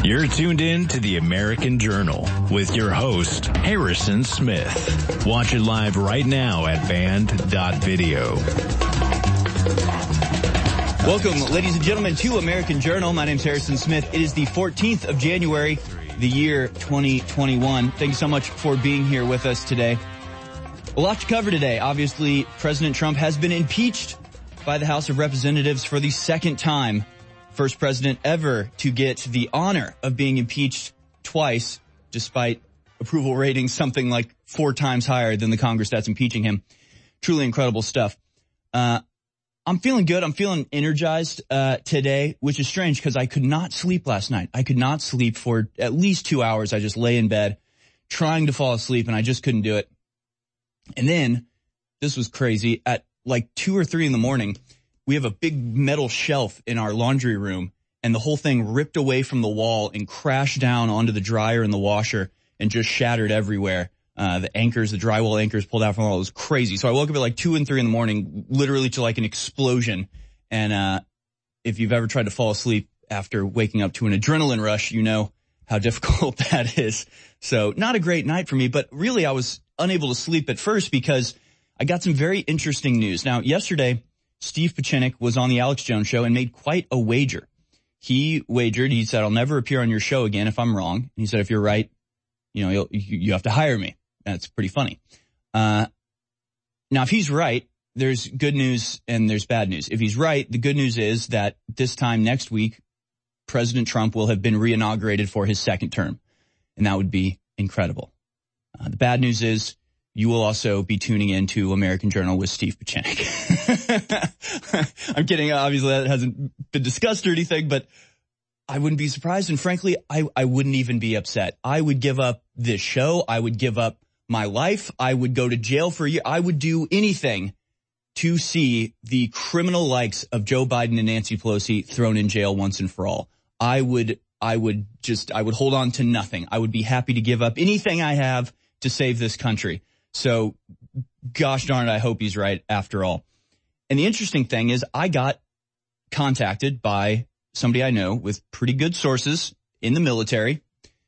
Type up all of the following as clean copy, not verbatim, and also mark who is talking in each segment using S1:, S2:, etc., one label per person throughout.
S1: You're tuned in to the American Journal with your host, Harrison Smith. Watch it live right now at band.video.
S2: Welcome, ladies and gentlemen, to American Journal. My name's Harrison Smith. It is the 14th of January, the year 2021. Thank you so much for being here with us today. A lot to cover today. Obviously, President Trump has been impeached by the House of Representatives for the second time. First president ever to get the honor of being impeached twice, despite approval ratings something like 4 times higher than the Congress that's impeaching him. Truly incredible stuff. I'm feeling good. I'm feeling energized today, which is strange because I could not sleep last night. I could not sleep for at least 2 hours. I just lay in bed trying to fall asleep, and I just couldn't do it. And then, this was crazy, at like 2 or 3 in the morning, we have a big metal shelf in our laundry room, and the whole thing ripped away from the wall and crashed down onto the dryer and the washer and just shattered everywhere. The anchors, the drywall anchors pulled out from the wall. It was crazy. So I woke up at like 2 and 3 in the morning, literally to like an explosion. And if you've ever tried to fall asleep after waking up to an adrenaline rush, you know how difficult that is. So not a great night for me, but really I was unable to sleep at first because I got some very interesting news. Now, yesterday, Steve Pieczenik was on the Alex Jones show and made quite a wager. He wagered, he said, I'll never appear on your show again if I'm wrong. And he said, if you're right, you know, you have to hire me. That's pretty funny. Now, if he's right, there's good news and there's bad news. If he's right, the good news is that this time next week, President Trump will have been reinaugurated for his second term. And that would be incredible. The bad news is you will also be tuning in to American Journal with Steve Pieczenik. I'm kidding. Obviously, that hasn't been discussed or anything, but I wouldn't be surprised. And frankly, I wouldn't even be upset. I would give up this show. I would give up my life. I would go to jail for a year. I would do anything to see the criminal likes of Joe Biden and Nancy Pelosi thrown in jail once and for all. I would hold on to nothing. I would be happy to give up anything I have to save this country. So, gosh darn it, I hope he's right after all. And the interesting thing is I got contacted by somebody I know with pretty good sources in the military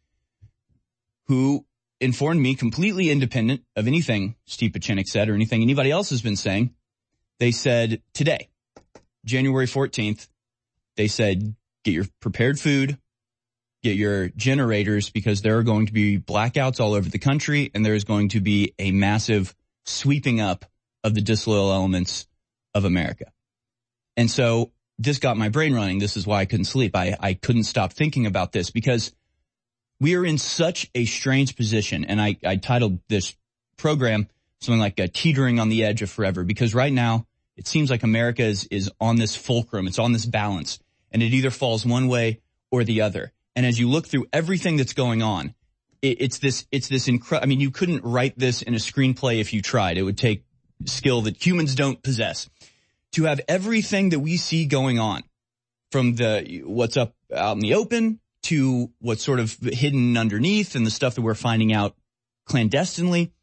S2: who informed me, completely independent of anything Steve Pieczenik said or anything anybody else has been saying. They said today, January 14th, they said, get your prepared food, get your generators, because there are going to be blackouts all over the country, and there is going to be a massive sweeping up of the disloyal elements of America. And so this got my brain running. This is why I couldn't sleep. I couldn't stop thinking about this because we are in such a strange position. And I titled this program something like Teetering on the Edge of Forever, because right now it seems like America is on this fulcrum. It's on this balance, and it either falls one way or the other. And as you look through everything that's going on, it's this incredible. I mean, you couldn't write this in a screenplay if you tried. It would take skill that humans don't possess. To have everything that we see going on, from what's up out in the open to what's sort of hidden underneath and the stuff that we're finding out clandestinely,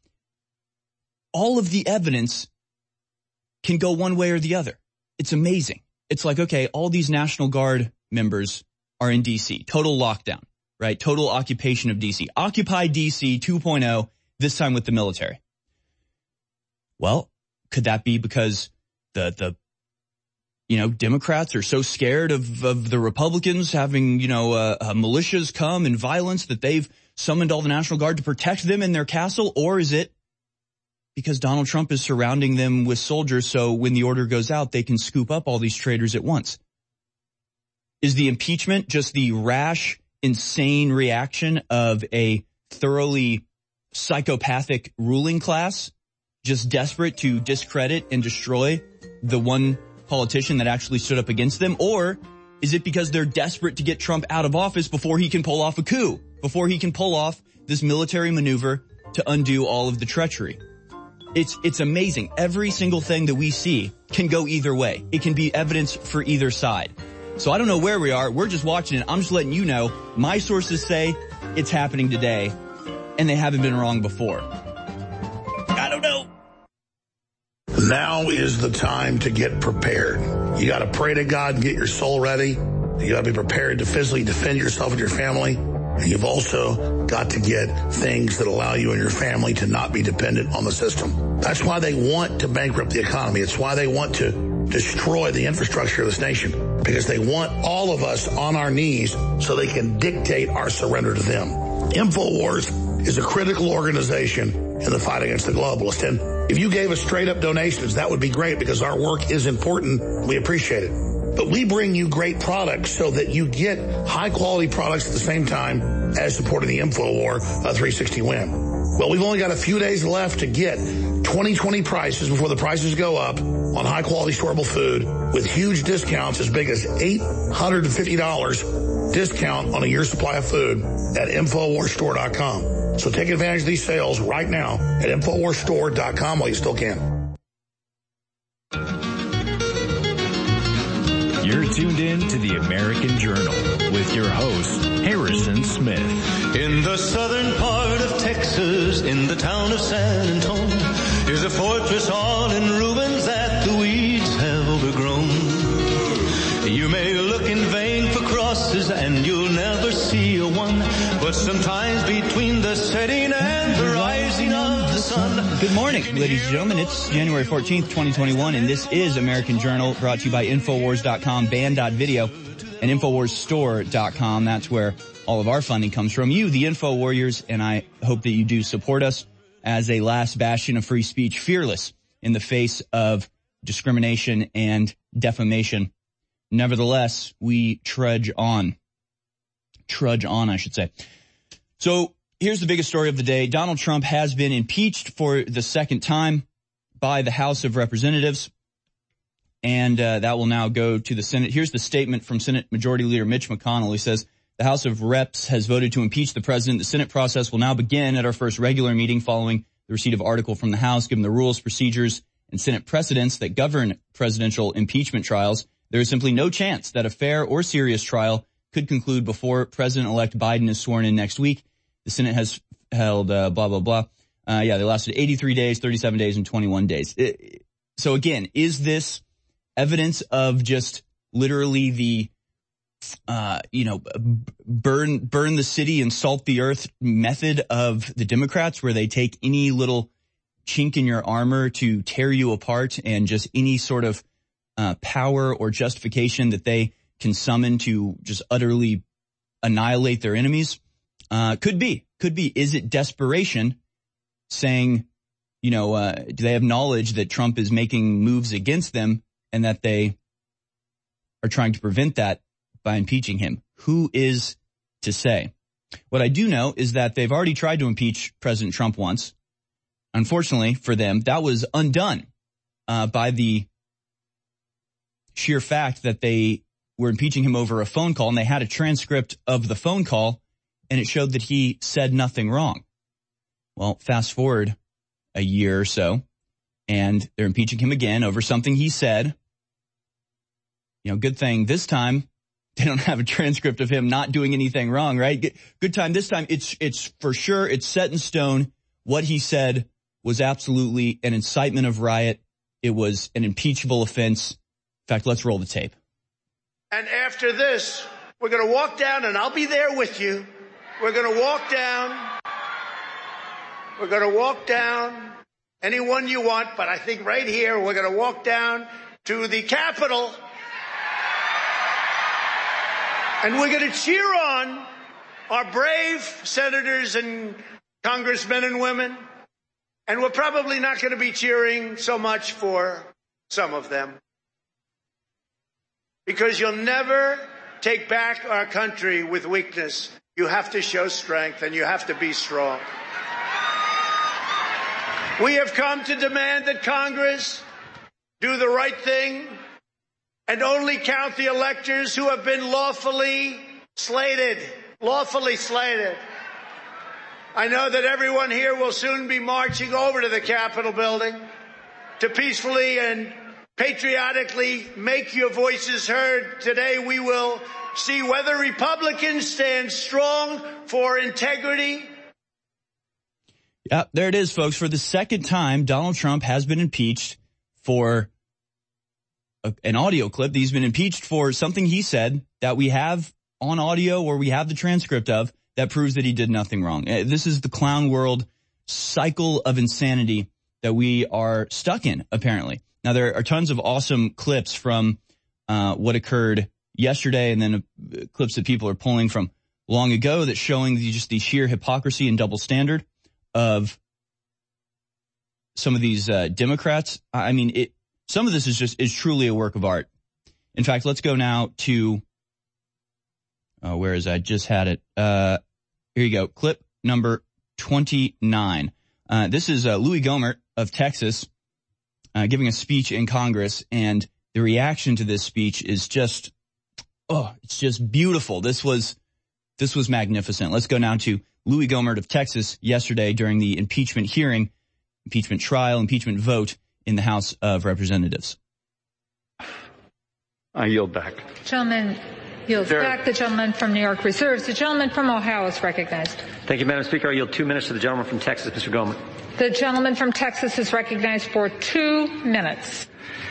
S2: all of the evidence can go one way or the other. It's amazing. It's like, okay, all these National Guard members are in D.C. Total lockdown, right? Total occupation of D.C. Occupy D.C. 2.0, this time with the military. Well, could that be because the Democrats are so scared of the Republicans having, militias come and violence that they've summoned all the National Guard to protect them in their castle? Or is it because Donald Trump is surrounding them with soldiers so when the order goes out, they can scoop up all these traitors at once? Is the impeachment just the rash, insane reaction of a thoroughly psychopathic ruling class, just desperate to discredit and destroy the one politician that actually stood up against them? Or is it because they're desperate to get Trump out of office before he can pull off a coup, before he can pull off this military maneuver to undo all of the treachery? It's amazing. Every single thing that we see can go either way. It can be evidence for either side. So I don't know where we are. We're just watching it. I'm just letting you know. My sources say it's happening today, and they haven't been wrong before. I don't know.
S3: Now is the time to get prepared. You got to pray to God and get your soul ready. You got to be prepared to physically defend yourself and your family. And you've also got to get things that allow you and your family to not be dependent on the system. That's why they want to bankrupt the economy. It's why they want to destroy the infrastructure of this nation, because they want all of us on our knees so they can dictate our surrender to them. InfoWars is a critical organization in the fight against the globalists. And if you gave us straight up donations, that would be great, because our work is important. We appreciate it. But we bring you great products so that you get high quality products at the same time as supporting the InfoWar 360 win. Well, we've only got a few days left to get 2020 prices before the prices go up on high quality storable food with huge discounts as big as $850 discount on a year's supply of food at InfoWarsStore.com. So take advantage of these sales right now at InfoWarsStore.com while you still can.
S1: You're tuned in to the American Journal with your host, Harrison Smith.
S4: In the southern part of Texas, in the town of San Antonio, is a fortress all in ruins that the weeds have overgrown. You may look in vain for crosses and you'll never see a one, but sometimes between the setting and the rising of the sun.
S2: Good morning, ladies and gentlemen. It's January 14th, 2021, and this is American Journal, brought to you by Infowars.com, Band.video, and InfoWarsStore.com. That's where all of our funding comes from. You, the Info Warriors, and I hope that you do support us as a last bastion of free speech, fearless in the face of discrimination and defamation. Nevertheless, we trudge on, I should say. So here's the biggest story of the day. Donald Trump has been impeached for the second time by the House of Representatives, and that will now go to the Senate. Here's the statement from Senate Majority Leader Mitch McConnell. He says, the House of Reps has voted to impeach the president. The Senate process will now begin at our first regular meeting following the receipt of article from the House. Given the rules, procedures, and Senate precedents that govern presidential impeachment trials, there is simply no chance that a fair or serious trial could conclude before President-elect Biden is sworn in next week. The Senate has held blah, blah, blah. They lasted 83 days, 37 days, and 21 days. So again, is this evidence of just literally the, burn the city and salt the earth method of the Democrats, where they take any little chink in your armor to tear you apart, and just any sort of power or justification that they can summon to just utterly annihilate their enemies? Could be. Is it desperation, saying, do they have knowledge that Trump is making moves against them and that they are trying to prevent that by impeaching him? Who is to say? What I do know is that they've already tried to impeach President Trump once. Unfortunately for them, that was undone by the sheer fact that they were impeaching him over a phone call, and they had a transcript of the phone call, and it showed that he said nothing wrong. Well, fast forward a year or so, and they're impeaching him again over something he said. Good thing this time they don't have a transcript of him not doing anything wrong, right? Good time this time. It's for sure, it's set in stone. What he said was absolutely an incitement of riot. It was an impeachable offense. In fact, let's roll the tape.
S5: And after this, we're going to walk down, and I'll be there with you. We're going to walk down. We're going to walk down anyone you want, but I think right here we're going to walk down to the Capitol, and we're going to cheer on our brave senators and congressmen and women, and we're probably not going to be cheering so much for some of them, because you'll never take back our country with weakness. You have to show strength, and you have to be strong. We have come to demand that Congress do the right thing and only count the electors who have been lawfully slated. I know that everyone here will soon be marching over to the Capitol building to peacefully and patriotically make your voices heard. Today we will see whether Republicans stand strong for integrity.
S2: Yeah, there it is, folks. For the second time, Donald Trump has been impeached for an audio clip that he's been impeached for something he said that we have on audio or we have the transcript of that proves that he did nothing wrong. This is the clown world cycle of insanity that we are stuck in, apparently. Now, there are tons of awesome clips from what occurred yesterday, and then clips that people are pulling from long ago that's showing just the sheer hypocrisy and double standard of some of these Democrats. I mean, some of this is truly a work of art. In fact, let's go now to where is I just had it. Here you go. Clip number 29. This is Louis Gohmert of Texas giving a speech in Congress, and the reaction to this speech is just, it's just beautiful. This was magnificent. Let's go now to Louis Gohmert of Texas yesterday during the impeachment hearing, impeachment trial, impeachment vote in the House of Representatives.
S6: I yield back.
S7: Gentleman yields back. The gentleman from New York reserves. The gentleman from Ohio is recognized.
S6: Thank you, Madam Speaker. I yield 2 minutes to the gentleman from Texas, Mr. Gohmert.
S7: The gentleman from Texas is recognized for 2 minutes.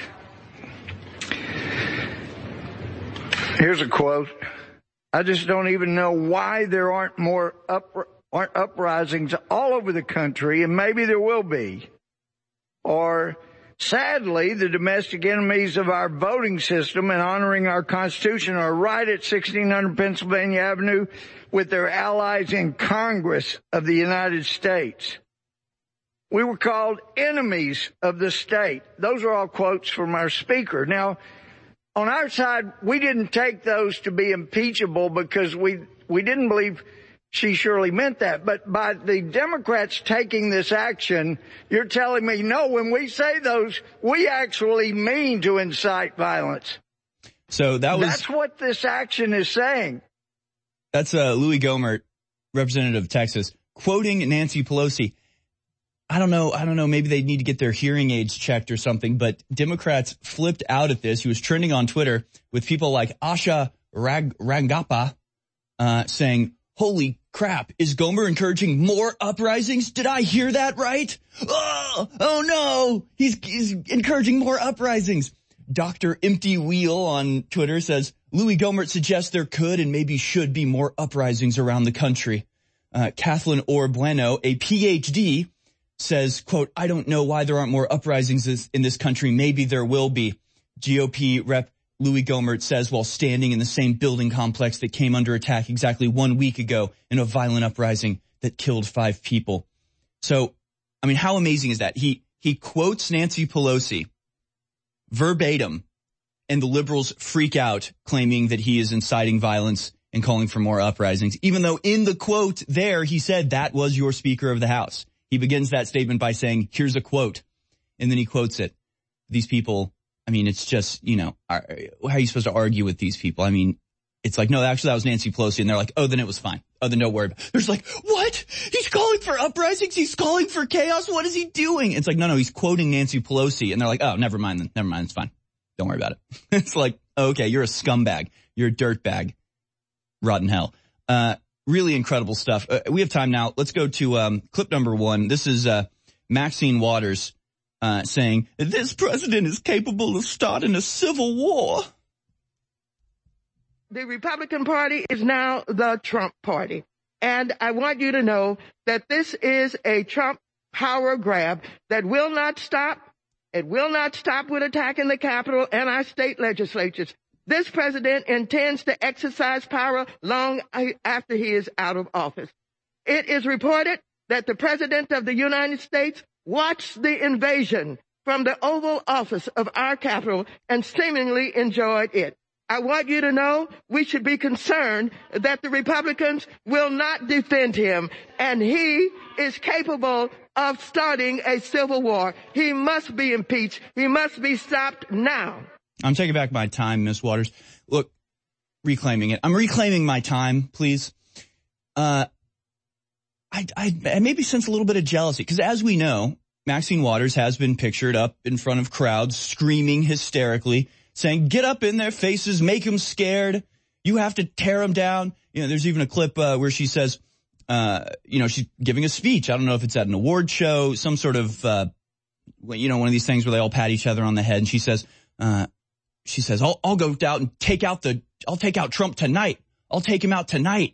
S8: Here's a quote. I just don't even know why there aren't more uprisings all over the country, and maybe there will be. Or, sadly, the domestic enemies of our voting system and honoring our Constitution are right at 1600 Pennsylvania Avenue with their allies in Congress of the United States. We were called enemies of the state. Those are all quotes from our speaker. Now, on our side, we didn't take those to be impeachable because we didn't believe she surely meant that. But by the Democrats taking this action, you're telling me, no, when we say those, we actually mean to incite violence.
S2: So that's
S8: what this action is saying.
S2: That's Louis Gohmert, representative of Texas, quoting Nancy Pelosi. I don't know, maybe they need to get their hearing aids checked or something, but Democrats flipped out at this. He was trending on Twitter with people like Asha Rangappa saying, holy crap, is Gohmert encouraging more uprisings? Did I hear that right? Oh no, he's encouraging more uprisings. Dr. Empty Wheel on Twitter says, Louis Gohmert suggests there could and maybe should be more uprisings around the country. Kathleen Orr Bueno, a PhD, says, quote, I don't know why there aren't more uprisings in this country. Maybe there will be. GOP Rep Louis Gohmert says while standing in the same building complex that came under attack exactly 1 week ago in a violent uprising that killed 5 people. So, I mean, how amazing is that? He quotes Nancy Pelosi verbatim, and the liberals freak out, claiming that he is inciting violence and calling for more uprisings, even though in the quote there he said that was your Speaker of the House. He begins that statement by saying, here's a quote, and then he quotes it. These people, I mean, it's just, how are you supposed to argue with these people? I mean, it's like, no, actually that was Nancy Pelosi, and they're like, oh, then it was fine. Oh, then don't worry about it. There's like, what? He's calling for uprisings? He's calling for chaos? What is he doing? It's like, no, he's quoting Nancy Pelosi, and they're like, oh, never mind then. Never mind, it's fine. Don't worry about it. It's like, okay, you're a scumbag. You're a dirtbag. Rotten hell. Really incredible stuff. We have time now. Let's go to clip number 1. This is Maxine Waters saying, this president is capable of starting a civil war.
S9: The Republican Party is now the Trump Party. And I want you to know that this is a Trump power grab that will not stop. It will not stop with attacking the Capitol and our state legislatures. This president intends to exercise power long after he is out of office. It is reported that the president of the United States watched the invasion from the Oval Office of our Capitol and seemingly enjoyed it. I want you to know we should be concerned that the Republicans will not defend him, and he is capable of starting a civil war. He must be impeached. He must be stopped now.
S2: I'm taking back my time, Miss Waters. Look, reclaiming it. I'm reclaiming my time, please. I maybe sense a little bit of jealousy, because as we know, Maxine Waters has been pictured up in front of crowds screaming hysterically, saying, get up in their faces, make them scared. You have to tear them down. There's even a clip where she says, she's giving a speech. I don't know if it's at an award show, some sort of, one of these things where they all pat each other on the head. And she says, she says, I'll go out and I'll take out Trump tonight. I'll take him out tonight.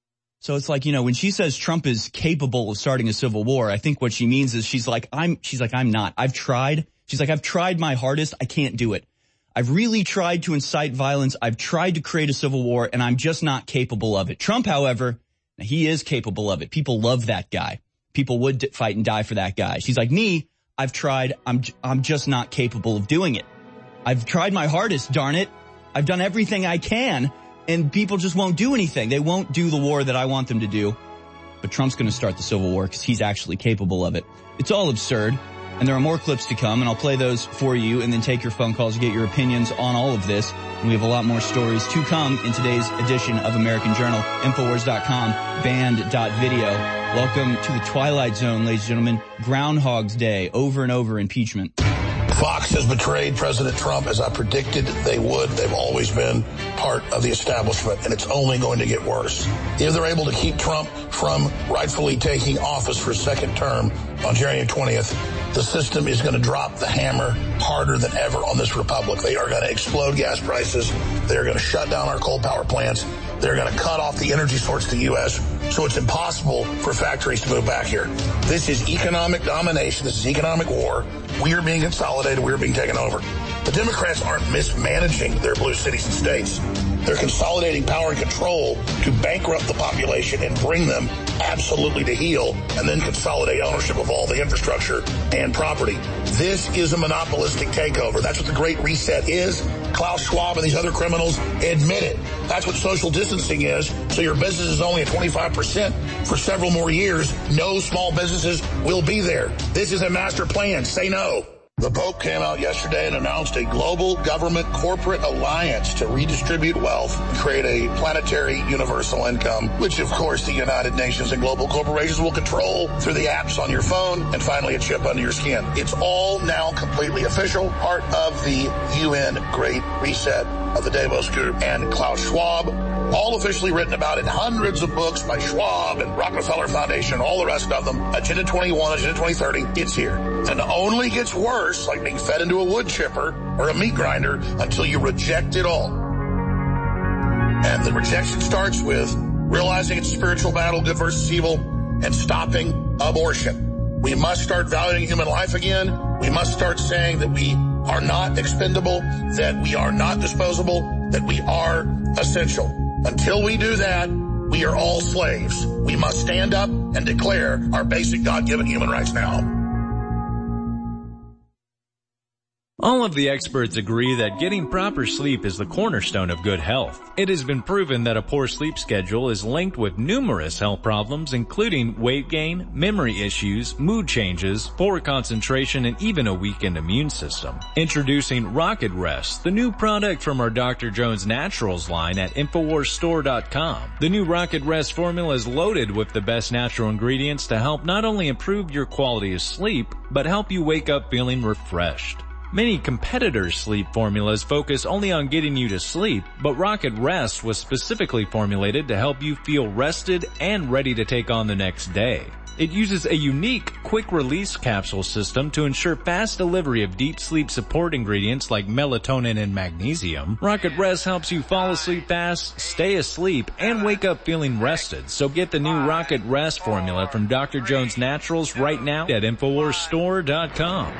S2: So it's like, when she says Trump is capable of starting a civil war, I think what she means is she's like, I'm not. I've tried. She's like, I've tried my hardest. I can't do it. I've really tried to incite violence. I've tried to create a civil war, and I'm just not capable of it. Trump, however, he is capable of it. People love that guy. People would fight and die for that guy. She's like, me, I've tried. I'm just not capable of doing it. I've tried my hardest, darn it. I've done everything I can, and people just won't do anything. They won't do the war that I want them to do. But Trump's going to start the civil war because he's actually capable of it. It's all absurd. And there are more clips to come, and I'll play those for you and then take your phone calls to get your opinions on all of this. And we have a lot more stories to come in today's edition of American Journal. Infowars.com, band.video. Welcome to the Twilight Zone, ladies and gentlemen. Groundhog's Day, over and over impeachment.
S3: Fox has betrayed President Trump, as I predicted they would. They've always been part of the establishment, and it's only going to get worse. If they're able to keep Trump from rightfully taking office for a second term on January 20th, the system is going to drop the hammer harder than ever on this republic. They are going to explode gas prices. They're going to shut down our coal power plants. They're going to cut off the energy source to the U.S., so it's impossible for factories to move back here. This is economic domination. This is economic war. We are being consolidated. We are being taken over. The Democrats aren't mismanaging their blue cities and states. They're consolidating power and control to bankrupt the population and bring them absolutely to heel, and then consolidate ownership of all the infrastructure and property. This is a monopolistic takeover. That's what the Great Reset is. Klaus Schwab and these other criminals admit it. That's what social distancing is. So your business is only at 25% for several more years. No small businesses will be there. This is a master plan. Say no. The Pope came out yesterday and announced a global government corporate alliance to redistribute wealth and create a planetary universal income, which, of course, the United Nations and global corporations will control through the apps on your phone and finally a chip under your skin. It's all now completely official, part of the UN Great Reset of the Davos Group and Klaus Schwab, all officially written about in hundreds of books by Schwab and Rockefeller Foundation and all the rest of them. Agenda 21, Agenda 2030, it's here. And it only gets worse, like being fed into a wood chipper or a meat grinder, until you reject it all. And the rejection starts with realizing it's a spiritual battle, good versus evil, and stopping abortion. We must start valuing human life again. We must start saying that we are not expendable, that we are not disposable, that we are essential. Until we do that, we are all slaves. We must stand up and declare our basic God-given human rights now.
S1: All of the experts agree that getting proper sleep is the cornerstone of good health. It has been proven that a poor sleep schedule is linked with numerous health problems, including weight gain, memory issues, mood changes, poor concentration, and even a weakened immune system. Introducing Rocket Rest, the new product from our Dr. Jones Naturals line at InfoWarsStore.com. The new Rocket Rest formula is loaded with the best natural ingredients to help not only improve your quality of sleep, but help you wake up feeling refreshed. Many competitors' sleep formulas focus only on getting you to sleep, but Rocket Rest was specifically formulated to help you feel rested and ready to take on the next day. It uses a unique quick-release capsule system to ensure fast delivery of deep sleep support ingredients like melatonin and magnesium. Rocket Rest helps you fall asleep fast, stay asleep, and wake up feeling rested. So get the new Rocket Rest formula from Dr. Jones Naturals right now at InfoWarsStore.com.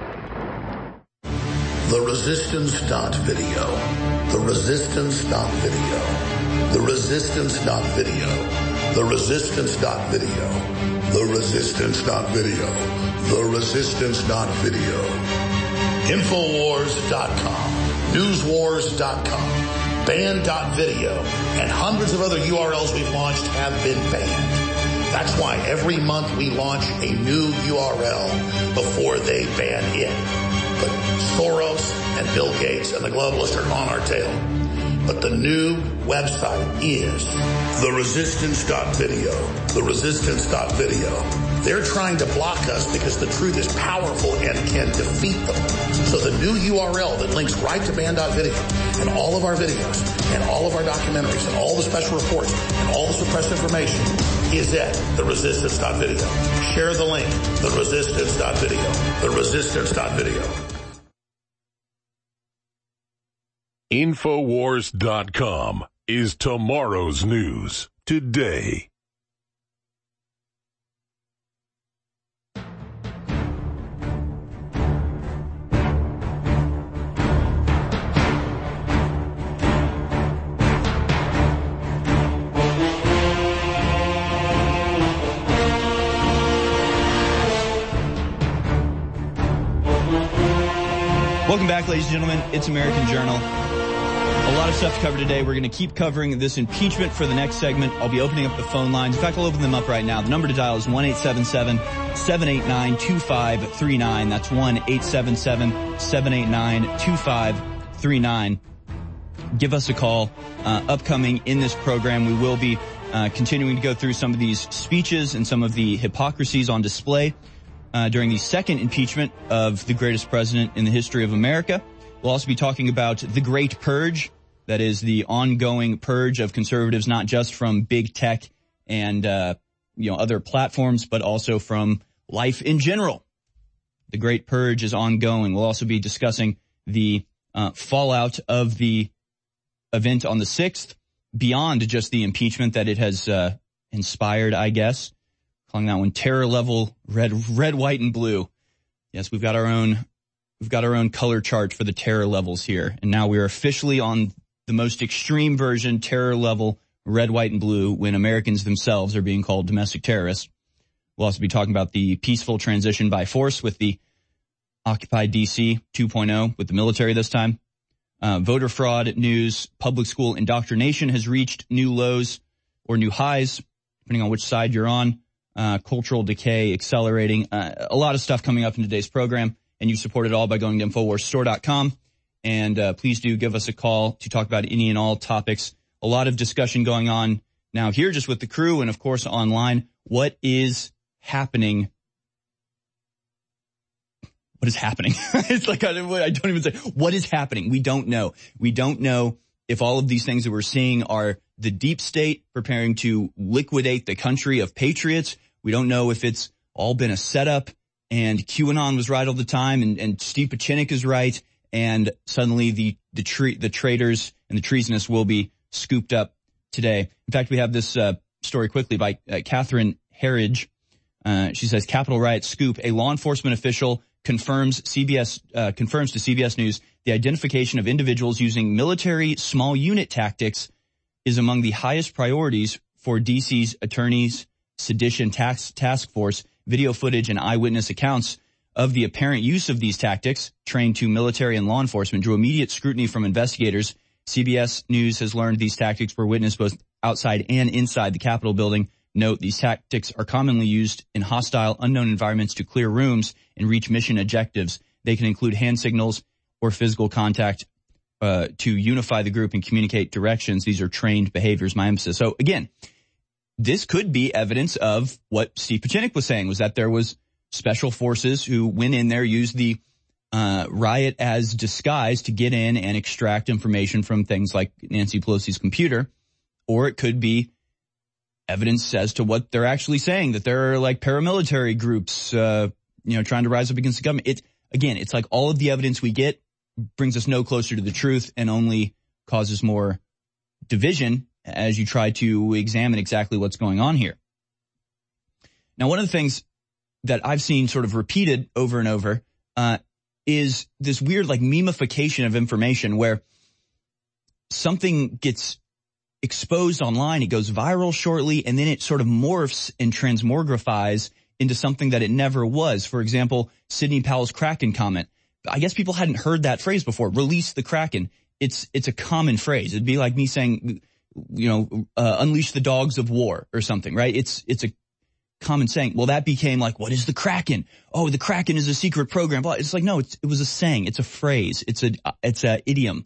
S3: The Resistance.video. The Resistance.video. The Resistance.video. The Resistance.video. The Resistance.video. The Resistance.video. Infowars.com. Newswars.com. Band.video. And hundreds of other URLs we've launched have been banned. That's why every month we launch a new URL before they ban it. But Soros and Bill Gates and the globalists are on our tail. But the new website is theresistance.video. Theresistance.video. They're trying to block us because the truth is powerful and can defeat them. So the new URL that links right to band.video and all of our videos and all of our documentaries and all the special reports and all the suppressed information is at theresistance.video. Share the link, theresistance.video. Theresistance.video.
S10: Infowars.com is tomorrow's news today.
S2: Welcome back, ladies and gentlemen. It's American Journal. A lot of stuff to cover today. We're going to keep covering this impeachment for the next segment. I'll be opening up the phone lines. In fact, I'll open them up right now. The number to dial is 1-877-789-2539. That's 1-877-789-2539. Give us a call. Upcoming in this program, we will be continuing to go through some of these speeches and some of the hypocrisies on display during the second impeachment of the greatest president in the history of America. We'll also be talking about the Great Purge, that is the ongoing purge of conservatives, not just from big tech and other platforms, but also from life in general. The Great Purge is ongoing. We'll also be discussing the fallout of the event on the 6th, beyond just the impeachment that it has inspired, I guess. Calling that one terror level red, white, and blue. Yes, we've got our own color chart for the terror levels here. And now we are officially on the most extreme version, terror level, red, white, and blue, when Americans themselves are being called domestic terrorists. We'll also be talking about the peaceful transition by force with the Occupy DC 2.0 with the military this time. Voter fraud news, public school indoctrination has reached new lows or new highs, depending on which side you're on. Cultural decay accelerating. A lot of stuff coming up in today's program, and you support it all by going to InfoWarsStore.com. And please do give us a call to talk about any and all topics. A lot of discussion going on now here just with the crew and, of course, online. What is happening? What is happening? It's like I don't even say, what is happening? We don't know. We don't know if all of these things that we're seeing are the deep state preparing to liquidate the country of patriots. We don't know if it's all been a setup and QAnon was right all the time and Steve Pieczenik is right, and suddenly the traitors and the treasonous will be scooped up today. In fact, we have this story quickly by Catherine Herridge. She says, Capitol riot scoop. A law enforcement official confirms to CBS News the identification of individuals using military small unit tactics is among the highest priorities for DC's attorney's sedition task force. Video footage and eyewitness accounts of the apparent use of these tactics, trained to military and law enforcement, drew immediate scrutiny from investigators. CBS News has learned these tactics were witnessed both outside and inside the Capitol building. Note, these tactics are commonly used in hostile, unknown environments to clear rooms and reach mission objectives. They can include hand signals or physical contact to unify the group and communicate directions. These are trained behaviors, my emphasis. So again, this could be evidence of what Steve Pieczenik was saying, was that there was special forces who went in there, used the riot as disguise to get in and extract information from things like Nancy Pelosi's computer. Or it could be evidence as to what they're actually saying, that there are like paramilitary groups, trying to rise up against the government. It's like all of the evidence we get brings us no closer to the truth and only causes more division as you try to examine exactly what's going on here. Now, one of the things that I've seen sort of repeated over and over is this weird like memification of information where something gets exposed online, it goes viral shortly, and then it sort of morphs and transmogrifies into something that it never was. For example, Sidney Powell's Kraken comment. I guess people hadn't heard that phrase before. Release the Kraken. It's a common phrase. It'd be like me saying, unleash the dogs of war or something, right? It's a common saying. Well, that became like, what is the Kraken? Oh, the Kraken is a secret program. It's like, no, it was a saying. It's a phrase. It's a idiom.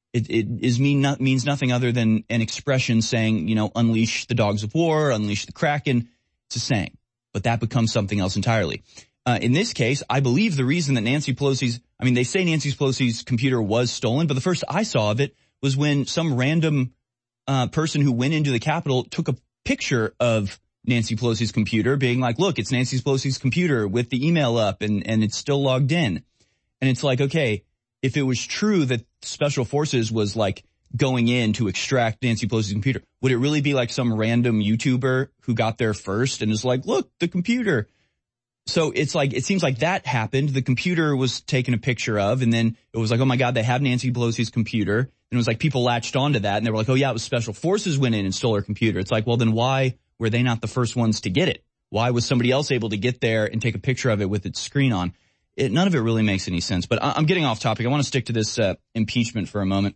S2: It means nothing other than an expression saying, unleash the dogs of war, unleash the Kraken. It's a saying, but that becomes something else entirely. In this case, I believe the reason that they say Nancy Pelosi's computer was stolen, but the first I saw of it was when some random person who went into the Capitol took a picture of Nancy Pelosi's computer being like, look, it's Nancy Pelosi's computer with the email up and it's still logged in. And it's like, okay, if it was true that special forces was like going in to extract Nancy Pelosi's computer, would it really be like some random YouTuber who got there first and is like, look, the computer. So it's like, it seems like that happened. The computer was taken a picture of, and then it was like, oh my God, they have Nancy Pelosi's computer. And it was like people latched onto that and they were like, oh yeah, it was special forces went in and stole her computer. It's like, well then why were they not the first ones to get it? Why was somebody else able to get there and take a picture of it with its screen on? None of it really makes any sense. But I'm getting off topic. I want to stick to this impeachment for a moment.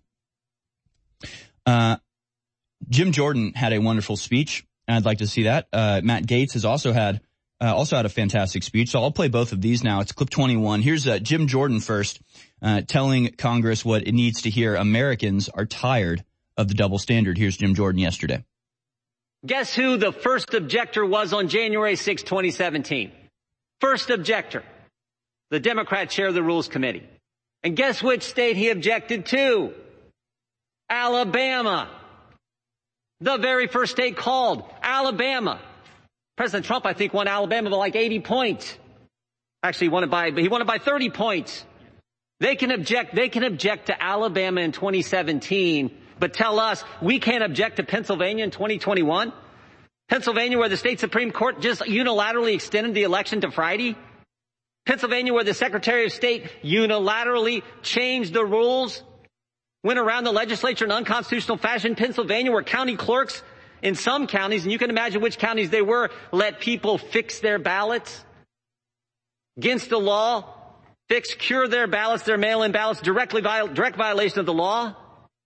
S2: Jim Jordan had a wonderful speech. I'd like to see that. Matt Gaetz has also had a fantastic speech. So I'll play both of these now. It's clip 21. Here's Jim Jordan first, telling Congress what it needs to hear. Americans are tired of the double standard. Here's Jim Jordan yesterday.
S11: Guess who the first objector was on January 6, 2017? First objector, the Democrat chair of the Rules Committee. And guess which state he objected to? Alabama. The very first state called, Alabama. President Trump, I think, won Alabama by like 80 points. Actually, he won it by 30 points. They can object to Alabama in 2017, but tell us we can't object to Pennsylvania in 2021? Pennsylvania, where the state Supreme Court just unilaterally extended the election to Friday? Pennsylvania, where the Secretary of State unilaterally changed the rules, went around the legislature in unconstitutional fashion. Pennsylvania, where county clerks in some counties, and you can imagine which counties they were, let people fix their ballots against the law, cure their ballots, their mail-in ballots, direct violation of the law.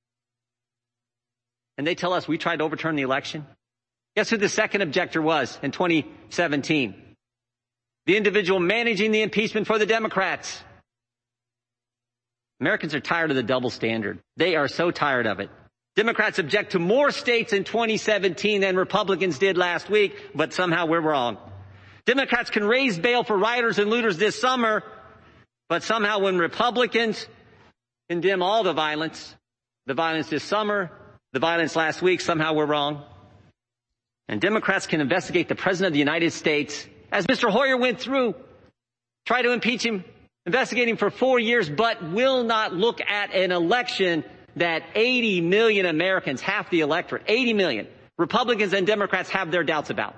S11: And they tell us we tried to overturn the election. Guess who the second objector was in 2017? The individual managing the impeachment for the Democrats. Americans are tired of the double standard. They are so tired of it. Democrats object to more states in 2017 than Republicans did last week, but somehow we're wrong. Democrats can raise bail for rioters and looters this summer, but somehow when Republicans condemn all the violence this summer, the violence last week, somehow we're wrong. And Democrats can investigate the President of the United States, as Mr. Hoyer went through, try to impeach him, investigate him for 4 years, but will not look at an election that 80 million Americans, half the electorate, 80 million, Republicans and Democrats have their doubts about.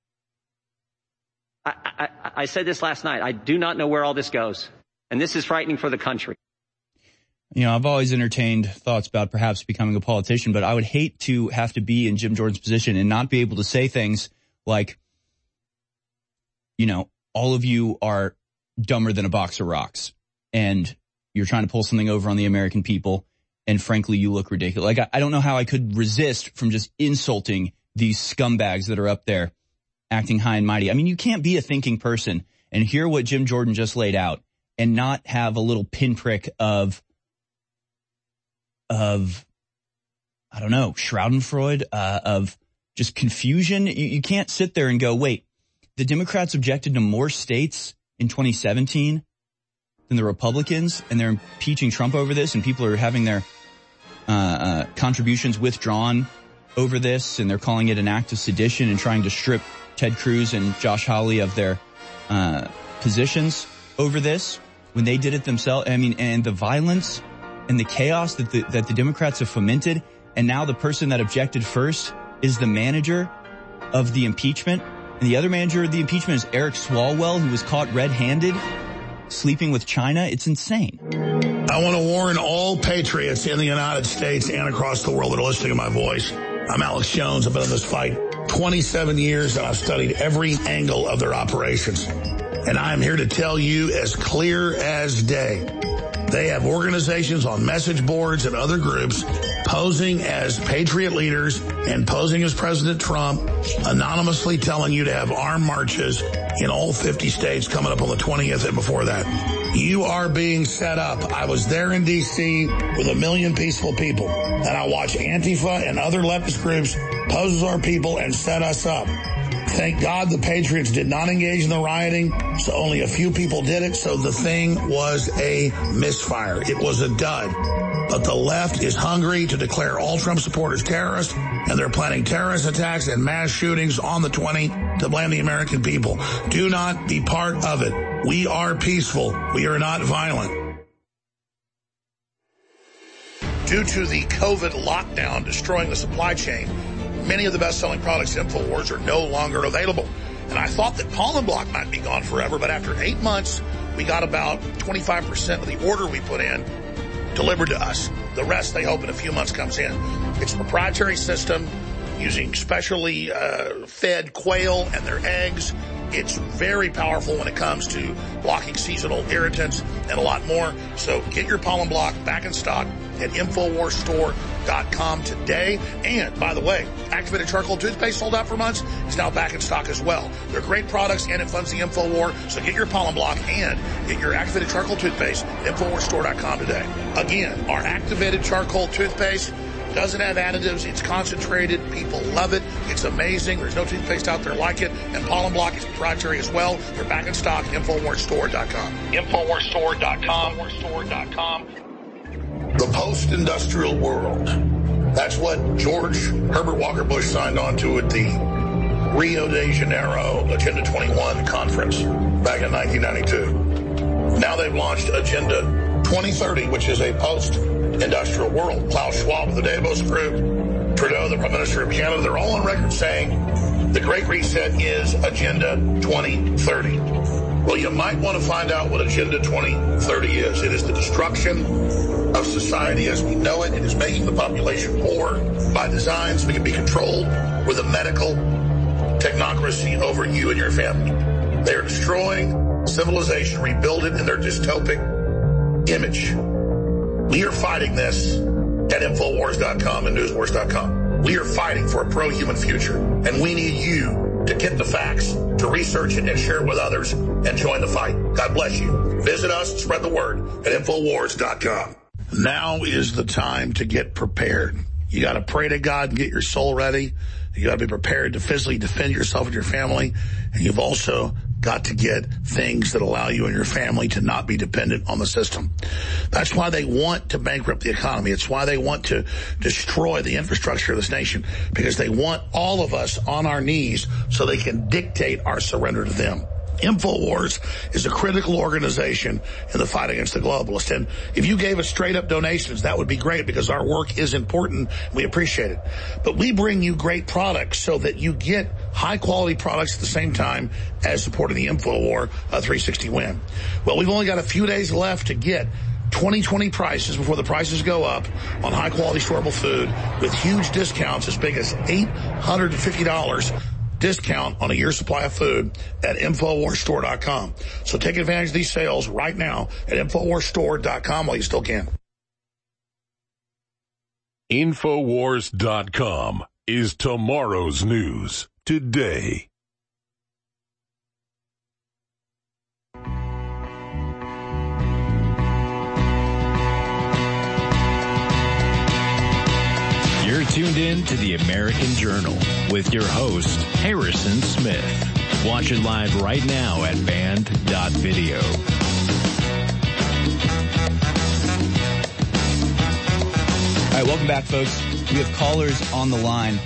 S11: I said this last night. I do not know where all this goes. And this is frightening for the country.
S2: You know, I've always entertained thoughts about perhaps becoming a politician, but I would hate to have to be in Jim Jordan's position and not be able to say things like, you know, all of you are dumber than a box of rocks and you're trying to pull something over on the American people. And frankly, you look ridiculous. Like, I don't know how I could resist from just insulting these scumbags that are up there acting high and mighty. I mean, you can't be a thinking person and hear what Jim Jordan just laid out and not have a little pinprick of I don't know, Schadenfreude, of just confusion. You can't sit there and go, wait, the Democrats objected to more states in 2017 than the Republicans, and they're impeaching Trump over this, and people are having their contributions withdrawn over this, and they're calling it an act of sedition and trying to strip Ted Cruz and Josh Hawley of their positions over this when they did it themselves. I mean, and the violence and the chaos that the Democrats have fomented, and now the person that objected first is the manager of the impeachment. And the other manager of the impeachment is Eric Swalwell, who was caught red-handed sleeping with China. It's insane.
S3: I want to warn all patriots in the United States and across the world that are listening to my voice. I'm Alex Jones. I've been in this fight 27 years, and I've studied every angle of their operations. And I'm here to tell you as clear as day. They have organizations on message boards and other groups posing as patriot leaders and posing as President Trump, anonymously telling you to have armed marches in all 50 states coming up on the 20th and before that. You are being set up. I was there in D.C. with 1 million peaceful people, and I watched Antifa and other leftist groups pose as our people and set us up. Thank God the Patriots did not engage in the rioting, so only a few people did it, so the thing was a misfire. It was a dud. But the left is hungry to declare all Trump supporters terrorists, and they're planning terrorist attacks and mass shootings on the 20th to blame the American people. Do not be part of it. We are peaceful. We are not violent. Due to the COVID lockdown destroying the supply chain, many of the best-selling products at InfoWars are no longer available. And I thought that Pollen Block might be gone forever, but after 8 months, we got about 25% of the order we put in delivered to us. The rest, they hope in a few months comes in. It's a proprietary system using specially fed quail and their eggs. It's very powerful when it comes to blocking seasonal irritants and a lot more. So get your Pollen Block back in stock at InfoWarsStore.com today. And, by the way, activated charcoal toothpaste sold out for months is now back in stock as well. They're great products, and it funds the InfoWar. So get your Pollen Block and get your activated charcoal toothpaste at InfoWarsStore.com today. Again, our activated charcoal toothpaste doesn't have additives. It's concentrated. People love it. It's amazing. There's no toothpaste out there like it. And Pollen Block is proprietary as well. They're back in stock. InfoWarsStore.com. InfoWarsStore.com. The post-industrial world. That's what George Herbert Walker Bush signed on to at the Rio de Janeiro Agenda 21 conference back in 1992. Now they've launched Agenda 2030, which is a post-industrial world. Klaus Schwab of the Davos Group, Trudeau, the Prime Minister of Canada, they're all on record saying the Great Reset is Agenda 2030. Well, you might want to find out what Agenda 2030 is. It is the destruction of society as we know it. It is making the population poor by design so we can be controlled with a medical technocracy over you and your family. They are destroying civilization, rebuild it in their dystopic image. We are fighting this at Infowars.com and Newswars.com. We are fighting for a pro-human future, and we need you to get the facts, to research it and share it with others, and join the fight. God bless you. Visit us and spread the word at Infowars.com. Now is the time to get prepared. You got to pray to God and get your soul ready. You got to be prepared to physically defend yourself and your family. And you've also got to get things that allow you and your family to not be dependent on the system. That's why they want to bankrupt the economy. It's why they want to destroy the infrastructure of this nation, because they want all of us on our knees so they can dictate our surrender to them. InfoWars is a critical organization in the fight against the globalists. And if you gave us straight-up donations, that would be great, because our work is important. We appreciate it. But we bring you great products so that you get high-quality products at the same time as supporting the InfoWar 360 win. Well, we've only got a few days left to get 2020 prices before the prices go up on high-quality storable food with huge discounts as big as $850 discount on a year's supply of food at InfoWarsStore.com. So take advantage of these sales right now at InfoWarsStore.com while you still can.
S10: InfoWars.com is tomorrow's news today.
S1: You're tuned in to the American Journal with your host, Harrison Smith. Watch it live right now at band.video.
S2: All right, welcome back, folks. We have callers on the line.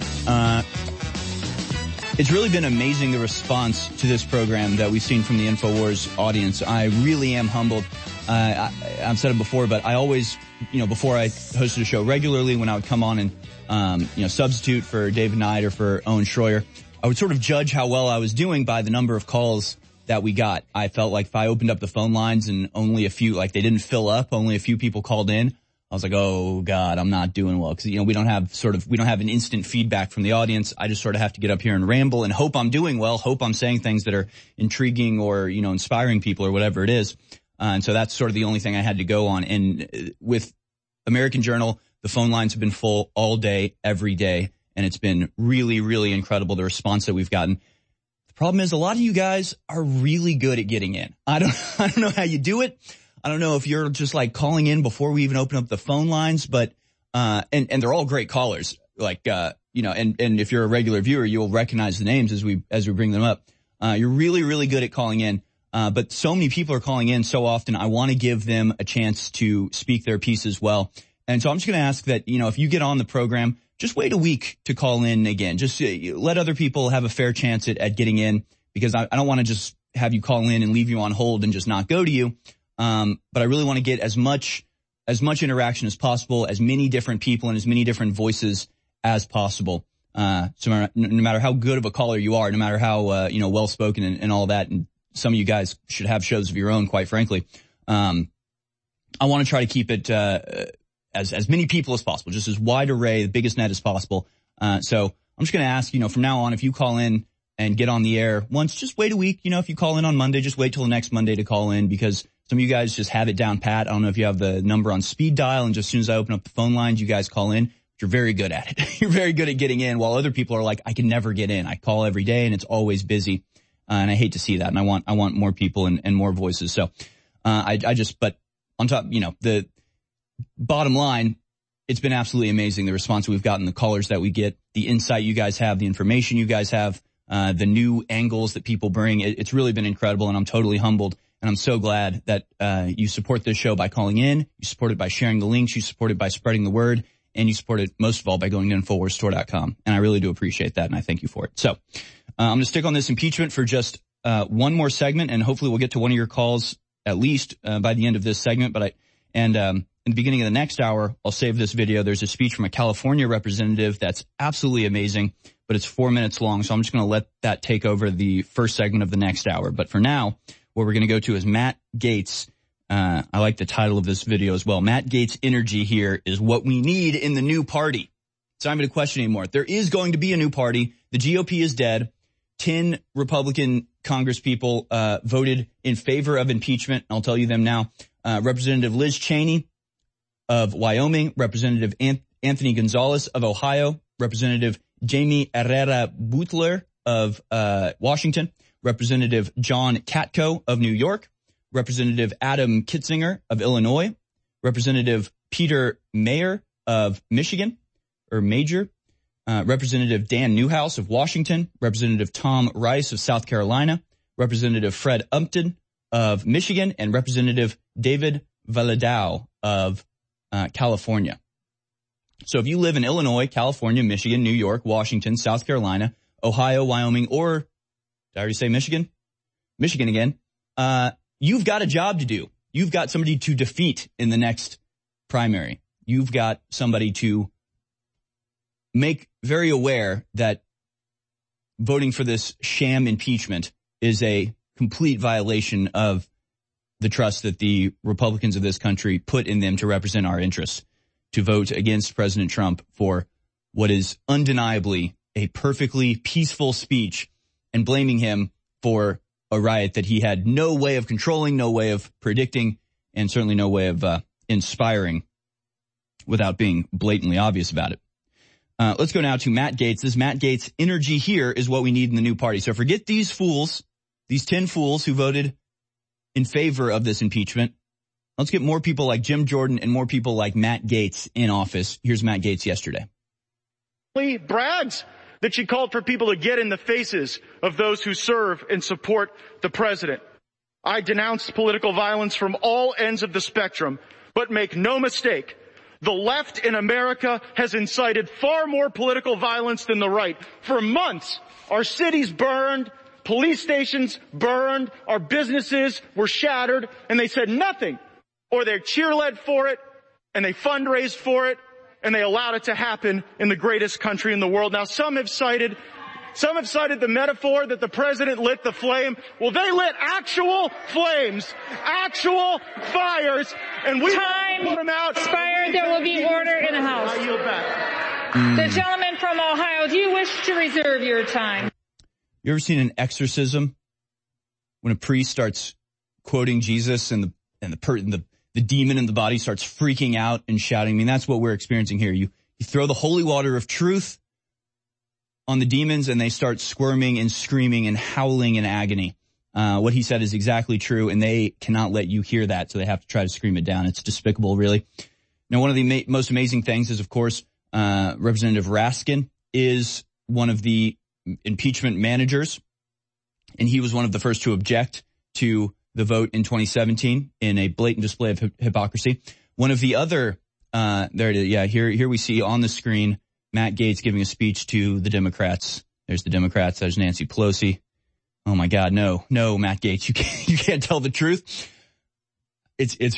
S2: It's really been amazing, the response to this program that we've seen from the InfoWars audience. I really am humbled. I've said it before, but I always, before I hosted a show regularly, when I would come on and, substitute for David Knight or for Owen Schroyer, I would sort of judge how well I was doing by the number of calls that we got. I felt like if I opened up the phone lines and only a few, like they didn't fill up, only a few people called in, I was like, oh God, I'm not doing well. Cause, we don't have an instant feedback from the audience. I just sort of have to get up here and ramble and hope I'm doing well, hope I'm saying things that are intriguing or, inspiring people or whatever it is. And so that's sort of the only thing I had to go on. And with American Journal, the phone lines have been full all day, every day. And it's been really, really incredible, the response that we've gotten. The problem is a lot of you guys are really good at getting in. I don't know how you do it. I don't know if you're just like calling in before we even open up the phone lines, but, and they're all great callers. Like, and if you're a regular viewer, you'll recognize the names as we bring them up. You're really, really good at calling in. But so many people are calling in so often. I want to give them a chance to speak their piece as well. And so I'm just going to ask that, if you get on the program, just wait a week to call in again. Just let other people have a fair chance at getting in, because I don't want to just have you call in and leave you on hold and just not go to you. But I really want to get as much as much interaction as possible, as many different people and as many different voices as possible. So no matter how good of a caller you are, no matter how, well-spoken and all that, and some of you guys should have shows of your own, quite frankly, I want to try to keep it, as many people as possible, just as wide array, the biggest net as possible. So I'm just going to ask, from now on, if you call in and get on the air once, just wait a week. If you call in on Monday, just wait till the next Monday to call in, because some of you guys just have it down pat. I don't know if you have the number on speed dial, and just as soon as I open up the phone lines, you guys call in. You're very good at it. You're very good at getting in, while other people are like, I can never get in. I call every day and it's always busy. And I hate to see that. And I want more people and more voices. So, but on top, the bottom line, it's been absolutely amazing. The response we've gotten, the callers that we get, the insight you guys have, the information you guys have, the new angles that people bring. It's really been incredible, and I'm totally humbled. And I'm so glad that, you support this show by calling in. You support it by sharing the links. You support it by spreading the word. And you support it most of all by going to InfoWarsStore.com. And I really do appreciate that, and I thank you for it. So, I'm going to stick on this impeachment for just, one more segment, and hopefully we'll get to one of your calls at least, by the end of this segment. In the beginning of the next hour, I'll save this video. There's a speech from a California representative that's absolutely amazing, but it's 4 minutes long. So I'm just going to let that take over the first segment of the next hour. But for now, what we're going to go to is Matt Gaetz. I like the title of this video as well. Matt Gaetz' energy here is what we need in the new party. It's not even a question anymore. There is going to be a new party. The GOP is dead. 10 Republican Congress people voted in favor of impeachment. I'll tell you them now. Representative Liz Cheney of Wyoming, Representative Anthony Gonzalez of Ohio, Representative Jamie Herrera Butler of Washington, Representative John Katko of New York, Representative Adam Kitzinger of Illinois, Representative Peter Mayer of Michigan, Representative Dan Newhouse of Washington, Representative Tom Rice of South Carolina, Representative Fred Upton of Michigan, and Representative David Valadao of California. So if you live in Illinois, California, Michigan, New York, Washington, South Carolina, Ohio, Wyoming, or did I already say Michigan? Michigan again. You've got a job to do. You've got somebody to defeat in the next primary. You've got somebody to make very aware that voting for this sham impeachment is a complete violation of the trust that the Republicans of this country put in them to represent our interests, to vote against President Trump for what is undeniably a perfectly peaceful speech, and blaming him for a riot that he had no way of controlling, no way of predicting, and certainly no way of inspiring without being blatantly obvious about it. Let's go now to Matt Gaetz. This Matt Gaetz energy here is what we need in the new party. So forget these fools, these 10 fools who voted in favor of this impeachment. Let's get more people like Jim Jordan and more people like Matt Gaetz in office. Here's Matt Gaetz yesterday.
S12: He brags that she called for people to get in the faces of those who serve and support the president. I denounced political violence from all ends of the spectrum, but make no mistake, the left in America has incited far more political violence than the right. For months, our cities burned, police stations burned, our businesses were shattered, and they said nothing. Or they cheerled for it, and they fundraised for it, and they allowed it to happen in the greatest country in the world. Now, some have cited the metaphor that the president lit the flame. Well, they lit actual flames, actual fires, and we put them out.
S7: Expired. There will be order in the House.
S12: I yield back.
S7: The gentleman from Ohio, do you wish to reserve your time?
S2: You ever seen an exorcism when a priest starts quoting Jesus and the demon in the body starts freaking out and shouting? I mean, that's what we're experiencing here. You throw the holy water of truth on the demons and they start squirming and screaming and howling in agony. What he said is exactly true, and they cannot let you hear that, so they have to try to scream it down. It's despicable, really. Now, one of the most amazing things is, of course, Representative Raskin is one of the impeachment managers, and he was one of the first to object to the vote in 2017 in a blatant display of hypocrisy. One of the other, there it is. Yeah, here we see on the screen Matt Gaetz giving a speech to the Democrats. There's the Democrats. There's Nancy Pelosi. Oh my God, no, Matt Gaetz, you can't tell the truth.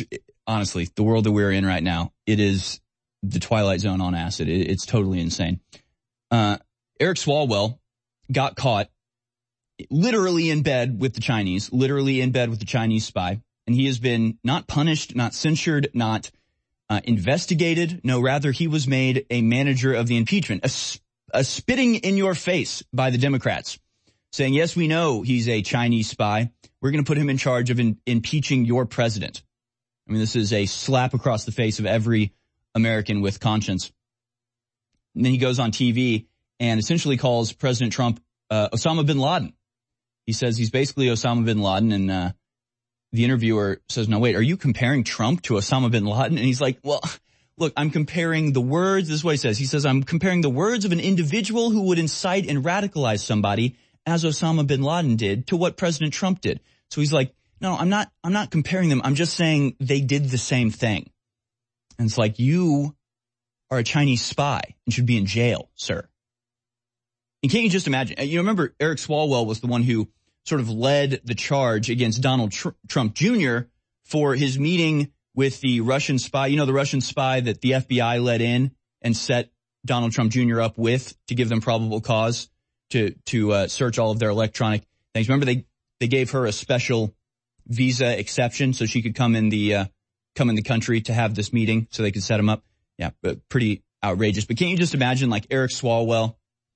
S2: honestly, the world that we're in right now, it is the Twilight Zone on acid. It's totally insane. Eric Swalwell got caught literally in bed with the Chinese spy. And he has been not punished, not censured, not investigated. No, rather, he was made a manager of the impeachment, a spitting in your face by the Democrats, saying, yes, we know he's a Chinese spy. We're going to put him in charge of impeaching your president. I mean, this is a slap across the face of every American with conscience. And then he goes on TV and essentially calls President Trump Osama bin Laden. He says he's basically Osama bin Laden, and the interviewer says, no, wait, are you comparing Trump to Osama bin Laden? And he's like, well, look, I'm comparing the words. This is what he says. He says, I'm comparing the words of an individual who would incite and radicalize somebody as Osama bin Laden did to what President Trump did. So he's like, no, I'm not comparing them. I'm just saying they did the same thing. And it's like, you are a Chinese spy and should be in jail, sir. And can't you just imagine? You remember Eric Swalwell was the one who sort of led the charge against Donald Trump Jr. for his meeting with the Russian spy, the Russian spy that the FBI let in and set Donald Trump Jr. up with to give them probable cause to search all of their electronic things. Remember, they gave her a special visa exception so she could come in the country to have this meeting so they could set him up. Yeah, but pretty outrageous. But can't you just imagine, like, Eric Swalwell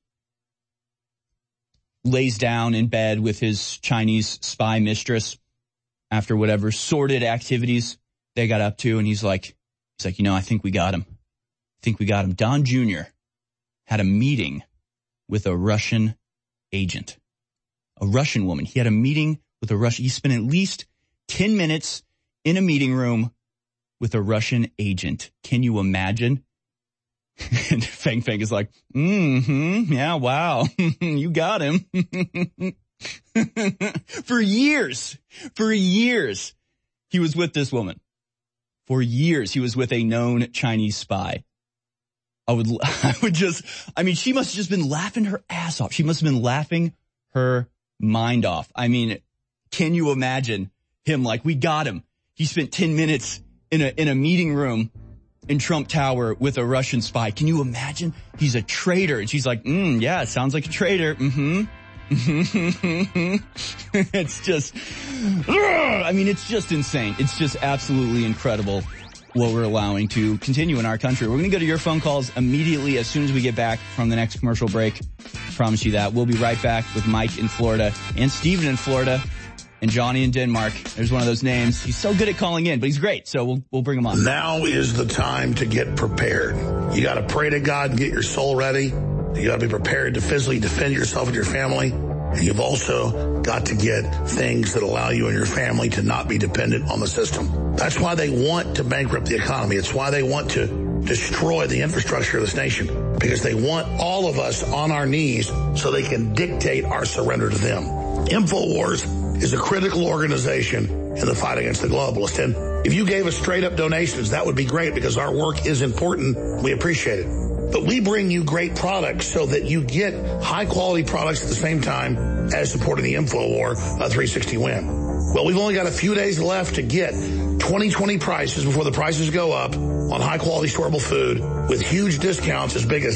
S2: lays down in bed with his Chinese spy mistress after whatever sordid activities they got up to, and he's like, I think we got him. Don Jr. had a meeting with a Russian agent, a Russian woman. He had a meeting with a Russian. He spent at least 10 minutes in a meeting room with a Russian agent. Can you imagine? And Feng Feng is like, yeah, wow, you got him. For years, he was with this woman. For years, he was with a known Chinese spy. She must have just been laughing her ass off. She must have been laughing her mind off. I mean, can you imagine him like, we got him. He spent 10 minutes in a meeting room in Trump Tower with a Russian spy. Can you imagine? He's a traitor. And she's like, yeah, sounds like a traitor. It's just, it's just insane. It's just absolutely incredible what we're allowing to continue in our country. We're going to go to your phone calls immediately as soon as we get back from the next commercial break. Promise you that. We'll be right back with Mike in Florida and Steven in Florida. And Johnny in Denmark. There's one of those names. He's so good at calling in, but he's great. So we'll bring him on.
S3: Now is the time to get prepared. You got to pray to God and get your soul ready. You got to be prepared to physically defend yourself and your family. And you've also got to get things that allow you and your family to not be dependent on the system. That's why they want to bankrupt the economy. It's why they want to destroy the infrastructure of this nation. Because they want all of us on our knees so they can dictate our surrender to them. InfoWars is a critical organization in the fight against the globalists. And if you gave us straight up donations, that would be great because our work is important. We appreciate it. But we bring you great products so that you get high quality products at the same time as supporting the InfoWar 360 win. Well, we've only got a few days left to get 2020 prices before the prices go up on high quality storable food with huge discounts as big as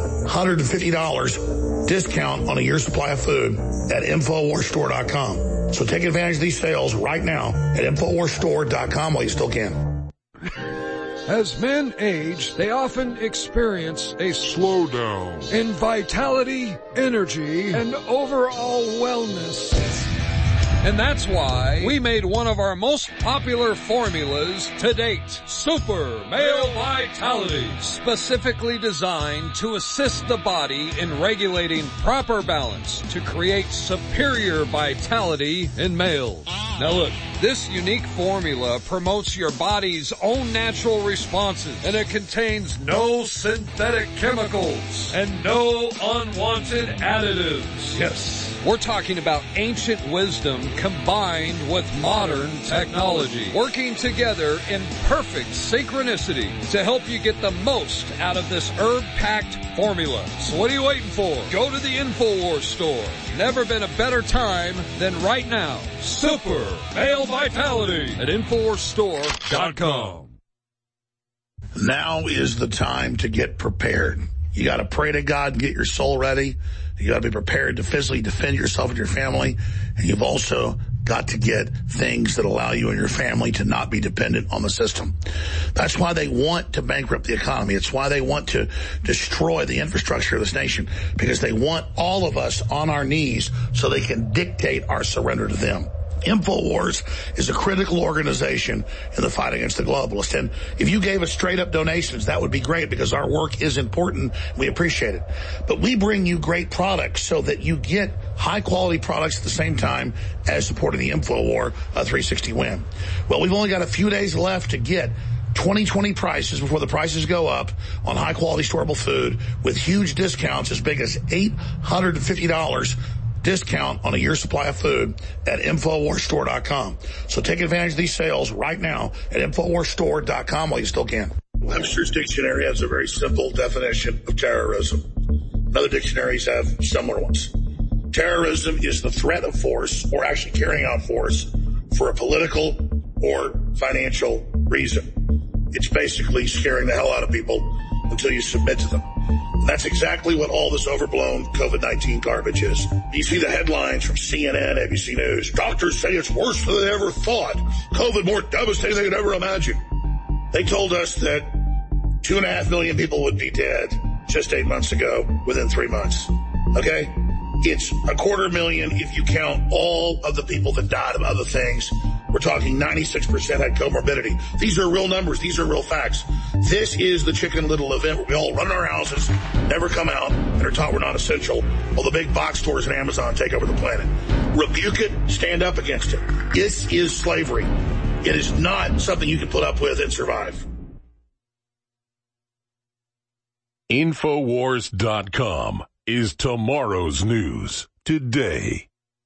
S3: $850 discount on a year's supply of food at InfoWarsStore.com. So take advantage of these sales right now at InfoWarsStore.com while you still can.
S13: As men age, they often experience a slowdown in vitality, energy, and overall wellness. And that's why we made one of our most popular formulas to date, Super Male Vitality, specifically designed to assist the body in regulating proper balance to create superior vitality in males. Now look, this unique formula promotes your body's own natural responses, and it contains no synthetic chemicals and no unwanted additives. Yes. We're talking about ancient wisdom combined with modern technology, working together in perfect synchronicity to help you get the most out of this herb-packed formula. So what are you waiting for? Go to the InfoWars store. Never been a better time than right now. Super Male Vitality at InfoWarsStore.com.
S3: Now is the time to get prepared. You got to pray to God and get your soul ready. You got to be prepared to physically defend yourself and your family. And you've also got to get things that allow you and your family to not be dependent on the system. That's why they want to bankrupt the economy. It's why they want to destroy the infrastructure of this nation, because they want all of us on our knees so they can dictate our surrender to them. InfoWars is a critical organization in the fight against the globalists. And if you gave us straight up donations, that would be great, because our work is important. We appreciate it. But we bring you great products so that you get high quality products at the same time as supporting the InfoWar 360 win. Well, we've only got a few days left to get 2020 prices before the prices go up on high quality storable food with huge discounts as big as $850 discount on a year's supply of food at InfoWarsStore.com. So take advantage of these sales right now at InfoWarsStore.com while you still can. Webster's Dictionary has a very simple definition of terrorism. Other dictionaries have similar ones. Terrorism is the threat of force, or actually carrying out force, for a political or financial reason. It's basically scaring the hell out of people until you submit to them. And that's exactly what all this overblown COVID-19 garbage is. You see the headlines from CNN, ABC News. Doctors say it's worse than they ever thought. COVID more devastating than they could ever imagine. They told us that 2.5 million people would be dead just 8 months ago within 3 months. Okay? It's 250,000 if you count all of the people that died of other things. We're talking 96% had comorbidity. These are real numbers. These are real facts. This is the Chicken Little event where we all run in our houses, never come out, and are taught we're not essential, while the big box stores and Amazon take over the planet. Rebuke it. Stand up against it. This is slavery. It is not something you can put up with and survive.
S10: InfoWars.com is tomorrow's news today.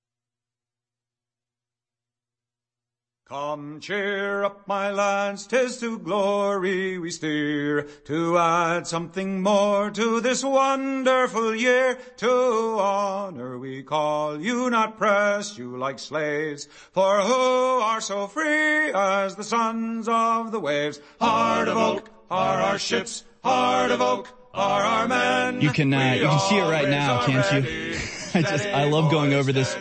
S14: Come cheer up, my lads, 'tis to glory we steer, to add something more to this wonderful year. To honor we call you, not press you like slaves, for who are so free as the sons of the waves? Heart of oak are our ships, heart of oak are our men.
S2: You can see it right now, can't you? I love going over this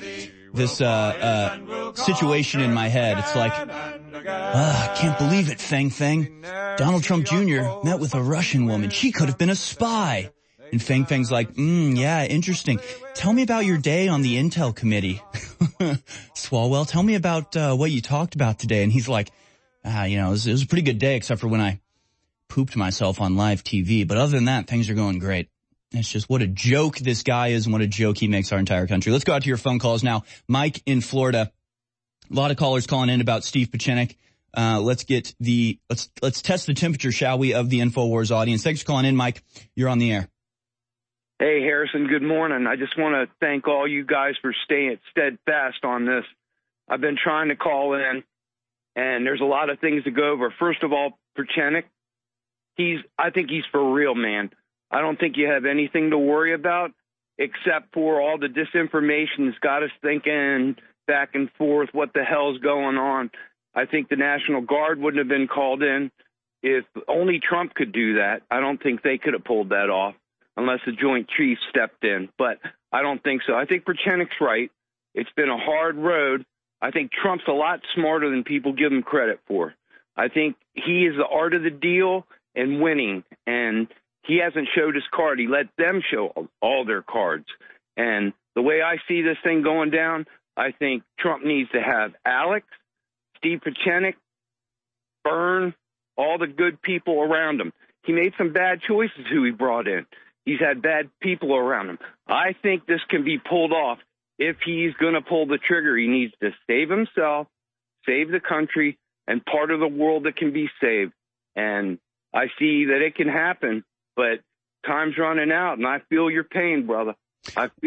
S2: situation in my head. It's like, I can't believe it, Feng Feng. Donald Trump Jr. met with a Russian woman. She could have been a spy. And Feng Feng's like, yeah, interesting. Tell me about your day on the Intel committee. Swalwell, tell me about what you talked about today. And he's like, it was a pretty good day, except for when I pooped myself on live TV. But other than that, things are going great. It's just what a joke this guy is and what a joke he makes our entire country. Let's go out to your phone calls now. Mike in Florida. A lot of callers calling in about Steve Pieczenik. Let's test the temperature, shall we, of the InfoWars audience. Thanks for calling in, Mike. You're on the air.
S15: Hey, Harrison, good morning. I just want to thank all you guys for staying steadfast on this. I've been trying to call in, and there's a lot of things to go over. First of all, Pieczenik, I think he's for real, man. I don't think you have anything to worry about except for all the disinformation that's got us thinking back and forth what the hell's going on. I think the National Guard wouldn't have been called in. If only Trump could do that, I don't think they could have pulled that off unless the Joint Chiefs stepped in. But I don't think so. I think Pieczenik's right. It's been a hard road. I think Trump's a lot smarter than people give him credit for. I think he is the art of the deal and winning, and he hasn't showed his card. He let them show all their cards. And the way I see this thing going down, I think Trump needs to have Alex, Steve Pieczenik, Byrne, all the good people around him. He made some bad choices who he brought in. He's had bad people around him. I think this can be pulled off. If he's going to pull the trigger, he needs to save himself, save the country, and part of the world that can be saved. And I see that it can happen. But time's running out, and I feel your pain, brother. I feel it.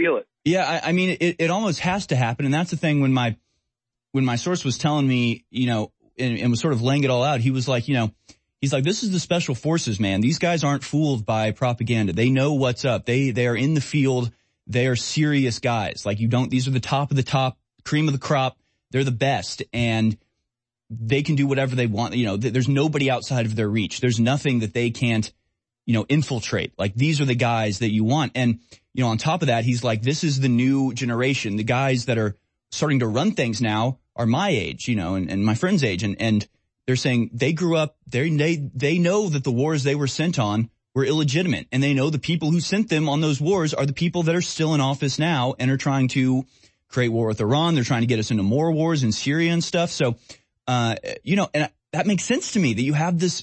S2: Yeah, I mean, it almost has to happen. And that's the thing when my source was telling me, and was sort of laying it all out, he was like, he's like, this is the special forces, man. These guys aren't fooled by propaganda. They know what's up. They are in the field. They are serious guys. Like these are the top of the top, cream of the crop. They're the best. And they can do whatever they want. There's nobody outside of their reach. There's nothing that they can't, infiltrate. Like these are the guys that you want. And, on top of that, he's like, this is the new generation. The guys that are starting to run things now are my age, and my friend's age. And they're saying they grew up, they know that the wars they were sent on were illegitimate. And they know the people who sent them on those wars are the people that are still in office now and are trying to create war with Iran. They're trying to get us into more wars in Syria and stuff. So, and that makes sense to me that you have this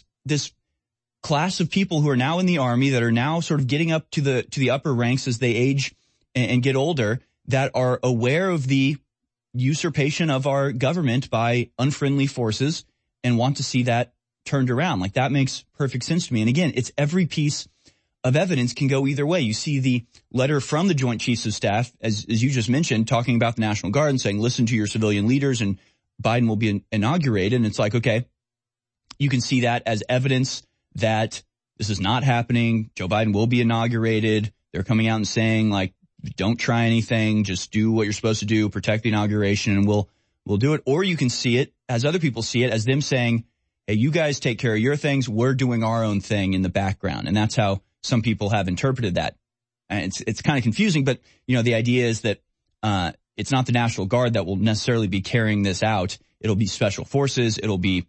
S2: class of people who are now in the army that are now sort of getting up to the upper ranks as they age and get older, that are aware of the usurpation of our government by unfriendly forces and want to see that turned around. Like that makes perfect sense to me. And again, it's every piece of evidence can go either way. You see the letter from the Joint Chiefs of Staff, as you just mentioned, talking about the National Guard and saying, listen to your civilian leaders and Biden will be inaugurated. And it's like, okay, you can see that as evidence that this is not happening. Joe Biden will be inaugurated. They're coming out and saying, like, don't try anything. Just do what you're supposed to do. Protect the inauguration, and we'll do it. Or you can see it, as other people see it, as them saying, hey, you guys take care of your things. We're doing our own thing in the background. And that's how some people have interpreted that. And it's kind of confusing, but, the idea is that it's not the National Guard that will necessarily be carrying this out. It'll be special forces. It'll be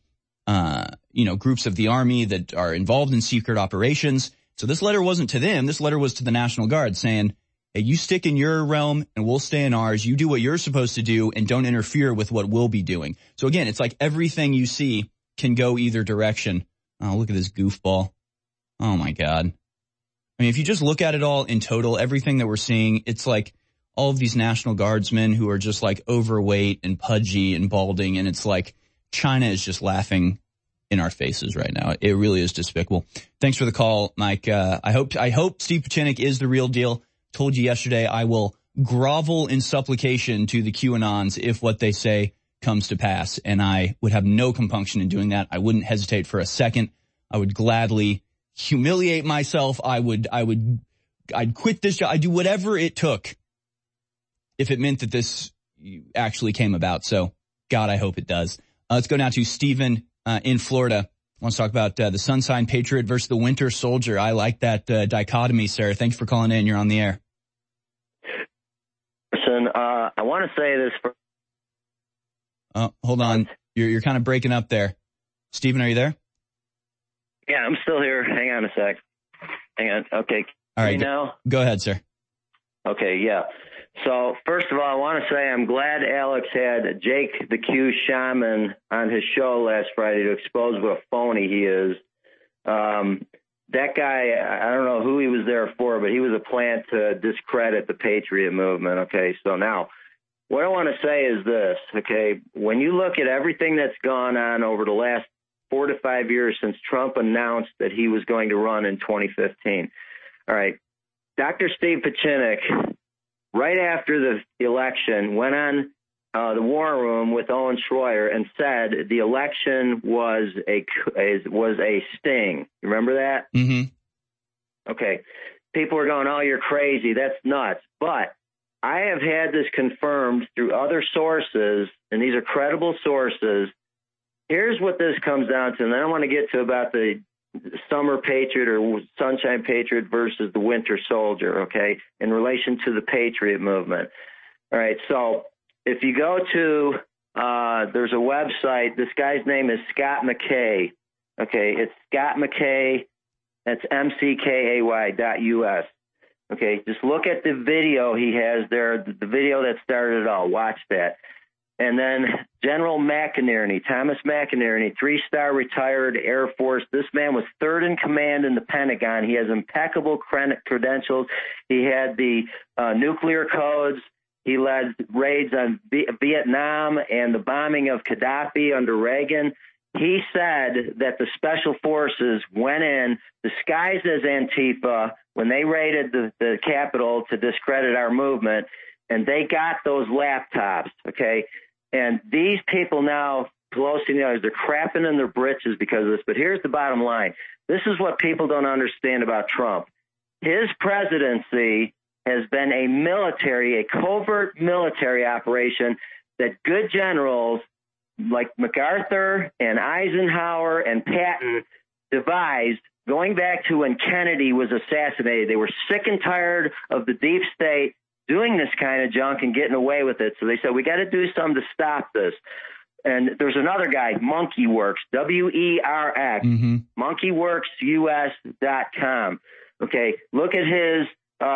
S2: groups of the Army that are involved in secret operations. So this letter wasn't to them. This letter was to the National Guard saying, hey, you stick in your realm and we'll stay in ours. You do what you're supposed to do and don't interfere with what we'll be doing. So again, it's like everything you see can go either direction. Oh, look at this goofball. Oh my God. I mean, if you just look at it all in total, everything that we're seeing, it's like all of these National Guardsmen who are just like overweight and pudgy and balding. And it's like China is just laughing in our faces right now. It really is despicable. Thanks for the call, Mike. I hope Steve Pieczenik is the real deal. Told you yesterday I will grovel in supplication to the QAnons if what they say comes to pass, and I would have no compunction in doing that. I wouldn't hesitate for a second. I would gladly humiliate myself. I'd quit this job. I'd do whatever it took if it meant that this actually came about. So, God, I hope it does. Let's go now to Stephen in Florida. Wants to talk about the Sunshine Patriot versus the Winter Soldier. I like that dichotomy, sir. Thanks for calling in. You're on the air.
S16: Listen, I want to say this.
S2: Hold on. You're kind of breaking up there. Stephen, are you there?
S16: Yeah, I'm still here. Hang on a sec. Hang on. Okay.
S2: All right.
S16: Now?
S2: Go ahead, sir.
S16: Okay, yeah. So, first of all, I want to say I'm glad Alex had Jake the Q Shaman on his show last Friday to expose what a phony he is. That guy, I don't know who he was there for, but he was a plant to discredit the Patriot movement. Okay, so now what I want to say is this, okay, when you look at everything that's gone on over the last 4 to 5 years since Trump announced that he was going to run in 2015, all right, Dr. Steve Pieczenik, right after the election, went on the War Room with Owen Schroyer and said the election was a sting. You remember that?
S2: Mm-hmm.
S16: Okay. People are going, oh, you're crazy. That's nuts. But I have had this confirmed through other sources, and these are credible sources. Here's what this comes down to, and then I want to get to about the Summer Patriot or Sunshine Patriot versus the Winter Soldier, okay, in relation to the Patriot movement. All right, so if you go to, there's a website, this guy's name is Scott McKay, okay, it's Scott McKay, that's MCKAY.US. Okay, just look at the video he has there, the video that started it all, watch that. And then General McInerney, Thomas McInerney, 3-star retired Air Force. This man was third in command in the Pentagon. He has impeccable credentials. He had the nuclear codes. He led raids on Vietnam and the bombing of Gaddafi under Reagan. he said that the special forces went in disguised as Antifa when they raided the Capitol to discredit our movement, and they got those laptops, okay? And these people now, Pelosi, they're crapping in their britches because of this. But here's the bottom line. This is what people don't understand about Trump. His presidency has been a covert military operation that good generals like MacArthur and Eisenhower and Patton devised going back to when Kennedy was assassinated. They were sick and tired of the deep state doing this kind of junk and getting away with it. So they said, we got to do something to stop this. And there's another guy, MonkeyWorks, W-E-R-X, monkeyworksus.com. Okay, look at his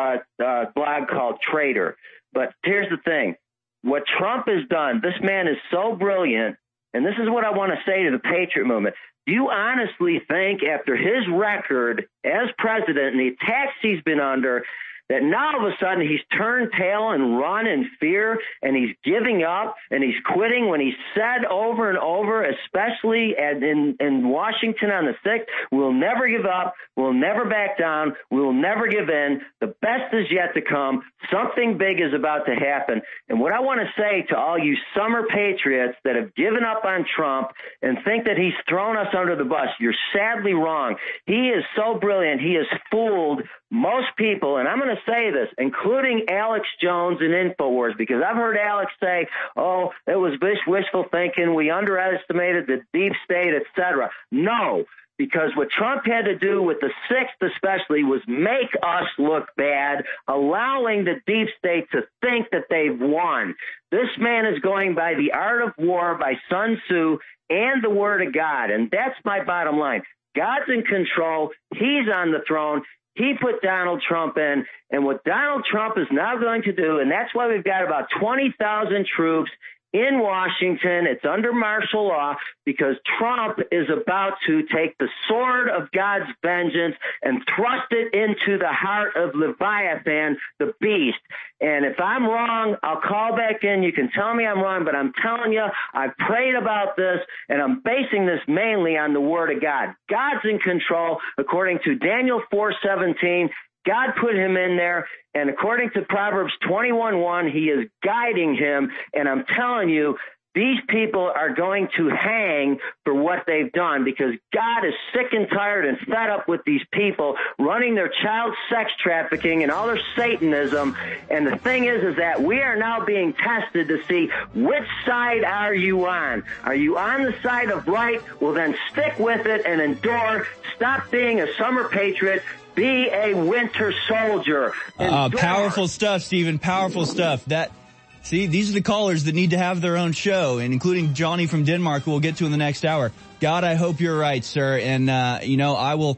S16: blog called Traitor. But here's the thing. What Trump has done, this man is so brilliant, and this is what I want to say to the Patriot movement. Do you honestly think after his record as president and the attacks he's been under, that now all of a sudden he's turned tail and run in fear and he's giving up and he's quitting when he said over and over, especially in Washington on the 6th, we'll never give up, we'll never back down, we'll never give in, the best is yet to come, something big is about to happen. And what I want to say to all you summer patriots that have given up on Trump and think that he's thrown us under the bus, you're sadly wrong. He is so brilliant, he has fooled most people, and I'm going to say this, including Alex Jones and InfoWars, because I've heard Alex say, oh, it was wishful thinking, we underestimated the deep state, etc. No, because what Trump had to do with the 6th especially was make us look bad, allowing the deep state to think that they've won. This man is going by the art of war, by Sun Tzu, and the word of God, and that's my bottom line. God's in control. He's on the throne. He put Donald Trump in, and what Donald Trump is now going to do, and that's why we've got about 20,000 troops in Washington. It's under martial law because Trump is about to take the sword of God's vengeance and thrust it into the heart of Leviathan, the beast. And if I'm wrong, I'll call back in. You can tell me I'm wrong, but I'm telling you, I've prayed about this, and I'm basing this mainly on the Word of God. God's in control, according to Daniel 4:17. God put him in there, and according to Proverbs 21:1, he is guiding him, and I'm telling you, these people are going to hang for what they've done because God is sick and tired and fed up with these people running their child sex trafficking and all their Satanism. And the thing is that we are now being tested to see which side are you on. Are you on the side of right? Well, then stick with it and endure. Stop being a summer patriot. Be a winter soldier.
S2: Powerful stuff, Stephen. Powerful stuff. See, these are the callers that need to have their own show, and including Johnny from Denmark, who we'll get to in the next hour. God, I hope you're right, sir. And, you will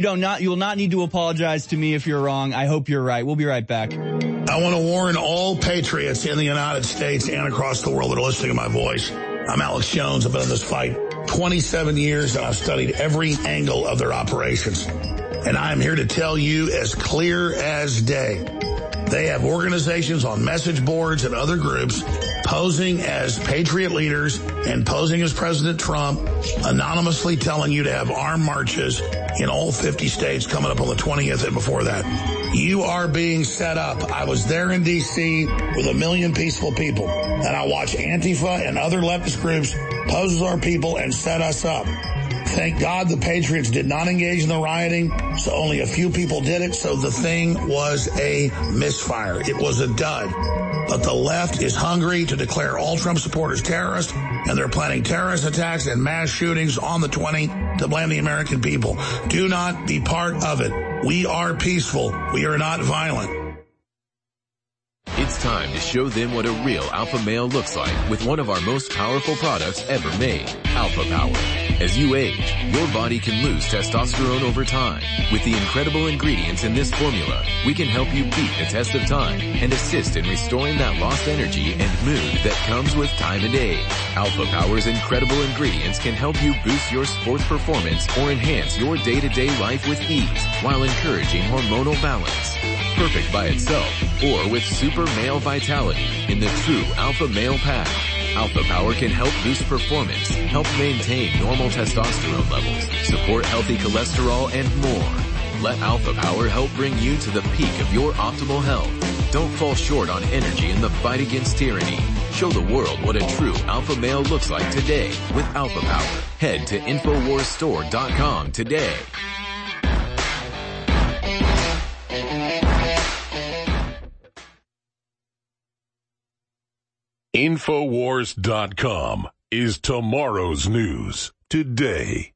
S2: not need to apologize to me if you're wrong. I hope you're right. We'll be right back.
S3: I want to warn all patriots in the United States and across the world that are listening to my voice. I'm Alex Jones. I've been in this fight 27 years, and I've studied every angle of their operations. And I'm here to tell you as clear as day. They have organizations on message boards and other groups posing as patriot leaders and posing as President Trump, anonymously telling you to have armed marches in all 50 states coming up on the 20th and before that. You are being set up. I was there in D.C. with 1 million peaceful people, and I watched Antifa and other leftist groups pose as our people and set us up. Thank God the Patriots did not engage in the rioting, so only a few people did it, so the thing was a misfire. It was a dud. But the left is hungry to declare all Trump supporters terrorists, and they're planning terrorist attacks and mass shootings on the 20th to blame the American people. Do not be part of it. We are peaceful. We are not violent.
S17: It's time to show them what a real alpha male looks like with one of our most powerful products ever made, Alpha Power. As you age, your body can lose testosterone over time. With the incredible ingredients in this formula, we can help you beat the test of time and assist in restoring that lost energy and mood that comes with time and age. Alpha Power's incredible ingredients can help you boost your sports performance or enhance your day-to-day life with ease while encouraging hormonal balance. Perfect by itself or with super male vitality in the true Alpha Male Pack. Alpha Power can help boost performance, help maintain normal testosterone levels, support healthy cholesterol, and more. Let Alpha Power help bring you to the peak of your optimal health. Don't fall short on energy in the fight against tyranny. Show the world what a true alpha male looks like today with Alpha Power. Head to InfoWarsStore.com today.
S10: InfoWars.com is tomorrow's news today.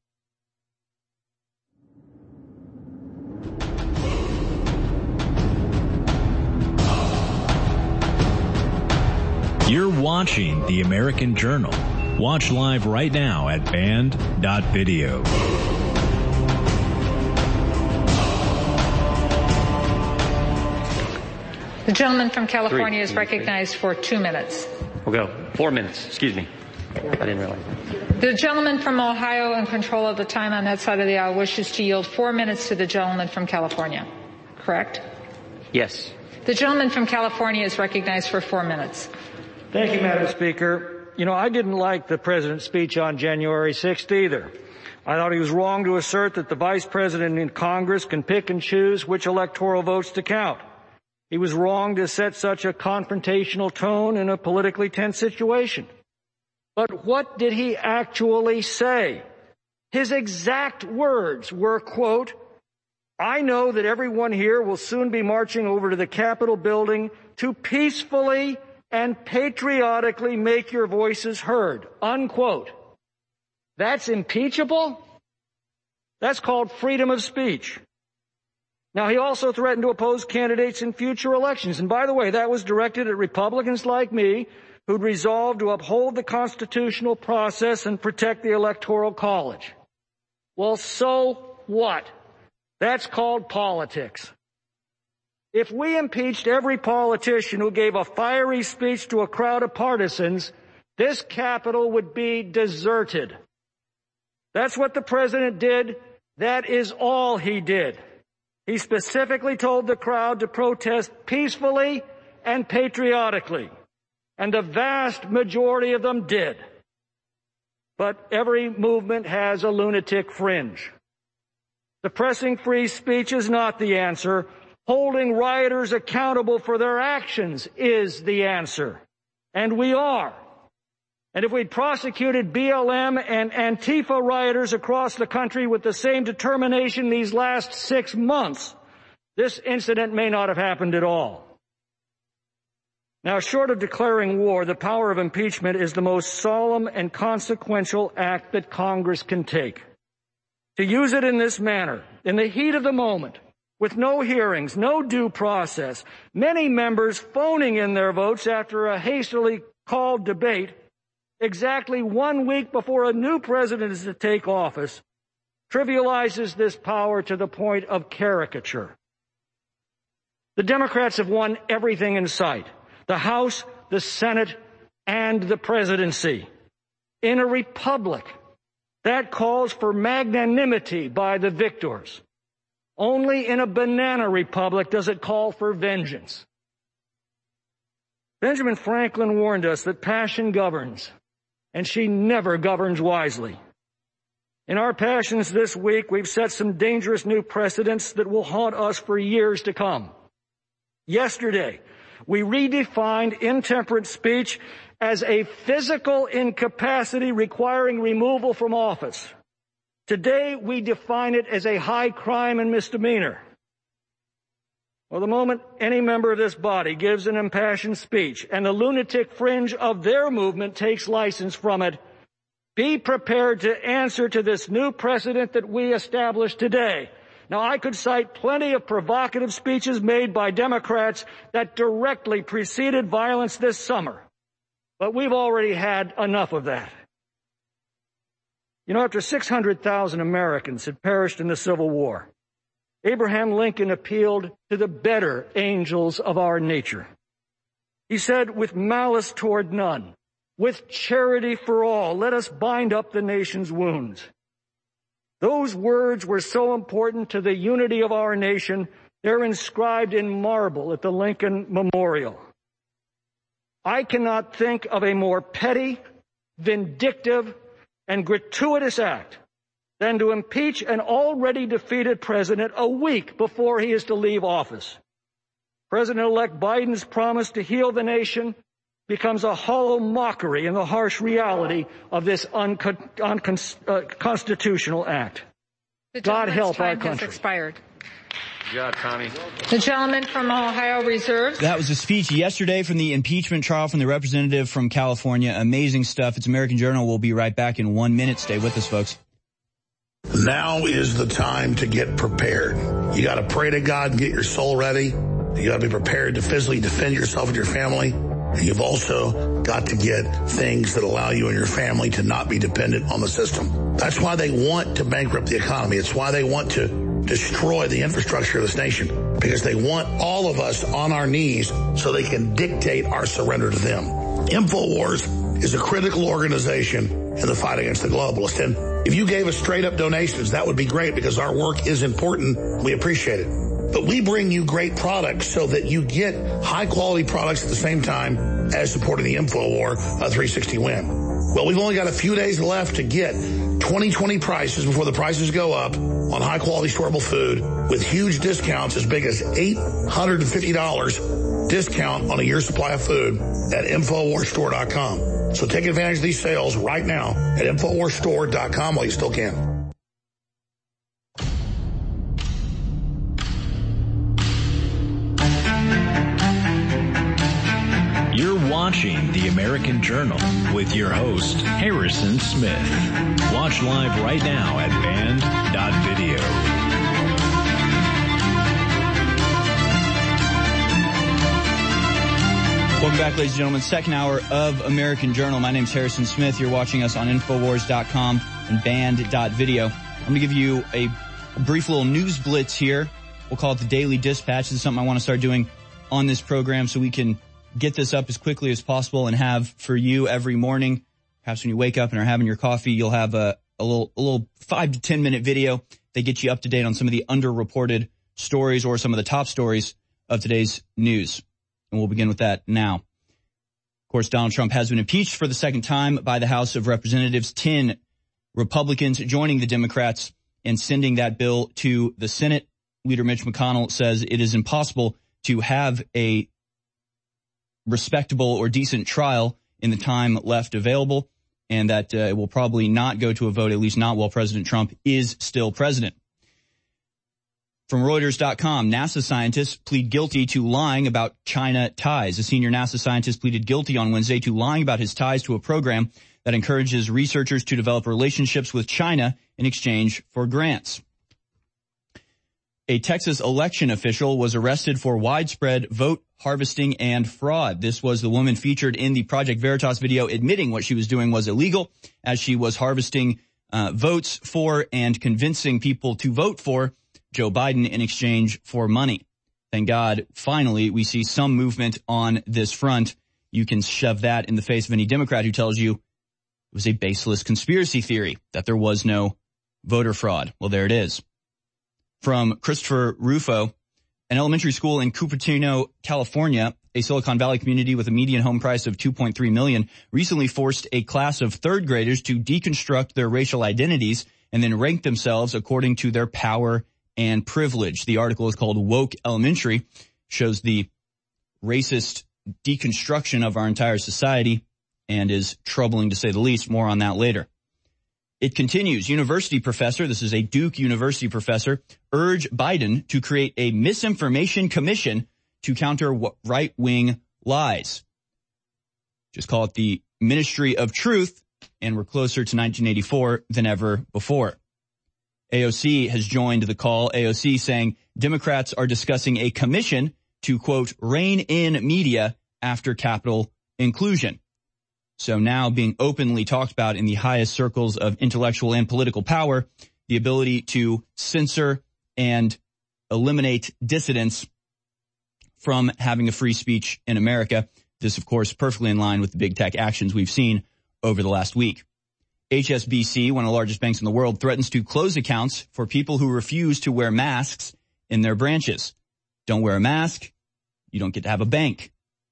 S1: You're watching The American Journal. Watch live right now at band.video.
S7: The gentleman from California is recognized for 2 minutes.
S6: We'll go. 4 minutes. Excuse me. I didn't realize.
S7: The gentleman from Ohio, in control of the time on that side of the aisle, wishes to yield 4 minutes to the gentleman from California. Correct?
S6: Yes.
S7: The gentleman from California is recognized for 4 minutes.
S18: Thank you, Madam Speaker. You know, I didn't like the President's speech on January 6th either. I thought he was wrong to assert that the Vice President in Congress can pick and choose which electoral votes to count. He was wrong to set such a confrontational tone in a politically tense situation. But what did he actually say? His exact words were, quote, "I know that everyone here will soon be marching over to the Capitol building to peacefully and patriotically make your voices heard," unquote. That's impeachable? That's called freedom of speech. Now, he also threatened to oppose candidates in future elections. And by the way, that was directed at Republicans like me who'd resolved to uphold the constitutional process and protect the Electoral College. Well, so what? That's called politics. If we impeached every politician who gave a fiery speech to a crowd of partisans, this Capitol would be deserted. That's what the President did. That is all he did. He specifically told the crowd to protest peacefully and patriotically, and the vast majority of them did. But every movement has a lunatic fringe. Suppressing free speech is not the answer. Holding rioters accountable for their actions is the answer. And we are. And if we'd prosecuted BLM and Antifa rioters across the country with the same determination these last 6 months, this incident may not have happened at all. Now, short of declaring war, the power of impeachment is the most solemn and consequential act that Congress can take. To use it in this manner, in the heat of the moment, with no hearings, no due process, many members phoning in their votes after a hastily called debate, exactly 1 week before a new president is to take office, trivializes this power to the point of caricature. The Democrats have won everything in sight: the House, the Senate, and the presidency. In a republic, that calls for magnanimity by the victors. Only in a banana republic does it call for vengeance. Benjamin Franklin warned us that passion governs, and she never governs wisely. In our passions this week, we've set some dangerous new precedents that will haunt us for years to come. Yesterday, we redefined intemperate speech as a physical incapacity requiring removal from office. Today, we define it as a high crime and misdemeanor. Well, the moment any member of this body gives an impassioned speech and the lunatic fringe of their movement takes license from it, be prepared to answer to this new precedent that we established today. Now, I could cite plenty of provocative speeches made by Democrats that directly preceded violence this summer, but we've already had enough of that. You know, after 600,000 Americans had perished in the Civil War, Abraham Lincoln appealed to the better angels of our nature. He said, "With malice toward none, with charity for all, let us bind up the nation's wounds." Those words were so important to the unity of our nation, they're inscribed in marble at the Lincoln Memorial. I cannot think of a more petty, vindictive, and gratuitous act than to impeach an already defeated president a week before he is to leave office. President-elect Biden's promise to heal the nation becomes a hollow mockery in the harsh reality of this unconstitutional act. God help our country.
S7: Has expired.
S11: Good job, Tommy.
S7: The gentleman from Ohio reserves.
S2: That was a speech yesterday from the impeachment trial from the representative from California. Amazing stuff. It's American Journal. We'll be right back in 1 minute. Stay with us, folks.
S3: Now is the time to get prepared. You got to pray to God and get your soul ready. You got to be prepared to physically defend yourself and your family. And you've also got to get things that allow you and your family to not be dependent on the system. That's why they want to bankrupt the economy. It's why they want to destroy the infrastructure of this nation, because they want all of us on our knees so they can dictate our surrender to them. InfoWars is a critical organization in the fight against the globalists. And if you gave us straight up donations, that would be great, because our work is important. We appreciate it. But we bring you great products so that you get high quality products at the same time as supporting the InfoWar 360 Win. Well, we've only got a few days left to get 2020 prices before the prices go up on high quality storable food with huge discounts as big as $850 discount on a year's supply of food at InfoWarsStore.com. So take advantage of these sales right now at InfoWarsStore.com while you still can.
S1: You're watching The American Journal with your host, Harrison Smith. Watch live right now at band.video.
S2: Welcome back, ladies and gentlemen. Second hour of American Journal. My name's Harrison Smith. You're watching us on Infowars.com and band.video. I'm going to give you a brief little news blitz here. We'll call it the Daily Dispatch. This is something I want to start doing on this program so we can get this up as quickly as possible and have for you every morning. Perhaps when you wake up and are having your coffee, you'll have a little 5 to 10 minute video that gets you up to date on some of the underreported stories or some of the top stories of today's news. And we'll begin with that now. Of course, Donald Trump has been impeached for the second time by the House of Representatives. 10 Republicans joining the Democrats and sending that bill to the Senate. Leader Mitch McConnell says it is impossible to have a respectable or decent trial in the time left available, and that it will probably not go to a vote, at least not while President Trump is still president. From Reuters.com, NASA scientists plead guilty to lying about China ties. A senior NASA scientist pleaded guilty on Wednesday to lying about his ties to a program that encourages researchers to develop relationships with China in exchange for grants. A Texas election official was arrested for widespread vote harvesting and fraud. This was the woman featured in the Project Veritas video admitting what she was doing was illegal, as she was harvesting votes for and convincing people to vote for Joe Biden in exchange for money. Thank God, finally, we see some movement on this front. You can shove that in the face of any Democrat who tells you it was a baseless conspiracy theory, that there was no voter fraud. Well, there it is. From Christopher Rufo, an elementary school in Cupertino, California, a Silicon Valley community with a median home price of $2.3 million, recently forced a class of third graders to deconstruct their racial identities and then rank themselves according to their power and privilege. The article is called Woke Elementary, shows the racist deconstruction of our entire society and is troubling to say the least. More on that later. It continues. University professor, this is a Duke University professor, urge Biden to create a misinformation commission to counter right-wing lies. Just call it the Ministry of Truth, and we're closer to 1984 than ever before. AOC has joined the call, AOC saying Democrats are discussing a commission to, quote, rein in media after Capitol inclusion. So now being openly talked about in the highest circles of intellectual and political power, the ability to censor and eliminate dissidents from having a free speech in America. This, of course, perfectly in line with the big tech actions we've seen over the last week. HSBC, one of the largest banks in the world, threatens to close accounts for people who refuse to wear masks in their branches. Don't wear a mask, you don't get to have a bank.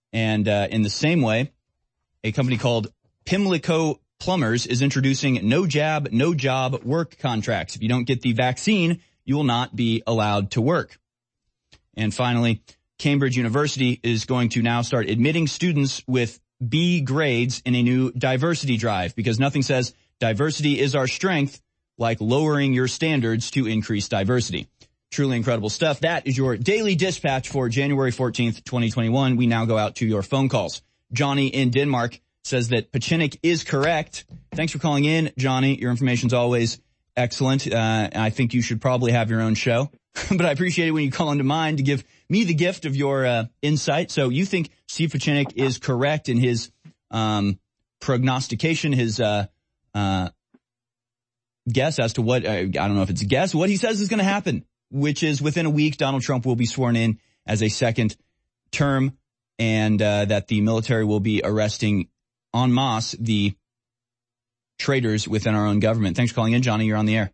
S2: And in the same way, a company called Pimlico Plumbers is introducing no jab, no job work contracts. If you don't get the vaccine, you will not be allowed to work. And finally, Cambridge University is going to now start admitting students with B grades in a new diversity drive, because nothing says diversity is our strength like lowering your standards to increase diversity. Truly incredible stuff. That is your daily dispatch for January 14th, 2021. We now go out to your phone calls. Johnny in Denmark says that Pachinik is correct. Thanks for calling in, Johnny. Your information's always excellent. I think you should probably have your own show, but I appreciate it when you call into mine to give me the gift of your insight. So you think Steve Pachinik is correct in his prognostication, his guess as to what, I don't know if it's a guess, what he says is going to happen, which is within a week, Donald Trump will be sworn in as a second term, and that the military will be arresting en masse the traitors within our own government. Thanks for calling in, Johnny. You're on the air.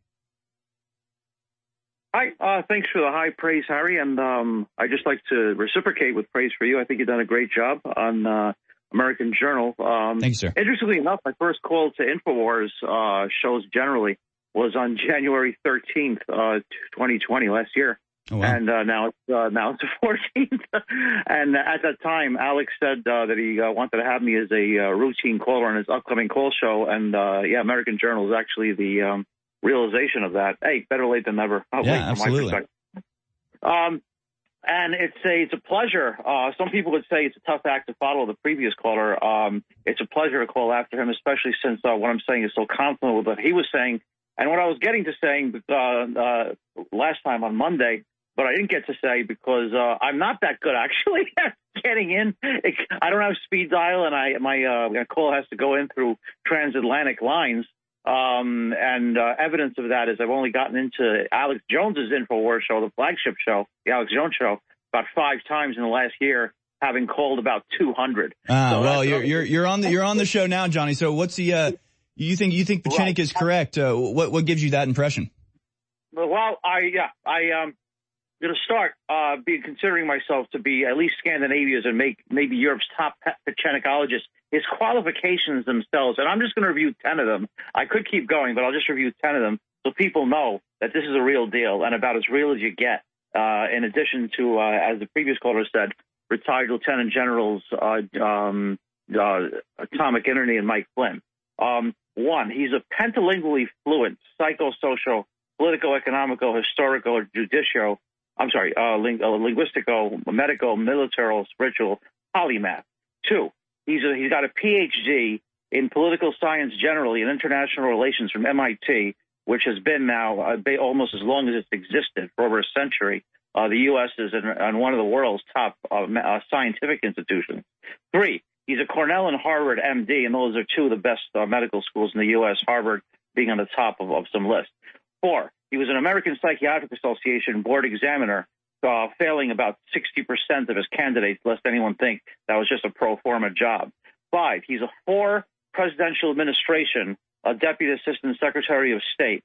S19: Hi, thanks for the high praise, Harry, and I'd just like to reciprocate with praise for you. I think you've done a great job on American Journal.
S2: Thank you, sir.
S19: Interestingly enough, my first call to InfoWars shows generally was on January 13th, 2020, last year.
S2: Oh, wow.
S19: And now it's the 14th. And at that time, Alex said that he wanted to have me as a routine caller on his upcoming call show. And yeah, American Journal is actually the realization of that. Hey, better late than never.
S2: Yeah, absolutely.
S19: My perspective. And it's a pleasure. Some people would say it's a tough act to follow the previous caller. It's a pleasure to call after him, especially since what I'm saying is so confident with what he was saying and what I was getting to saying last time on Monday, but I didn't get to say because I'm not that good actually at getting in. I don't have speed dial, and my call has to go in through transatlantic lines. And evidence of that is I've only gotten into Alex Jones's InfoWars show, the flagship show, the Alex Jones show, about 5 times in the last year, having called about 200.
S2: Well, you're on the show now, Johnny. So what's the you think Pachinik is correct? What gives you that impression?
S19: Well, I'm going to start considering myself to be at least Scandinavia's and maybe Europe's top Pachinicologist. His qualifications themselves, and I'm just going to review 10 of them. I could keep going, but I'll just review 10 of them so people know that this is a real deal and about as real as you get. In addition to, as the previous caller said, retired Lieutenant Generals Atomic Energy and Mike Flynn. 1, he's a pentalingually fluent psychosocial, political, economical, historical, linguistico, medical, military, spiritual polymath. 2, he's got a PhD in political science generally and international relations from MIT, which has been now almost as long as it's existed, for over a century. The U.S. is in one of the world's top scientific institutions. 3, he's a Cornell and Harvard MD, and those are 2 of the best medical schools in the U.S., Harvard being on the top of some list. 4, he was an American Psychiatric Association board examiner, failing about 60% of his candidates, lest anyone think that was just a pro forma job. 5, he's a 4 presidential administration, a Deputy Assistant Secretary of State.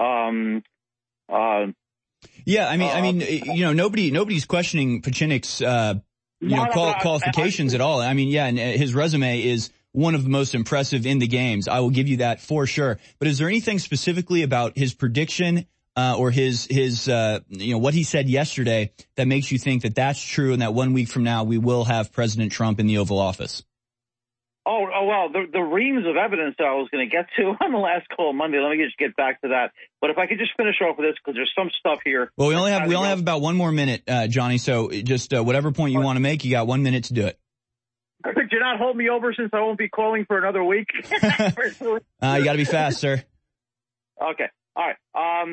S2: Nobody's questioning Pachinik's, qualifications at all. I mean, yeah, and his resume is one of the most impressive in the games. I will give you that for sure. But is there anything specifically about his prediction, or his what he said yesterday that makes you think that that's true and that 1 week from now we will have President Trump in the Oval Office?
S19: Well, the reams of evidence that I was going to get to on the last call Monday. Let me just get back to that. But if I could just finish off with this, because there's some stuff here.
S2: Well, we only have about 1 more minute, Johnny. So just whatever point you want to make, you got 1 minute to do it.
S19: Could you not hold me over since I won't be calling for another week?
S2: You got to be fast, sir.
S19: Okay. All right.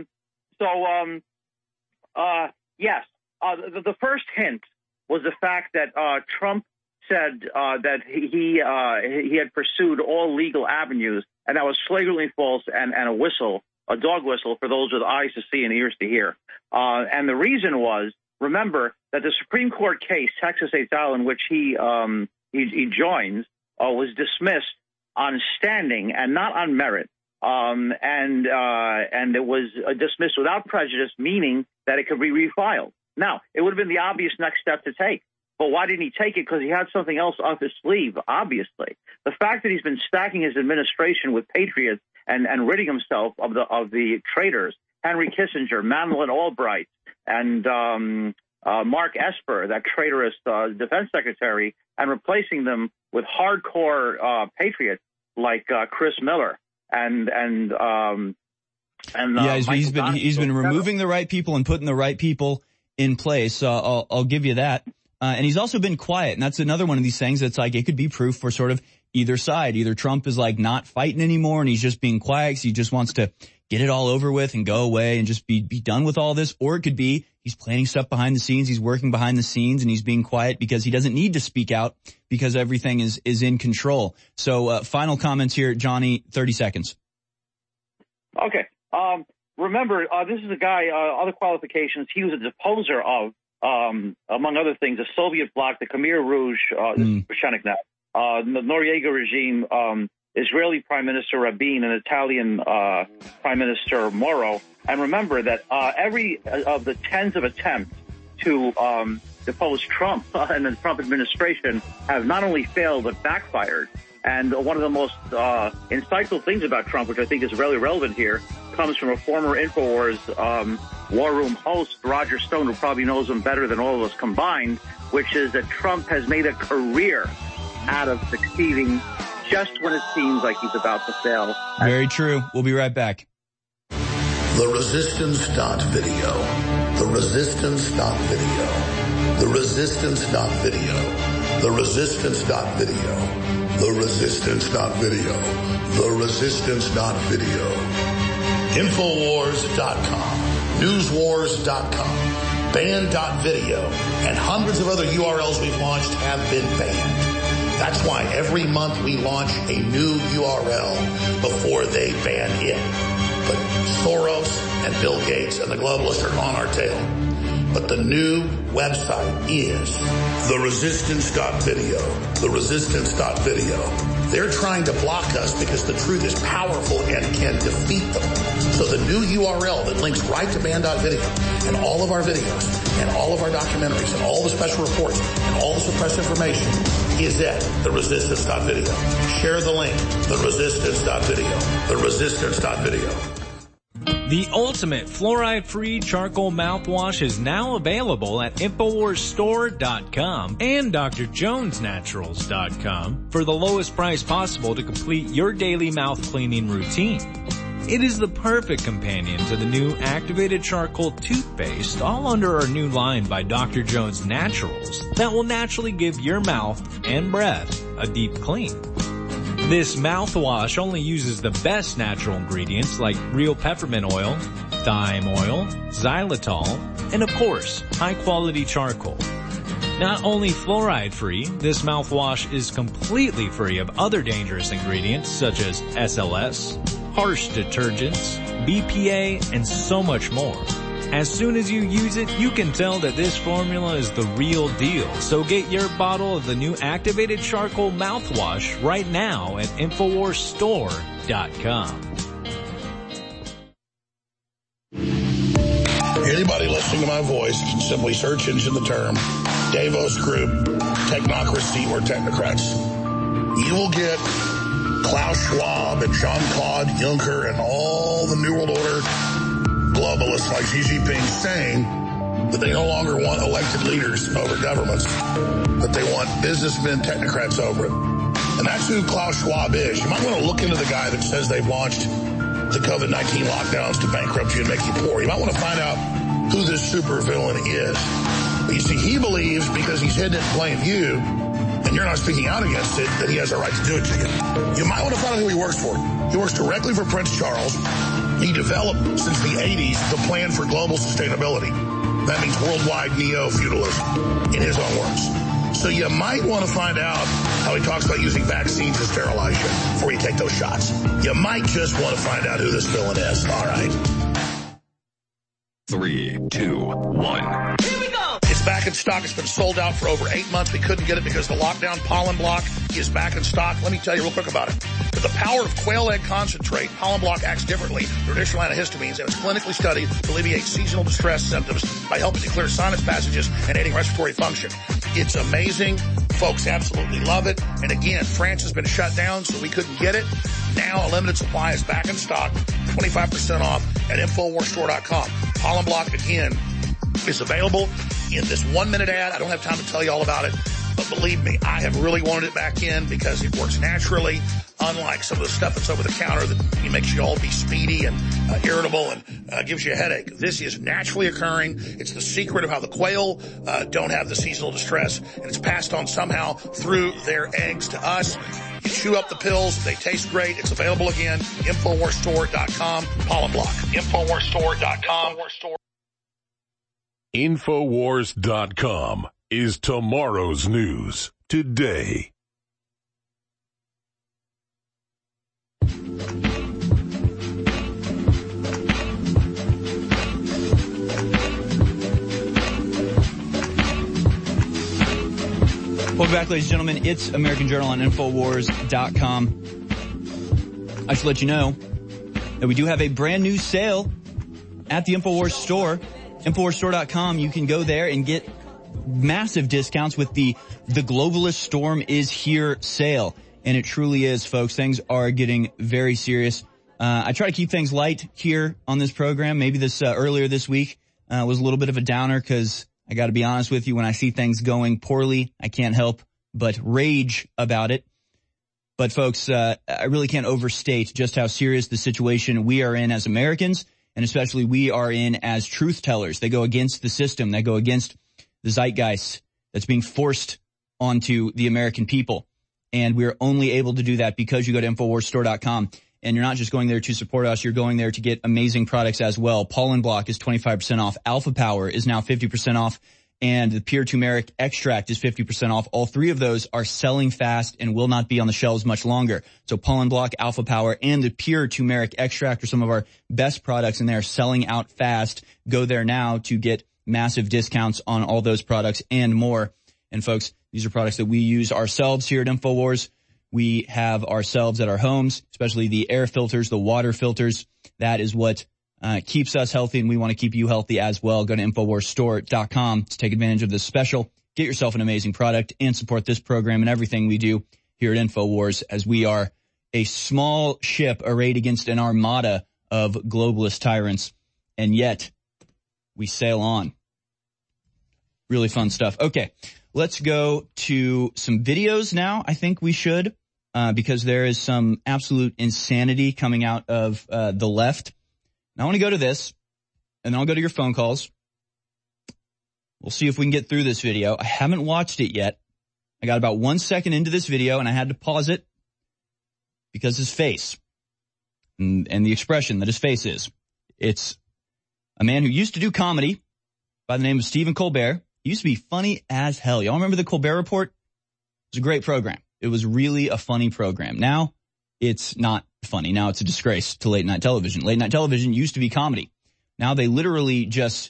S19: Yes. The first hint was the fact that Trump said that he had pursued all legal avenues, and that was flagrantly false and a dog whistle for those with eyes to see and ears to hear. And the reason was, remember that the Supreme Court case, Texas et al., in which he joins, was dismissed on standing and not on merit. And it was dismissed without prejudice, meaning that it could be refiled. Now, it would have been the obvious next step to take. But why didn't he take it? Because he had something else up his sleeve, obviously. The fact that he's been stacking his administration with patriots and ridding himself of the traitors, Henry Kissinger, Madeleine Albright, and Mark Esper, that traitorous defense secretary, and replacing them with hardcore patriots like Chris Miller
S2: he's been removing the right people and putting the right people in place. I'll give you that. And he's also been quiet, and that's another one of these things that's like it could be proof for sort of either side. Either Trump is like not fighting anymore and he's just being quiet because he just wants to get it all over with and go away and just be done with all this, or it could be he's planning stuff behind the scenes, he's working behind the scenes, and he's being quiet because he doesn't need to speak out because everything is in control. So final comments here, Johnny, 30 seconds.
S19: Okay. Remember, this is a guy, other qualifications, he was a deposer of, among other things, the Soviet bloc, the Khmer Rouge, the Noriega regime, Israeli Prime Minister Rabin, and Italian Prime Minister Moro. And remember that every of the tens of attempts to depose Trump and the Trump administration have not only failed but backfired. And one of the most insightful things about Trump, which I think is really relevant here, comes from a former InfoWars War Room host, Roger Stone, who probably knows him better than all of us combined, which is that Trump has made a career out of succeeding just when it seems like he's about to fail.
S2: Very true. We'll be right back.
S3: The resistance.video. The resistance.video. The resistance.video. The resistance.video. The resistance.video. The resistance.video. Infowars.com. Newswars.com. Banned.video. And hundreds of other URLs we've launched have been banned. That's why every month we launch a new URL before they ban it. But Soros and Bill Gates and the globalists are on our tail. But the new website is theresistance.video. Theresistance.video. They're trying to block us because the truth is powerful and can defeat them. So the new URL that links right to banned.video and all of our videos and all of our documentaries and all the special reports and all the suppressed information is at theresistance.video. Share the link, theresistance.video. Theresistance.video.
S1: The ultimate fluoride-free charcoal mouthwash is now available at InfoWarsStore.com and DrJonesNaturals.com for the lowest price possible to complete your daily mouth cleaning routine. It is the perfect companion to the new activated charcoal toothpaste, all under our new line by Dr. Jones Naturals, that will naturally give your mouth and breath a deep clean. This mouthwash only uses the best natural ingredients like real peppermint oil, thyme oil, xylitol, and of course, high-quality charcoal. Not only fluoride-free, this mouthwash is completely free of other dangerous ingredients such as SLS, harsh detergents, BPA, and so much more. As soon as you use it, you can tell that this formula is the real deal. So get your bottle of the new activated charcoal mouthwash right now at InfoWarsStore.com.
S3: Anybody listening to my voice can simply search engine the term Davos Group, technocracy, or technocrats. You will get Klaus Schwab and Jean-Claude Juncker and all the New World Order globalists like Xi Jinping saying that they no longer want elected leaders over governments, that they want businessmen, technocrats over it. And that's who Klaus Schwab is. You might want to look into the guy that says they've launched the COVID-19 lockdowns to bankrupt you and make you poor. You might want to find out who this supervillain is. But you see, he believes because he's hidden it in plain view and you're not speaking out against it, that he has a right to do it to you. You might want to find out who he works for. He works directly for Prince Charles. He developed, since the 80s, the plan for global sustainability. That means worldwide neo-feudalism, in his own words. So you might want to find out how he talks about using vaccines to sterilize you before you take those shots. You might just want to find out who this villain is. All right.
S10: 3, 2, 1.
S3: Here we go! It's back in stock. It's been sold out for over 8 months. We couldn't get it because of the lockdown. Pollen Block is back in stock. Let me tell you real quick about it. With the power of quail egg concentrate, Pollen Block acts differently than traditional antihistamines, and it's clinically studied to alleviate seasonal distress symptoms by helping to clear sinus passages and aiding respiratory function. It's amazing. Folks absolutely love it. And again, France has been shut down, so we couldn't get it. Now a limited supply is back in stock, 25% off at InfoWarsStore.com. Pollen Block, again, is available in this 1-minute ad. I don't have time to tell you all about it, but believe me, I have really wanted it back in because it works naturally, unlike some of the stuff that's over the counter that makes you all be speedy and irritable and gives you a headache. This is naturally occurring. It's the secret of how the quail don't have the seasonal distress, and it's passed on somehow through their eggs to us. You chew up the pills. They taste great. It's available again. InfoWarsStore.com. Pollen Block. InfoWarsStore.com.
S10: InfoWars.com is tomorrow's news today.
S2: Welcome back, ladies and gentlemen. It's American Journal on InfoWars.com. I should let you know that we do have a brand new sale at the InfoWars store. InfoWarsStore.com. You can go there and get massive discounts with the Globalist Storm is Here sale. And it truly is, folks. Things are getting very serious. I try to keep things light here on this program. Maybe this earlier this week was a little bit of a downer because I got to be honest with you, when I see things going poorly, I can't help but rage about it. But folks, I really can't overstate just how serious the situation we are in as Americans, and especially we are in as truth tellers. They go against the system. They go against the zeitgeist that's being forced onto the American people. And we're only able to do that because you go to InfoWarsStore.com. And you're not just going there to support us, you're going there to get amazing products as well. Pollen Block is 25% off. Alpha Power is now 50% off. And the Pure Turmeric Extract is 50% off. All three of those are selling fast and will not be on the shelves much longer. So Pollen Block, Alpha Power, and the Pure Turmeric Extract are some of our best products, and they are selling out fast. Go there now to get massive discounts on all those products and more. And folks, these are products that we use ourselves here at InfoWars. We have ourselves at our homes, especially the air filters, the water filters. That is what keeps us healthy, and we want to keep you healthy as well. Go to InfoWarsStore.com to take advantage of this special. Get yourself an amazing product and support this program and everything we do here at InfoWars, as we are a small ship arrayed against an armada of globalist tyrants, and yet we sail on. Really fun stuff. Okay, let's go to some videos now. I think we should, because there is some absolute insanity coming out of the left. Now I want to go to this, and then I'll go to your phone calls. We'll see if we can get through this video. I haven't watched it yet. I got about 1 second into this video, and I had to pause it because his face and the expression that his face is. It's a man who used to do comedy by the name of Stephen Colbert. He used to be funny as hell. Y'all remember the Colbert Report? It was a great program. It was really a funny program. Now it's not funny. Now it's a disgrace to late night television. Late night television used to be comedy. Now they literally just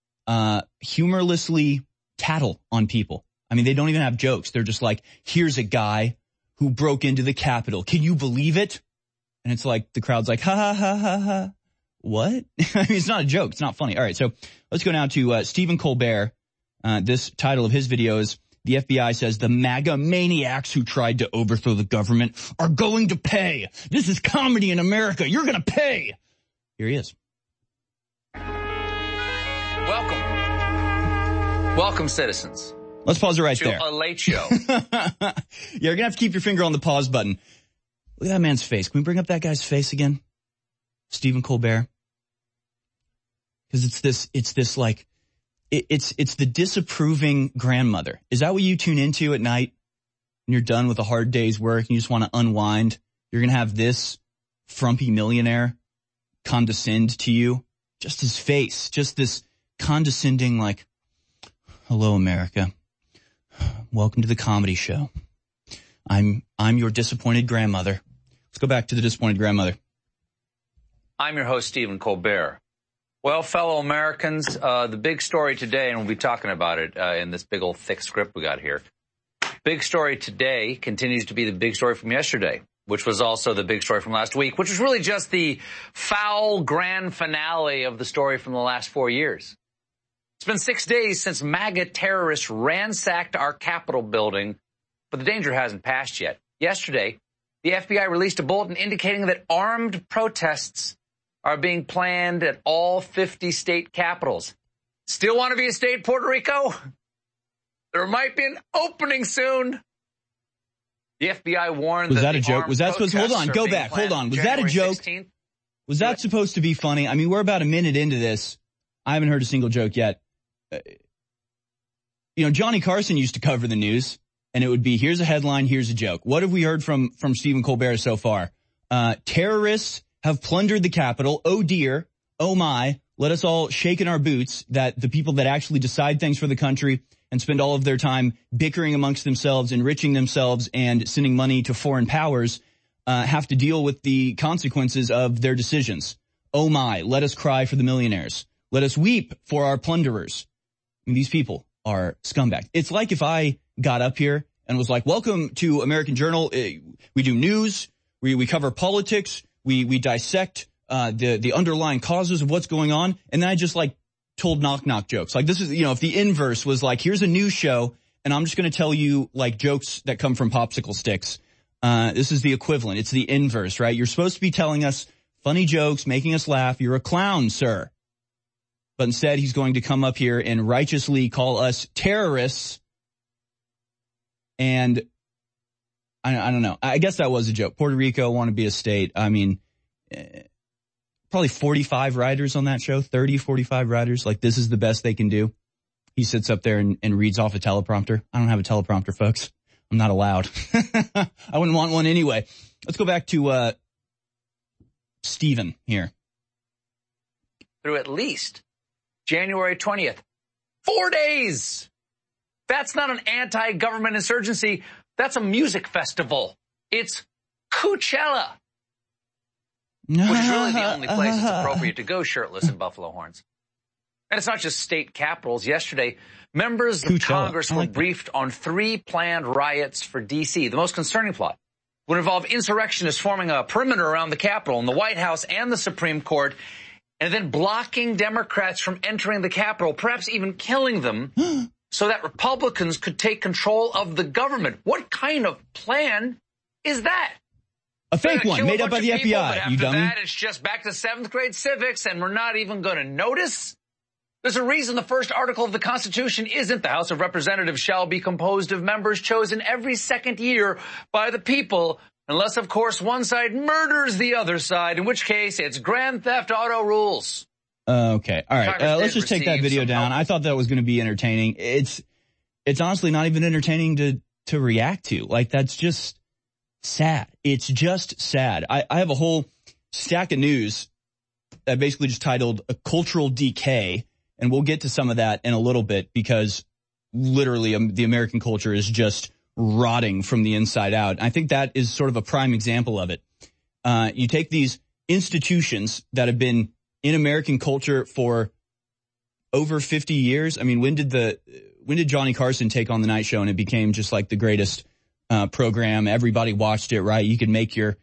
S2: humorlessly tattle on people. I mean, they don't even have jokes. They're just like, here's a guy who broke into the Capitol. Can you believe it? And it's like, the crowd's like, ha ha ha ha ha. What? I mean, it's not a joke. It's not funny. All right, so let's go now to Stephen Colbert. This title of his video is, the FBI says the MAGA maniacs who tried to overthrow the government are going to pay. This is comedy in America. You're going to pay. Here he is.
S20: Welcome, citizens.
S2: Let's pause it right there.
S20: To a late show.
S2: Yeah, you're going to have to keep your finger on the pause button. Look at that man's face. Can we bring up that guy's face again? Stephen Colbert. Because it's the disapproving grandmother. Is that what you tune into at night when you're done with a hard day's work and you just want to unwind? You're going to have this frumpy millionaire condescend to you? Just his face, just this condescending, like, hello, America. Welcome to the comedy show. I'm your disappointed grandmother. Let's go back to the disappointed grandmother.
S20: I'm your host, Stephen Colbert. Well, fellow Americans, the big story today, and we'll be talking about it in this big old thick script we got here. Big story today continues to be the big story from yesterday, which was also the big story from last week, which was really just the foul grand finale of the story from the last 4 years. It's been 6 days since MAGA terrorists ransacked our Capitol building, but the danger hasn't passed yet. Yesterday, the FBI released a bulletin indicating that armed protests are being planned at all 50 state capitals. Still want to be a state, Puerto Rico? There might be an opening soon. The FBI warned
S2: was
S20: that
S2: a joke? Was that supposed to, hold on, go back, hold on. Was that a joke? 16th? Was that supposed to be funny? I mean, we're about a minute into this. I haven't heard a single joke yet. Johnny Carson used to cover the news, and it would be, here's a headline, here's a joke. What have we heard from Stephen Colbert so far? Terrorists have plundered the Capitol. Oh dear. Oh my. Let us all shake in our boots that the people that actually decide things for the country and spend all of their time bickering amongst themselves, enriching themselves, and sending money to foreign powers have to deal with the consequences of their decisions. Oh my. Let us cry for the millionaires. Let us weep for our plunderers. I mean, these people are scumbags. It's like if I got up here and was like, welcome to American Journal. We do news. We cover politics. We dissect the underlying causes of what's going on, and then I just told knock jokes. Like, this is, if the inverse was like, here's a news show, and I'm just going to tell you jokes that come from popsicle sticks. This is the equivalent. It's the inverse, right? You're supposed to be telling us funny jokes, making us laugh. You're a clown, sir. But instead, he's going to come up here and righteously call us terrorists. And I don't know. I guess that was a joke. Puerto Rico want to be a state. I mean, probably 45 writers on that show, 30, 45 writers. This is the best they can do. He sits up there and reads off a teleprompter. I don't have a teleprompter, folks. I'm not allowed. I wouldn't want one anyway. Let's go back to Stephen here.
S20: Through at least January 20th. 4 days. That's not an anti-government insurgency. That's a music festival. It's Coachella. Which is really the only place it's appropriate to go shirtless in buffalo horns. And it's not just state capitals. Yesterday, members of Congress were briefed on 3 planned riots for D.C. The most concerning plot would involve insurrectionists forming a perimeter around the Capitol and the White House and the Supreme Court, and then blocking Democrats from entering the Capitol, perhaps even killing them, so that Republicans could take control of the government. What kind of plan is that?
S2: A fake one made up by the FBI, you dummy.
S20: After that, it's just back to 7th grade civics, and we're not even going to notice? There's a reason the first article of the Constitution isn't the House of Representatives shall be composed of members chosen every second year by the people, unless, of course, one side murders the other side, in which case it's Grand Theft Auto rules.
S2: Okay. All right. Let's just take that video down. I thought that was going to be entertaining. It's honestly not even entertaining to react to. That's just sad. It's just sad. I have a whole stack of news that basically just titled A Cultural Decay, and we'll get to some of that in a little bit because literally the American culture is just rotting from the inside out. I think that is sort of a prime example of it. You take these institutions that have been in American culture for over 50 years. I mean, when did Johnny Carson take on the Night Show and it became just the greatest program? Everybody watched it, right? You could make your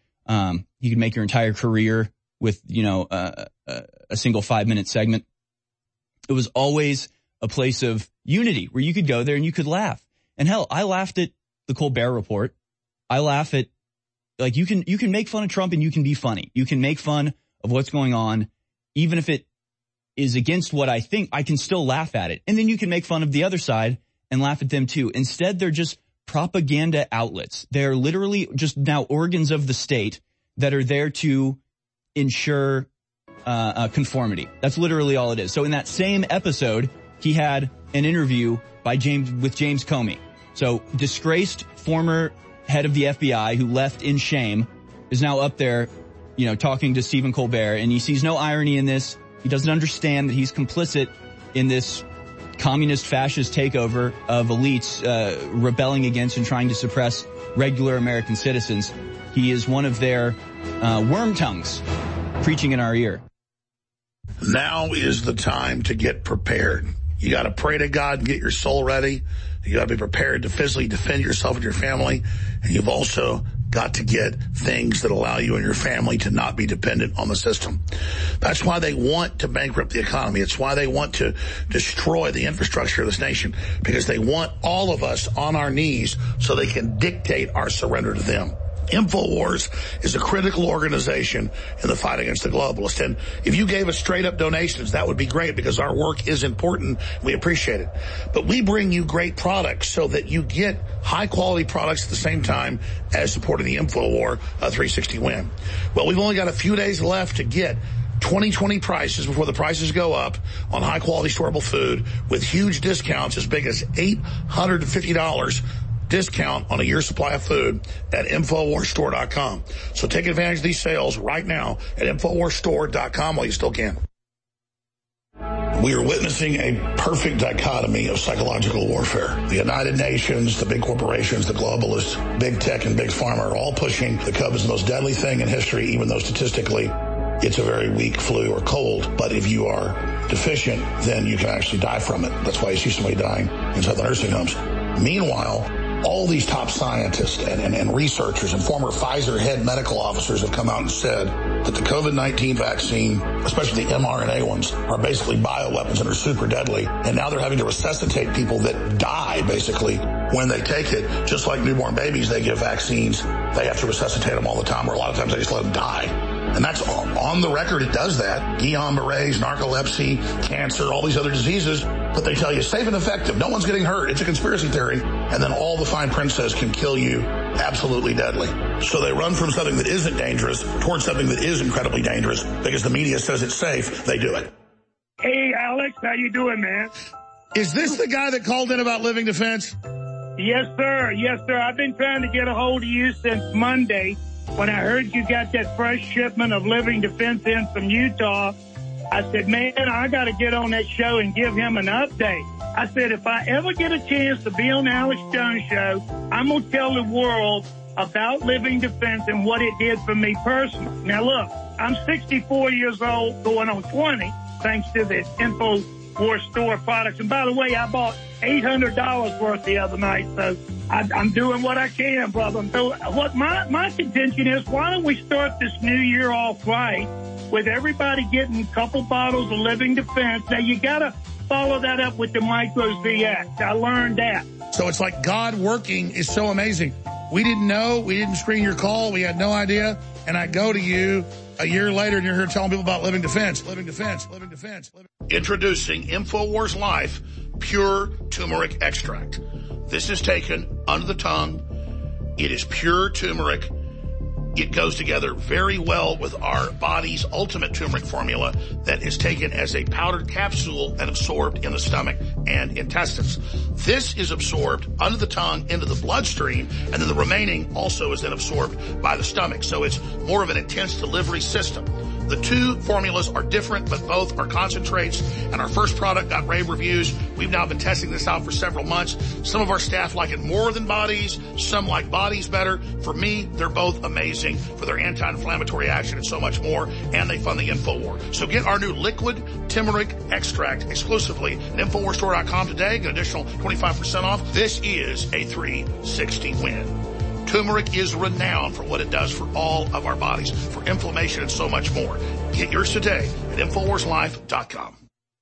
S2: entire career with, a single 5-minute segment. It was always a place of unity where you could go there and you could laugh. And hell, I laughed at the Colbert Report. I laugh at, you can make fun of Trump and you can be funny. You can make fun of what's going on. Even if it is against what I think, I can still laugh at it. And then you can make fun of the other side and laugh at them too. Instead, they're just propaganda outlets. They're literally just now organs of the state that are there to ensure conformity. That's literally all it is. So in that same episode, he had an interview with James Comey. So disgraced former head of the FBI who left in shame is now up there, talking to Stephen Colbert, and he sees no irony in this. He doesn't understand that he's complicit in this communist fascist takeover of elites rebelling against and trying to suppress regular American citizens. He is one of their worm tongues preaching in our ear.
S3: Now is the time to get prepared. You got to pray to God and get your soul ready. You got to be prepared to physically defend yourself and your family. And you've also got to get things that allow you and your family to not be dependent on the system. That's why they want to bankrupt the economy. It's why they want to destroy the infrastructure of this nation, because they want all of us on our knees so they can dictate our surrender to them. InfoWars is a critical organization in the fight against the globalists. And if you gave us straight up donations, that would be great, because our work is important. We appreciate it. But we bring you great products so that you get high quality products at the same time as supporting the InfoWar 360 win. Well, we've only got a few days left to get 2020 prices before the prices go up on high quality storable food with huge discounts as big as $850 discount on a year's supply of food at InfoWarsStore.com. So take advantage of these sales right now at InfoWarsStore.com while you still can. We are witnessing a perfect dichotomy of psychological warfare. The United Nations, the big corporations, the globalists, big tech, and big pharma are all pushing the COVID is the most deadly thing in history, even though statistically it's a very weak flu or cold. But if you are deficient, then you can actually die from it. That's why you see somebody dying inside the nursing homes. Meanwhile, all these top scientists and researchers and former Pfizer head medical officers have come out and said that the COVID-19 vaccine, especially the mRNA ones, are basically bioweapons and are super deadly. And now they're having to resuscitate people that die, basically, when they take it. Just like newborn babies, they give vaccines. They have to resuscitate them all the time, or a lot of times they just let them die. And that's on the record. It does that. Guillain-Barré's, narcolepsy, cancer, all these other diseases. But they tell you safe and effective. No one's getting hurt. It's a conspiracy theory. And then all the fine print says can kill you. Absolutely deadly. So they run from something that isn't dangerous towards something that is incredibly dangerous because the media says it's safe. They do it.
S21: Hey, Alex, how you doing, man?
S3: Is this the guy that called in about Living Defense?
S21: Yes, sir. Yes, sir. I've been trying to get a hold of you since Monday. When I heard you got that fresh shipment of Living Defense in from Utah, I said, man, I got to get on that show and give him an update. I said, if I ever get a chance to be on the Alex Jones show, I'm going to tell the world about Living Defense and what it did for me personally. Now, look, I'm 64 years old, going on 20, thanks to the InfoWars Store products. And by the way, I bought $800 worth the other night, so I'm doing what I can, brother. So what my contention is, why don't we start this new year off right with everybody getting a couple bottles of Living Defense? Now, you got to follow that up with the Micros VX. I learned that.
S3: So it's like God working is so amazing. We didn't know. We didn't screen your call. We had no idea. And I go to you a year later and you're here telling people about Living Defense. Living Defense. Living Defense. Introducing InfoWars Life Pure Turmeric Extract. This is taken under the tongue. It is pure turmeric. It goes together very well with our body's ultimate turmeric formula that is taken as a powdered capsule and absorbed in the stomach and intestines. This is absorbed under the tongue into the bloodstream, and then the remaining also is then absorbed by the stomach. So it's more of an intense delivery system. The two formulas are different, but both are concentrates, and our first product got rave reviews. We've now been testing this out for several months. Some of our staff like it more than bodies. Some like bodies better. For me, they're both amazing for their anti-inflammatory action and so much more, and they fund the InfoWar. So get our new liquid turmeric extract exclusively at InfoWarsStore.com today. Get an additional 25% off. This is a 360 win. Turmeric is renowned for what it does for all of our bodies, for inflammation and so much more. Get yours today at InfoWarsLife.com.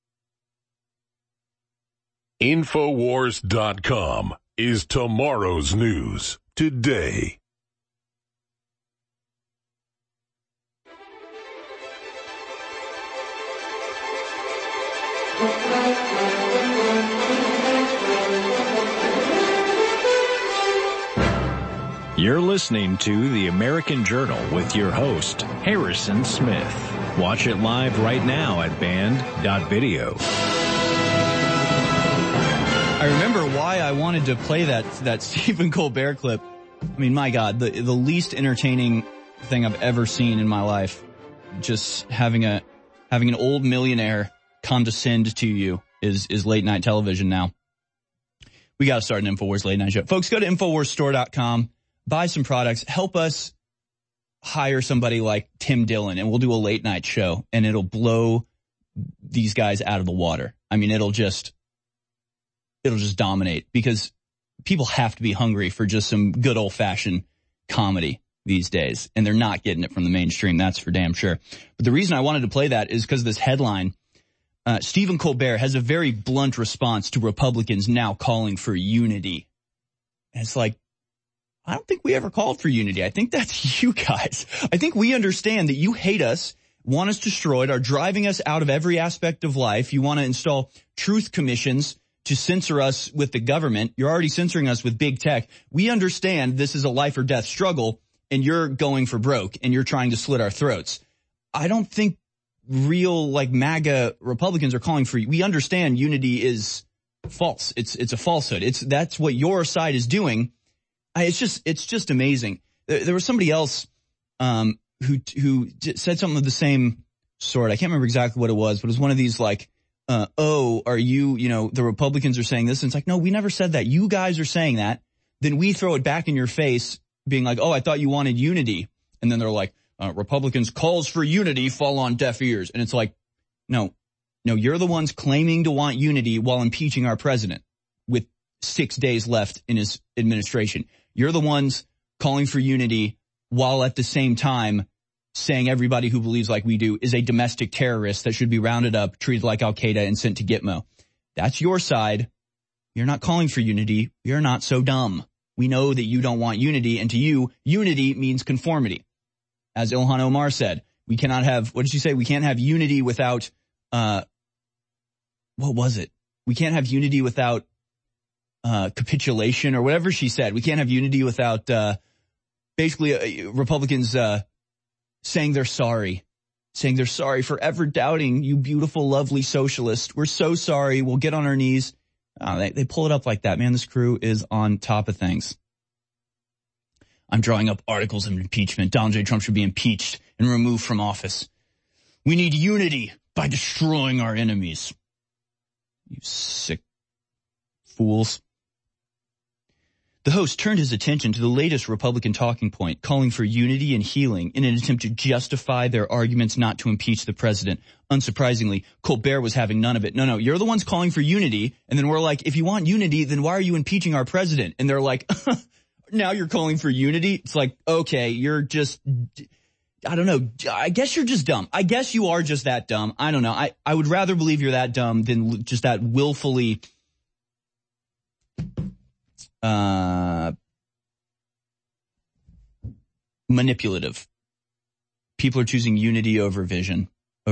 S10: InfoWars.com is tomorrow's news today.
S1: You're listening to The American Journal with your host, Harrison Smith. Watch it live right now at band.video.
S2: I remember why I wanted to play that Stephen Colbert clip. I mean, my God, the least entertaining thing I've ever seen in my life. Just having an old millionaire condescend to you is late night television now. We got to start an InfoWars late night show. Folks, go to InfoWarsStore.com. Buy some products, help us hire somebody like Tim Dillon, and we'll do a late night show, and it'll blow these guys out of the water. I mean, it'll just dominate because people have to be hungry for just some good old-fashioned comedy these days, and they're not getting it from the mainstream, that's for damn sure. But the reason I wanted to play that is because this headline, Stephen Colbert has a very blunt response to Republicans now calling for unity. And it's like, I don't think we ever called for unity. I think that's you guys. I think we understand that you hate us, want us destroyed, are driving us out of every aspect of life. You want to install truth commissions to censor us with the government. You're already censoring us with big tech. We understand this is a life or death struggle, and you're going for broke, and you're trying to slit our throats. I don't think real, like, MAGA Republicans are calling for, we understand unity is false. It's a falsehood. That's what your side is doing. It's just amazing. There was somebody else, who said something of the same sort. I can't remember exactly what it was, but it was one of these like, are you, the Republicans are saying this. And it's like, no, we never said that. You guys are saying that. Then we throw it back in your face being like, oh, I thought you wanted unity. And then they're like, Republicans calls for unity fall on deaf ears. And it's like, no, you're the ones claiming to want unity while impeaching our president with 6 days left in his administration. You're the ones calling for unity while at the same time saying everybody who believes like we do is a domestic terrorist that should be rounded up, treated like Al-Qaeda, and sent to Gitmo. That's your side. You're not calling for unity. You're not so dumb. We know that you don't want unity, and to you, unity means conformity. As Ilhan Omar said, we cannot have, what did she say? We can't have unity without, what was it? We can't have unity without capitulation or whatever she said. We can't have unity without basically Republicans saying they're sorry for ever doubting you beautiful, lovely socialist. We're so sorry. We'll get on our knees. They pull it up like that. Man, this crew is on top of things. I'm drawing up articles of impeachment. Donald J. Trump should be impeached and removed from office. We need unity by destroying our enemies. You sick fools. The host turned his attention to the latest Republican talking point, calling for unity and healing in an attempt to justify their arguments not to impeach the president. Unsurprisingly, Colbert was having none of it. No, you're the ones calling for unity. And then we're like, if you want unity, then why are you impeaching our president? And they're like, now you're calling for unity? It's like, okay, you're just, I don't know. I guess you're just dumb. I guess you are just that dumb. I don't know. I would rather believe you're that dumb than just that willfully manipulative. People are choosing unity over division.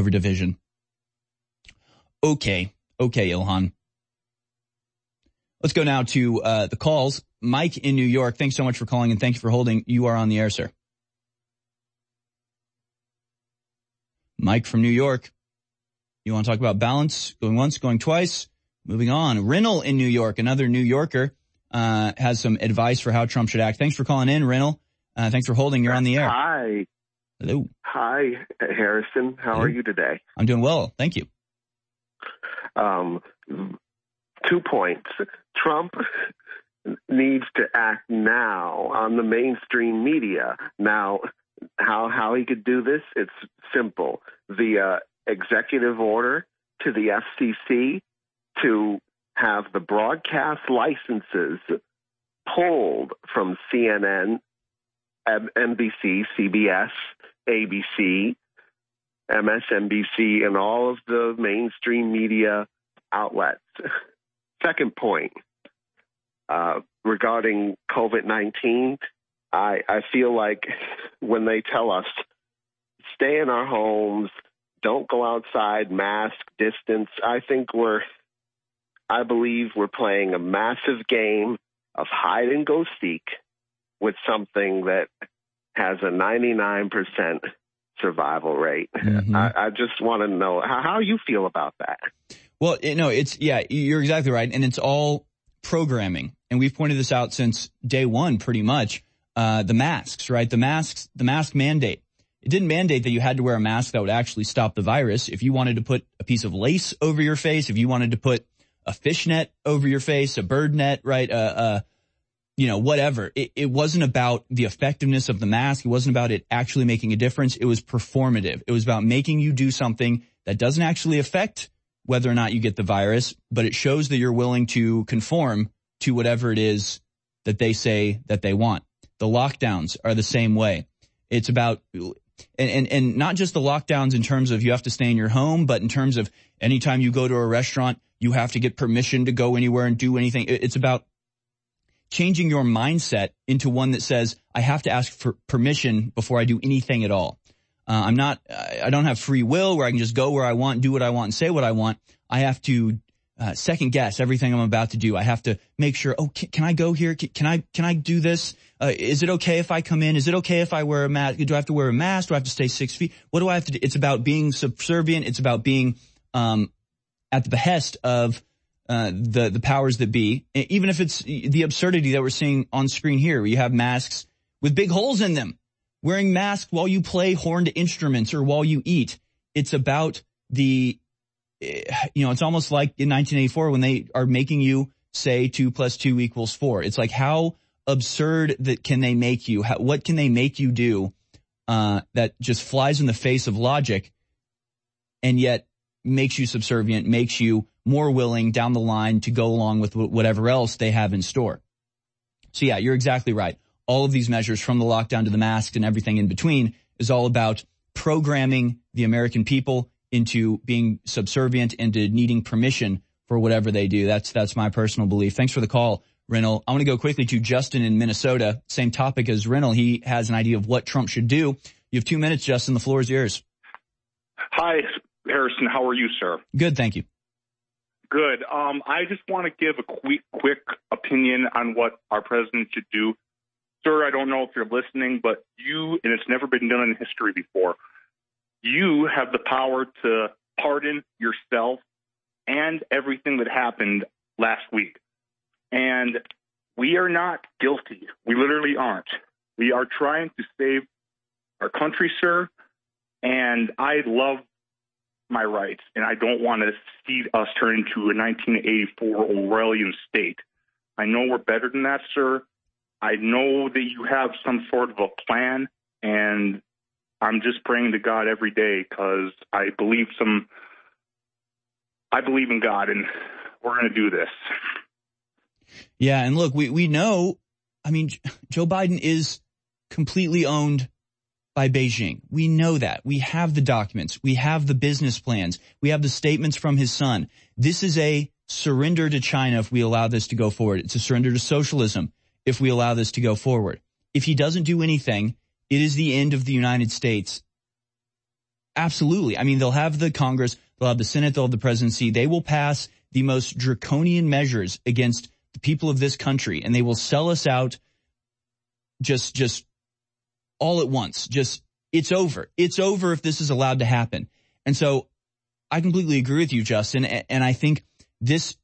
S2: Okay, Ilhan. Let's go now to the calls. Mike in New York, thanks so much for calling and thank you for holding. You are on the air, sir. Mike from New York. You want to talk about balance? Going once, going twice. Moving on. Rinnell in New York, another New Yorker, has some advice for how Trump should act. Thanks for calling in, Rinnell. Thanks for holding. You're on the air.
S4: Hi.
S2: Hello.
S4: Hi, Harrison. How are you today?
S2: I'm doing well. Thank you.
S4: 2 points. Trump needs to act now on the mainstream media. Now, how he could do this, it's simple. The executive order to the FCC to have the broadcast licenses pulled from CNN, NBC, CBS, ABC, MSNBC, and all of the mainstream media outlets. Second point, regarding COVID-19, I feel like when they tell us, stay in our homes, don't go outside, mask, distance, I believe we're playing a massive game of hide and go seek with something that has a 99% survival rate. Mm-hmm. I just want to know how you feel about that.
S2: Well, you're exactly right. And it's all programming. And we've pointed this out since day one, pretty much. The masks, right? The mask mandate. It didn't mandate that you had to wear a mask that would actually stop the virus. If you wanted to put a piece of lace over your face, if you wanted to put a fishnet over your face, a bird net, right? Whatever. It wasn't about the effectiveness of the mask. It wasn't about it actually making a difference. It was performative. It was about making you do something that doesn't actually affect whether or not you get the virus, but it shows that you're willing to conform to whatever it is that they say that they want. The lockdowns are the same way. It's about, and not just the lockdowns in terms of you have to stay in your home, but in terms of anytime you go to a restaurant, you have to get permission to go anywhere and do anything. It's about changing your mindset into one that says, I have to ask for permission before I do anything at all. I don't have free will where I can just go where I want, do what I want, and say what I want. I have to second guess everything I'm about to do. I have to make sure, can I go here? Can I do this? Is it okay if I come in? Is it okay if I wear a mask? Do I have to wear a mask? Do I have to stay 6 feet? What do I have to do? It's about being subservient. It's about being at the behest of the powers that be, even if it's the absurdity that we're seeing on screen here, where you have masks with big holes in them, wearing masks while you play horned instruments or while you eat. It's about it's almost like in 1984 when they are making you say 2 + 2 = 4. It's like, how absurd that can they make you? What can they make you do that just flies in the face of logic and yet makes you subservient, makes you more willing down the line to go along with whatever else they have in store? So yeah, you're exactly right. All of these measures, from the lockdown to the masks and everything in between, is all about programming the American people into being subservient and to needing permission for whatever they do. That's my personal belief. Thanks for the call, Rinnell. I want to go quickly to Justin in Minnesota. Same topic as Rinnell. He has an idea of what Trump should do. You have 2 minutes, Justin. The floor is yours.
S5: Hi, Harrison. How are you, sir?
S2: Good, thank you.
S5: Good. I just want to give a quick opinion on what our president should do. Sir, I don't know if you're listening, but you, and it's never been done in history before, you have the power to pardon yourself and everything that happened last week. And we are not guilty. We literally aren't. We are trying to save our country, sir, and I love my rights, and I don't want to see us turn into a 1984 Orwellian state. I know we're better than that, sir. I know that you have some sort of a plan, and I'm just praying to God every day because I believe in God, and we're going to do this.
S2: Yeah, and look, we know, I mean, Joe Biden is completely owned by Beijing. We know that. We have the documents. We have the business plans. We have the statements from his son. This is a surrender to China if we allow this to go forward. It's a surrender to socialism if we allow this to go forward. If he doesn't do anything, it is the end of the United States. Absolutely. I mean, they'll have the Congress, they'll have the Senate, they'll have the presidency. They will pass the most draconian measures against the people of this country, and they will sell us out just all at once. It's over. It's over if this is allowed to happen. And so I completely agree with you, Justin, and I think this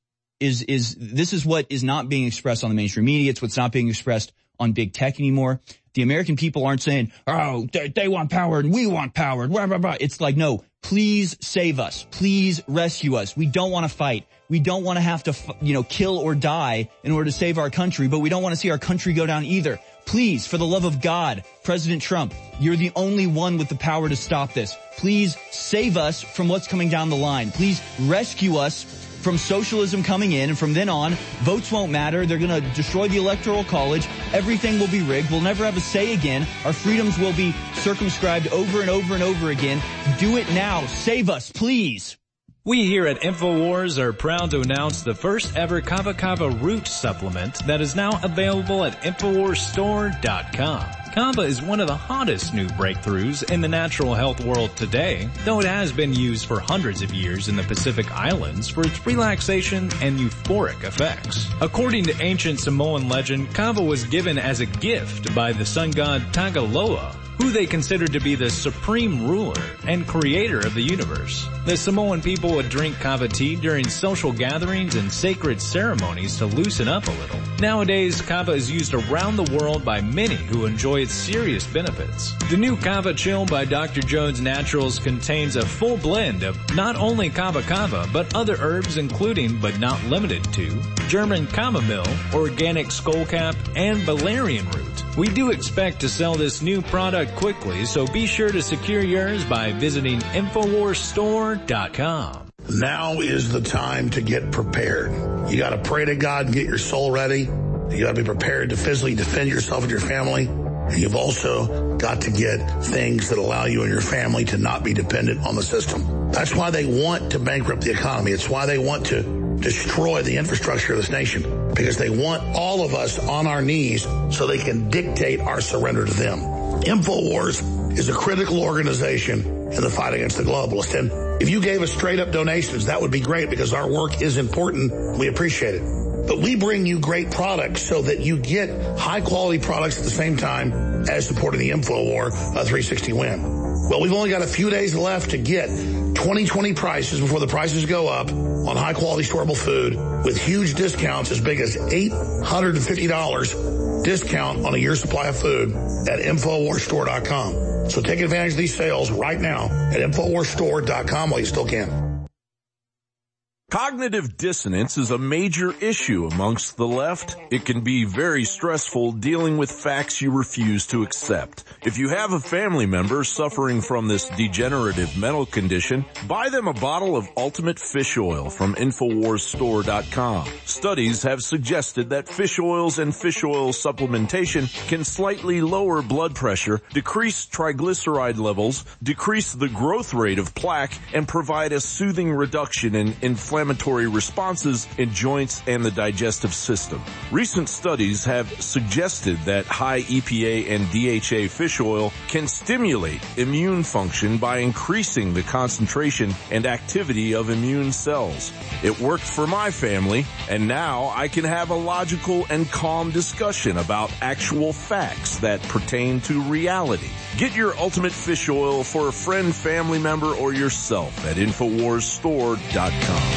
S2: is what is not being expressed on the mainstream media. It's what's not being expressed on big tech anymore. The American people aren't saying, oh, they want power and we want power. Blah, blah, blah. It's like, no, please save us. Please rescue us. We don't want to fight. We don't want to have to, kill or die in order to save our country, but we don't want to see our country go down either. Please, for the love of God, President Trump, you're the only one with the power to stop this. Please save us from what's coming down the line. Please rescue us from socialism coming in, and from then on, votes won't matter. They're going to destroy the Electoral College. Everything will be rigged. We'll never have a say again. Our freedoms will be circumscribed over and over and over again. Do it now. Save us, please.
S1: We here at InfoWars are proud to announce the first ever Kava Kava root supplement that is now available at InfoWarsStore.com. Kava is one of the hottest new breakthroughs in the natural health world today, though it has been used for hundreds of years in the Pacific Islands for its relaxation and euphoric effects. According to ancient Samoan legend, Kava was given as a gift by the sun god Tagaloa, who they considered to be the supreme ruler and creator of the universe. The Samoan people would drink kava tea during social gatherings and sacred ceremonies to loosen up a little. Nowadays, kava is used around the world by many who enjoy its serious benefits. The new Kava Chill by Dr. Jones Naturals contains a full blend of not only kava kava, but other herbs including, but not limited to, German chamomile, organic skullcap, and valerian root. We do expect to sell this new product quickly, so be sure to secure yours by visiting InfoWarsStore.com.
S3: Now is the time to get prepared. You got to pray to God and get your soul ready. You got to be prepared to physically defend yourself and your family. And you've also got to get things that allow you and your family to not be dependent on the system. That's why they want to bankrupt the economy. It's why they want to destroy the infrastructure of this nation, because they want all of us on our knees so they can dictate our surrender to them. InfoWars is a critical organization in the fight against the globalists. And if you gave us straight up donations, that would be great, because our work is important. We appreciate it. But we bring you great products so that you get high quality products at the same time as supporting the InfoWar 360 Win. Well, we've only got a few days left to get 2020 prices before the prices go up on high quality storable food, with huge discounts as big as $850 discount on a year's supply of food at InfoWarsStore.com. So take advantage of these sales right now at InfoWarsStore.com while you still can.
S8: Cognitive dissonance is a major issue amongst the left. It can be very stressful dealing with facts you refuse to accept. If you have a family member suffering from this degenerative mental condition, buy them a bottle of Ultimate Fish Oil from InfoWarsStore.com. Studies have suggested that fish oils and fish oil supplementation can slightly lower blood pressure, decrease triglyceride levels, decrease the growth rate of plaque, and provide a soothing reduction in inflammatory responses in joints and the digestive system. Recent studies have suggested that high EPA and DHA fish oil can stimulate immune function by increasing the concentration and activity of immune cells. It worked for my family, and now I can have a logical and calm discussion about actual facts that pertain to reality. Get your Ultimate Fish Oil for a friend, family member, or yourself at InfoWarsStore.com.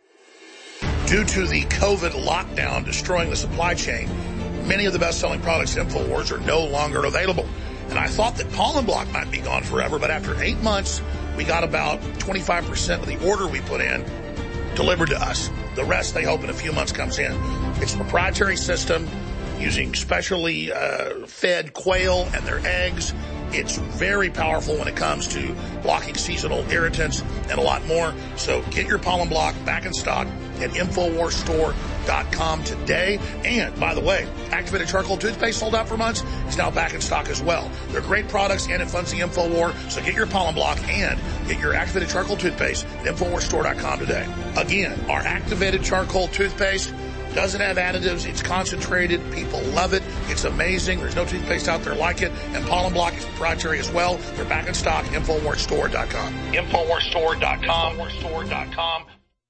S3: Due to the COVID lockdown destroying the supply chain, many of the best-selling products at InfoWars are no longer available. And I thought that Pollen Block might be gone forever, but after 8 months, we got about 25% of the order we put in delivered to us. The rest, they hope, in a few months comes in. It's a proprietary system using specially fed quail and their eggs. It's very powerful when it comes to blocking seasonal irritants and a lot more. So get your Pollen Block back in stock at InfoWarsStore.com today. And, by the way, activated charcoal toothpaste sold out for months is now back in stock as well. They're great products, and it funds the InfoWar. So get your Pollen Block and get your activated charcoal toothpaste at InfoWarsStore.com today. Again, our activated charcoal toothpaste doesn't have additives. It's concentrated. People love it. It's amazing. There's no toothpaste out there like it. And Pollen Block is proprietary as well. They're back in stock. InfoWarsStore.com. InfoWarsStore.com. InfoWarsStore.com.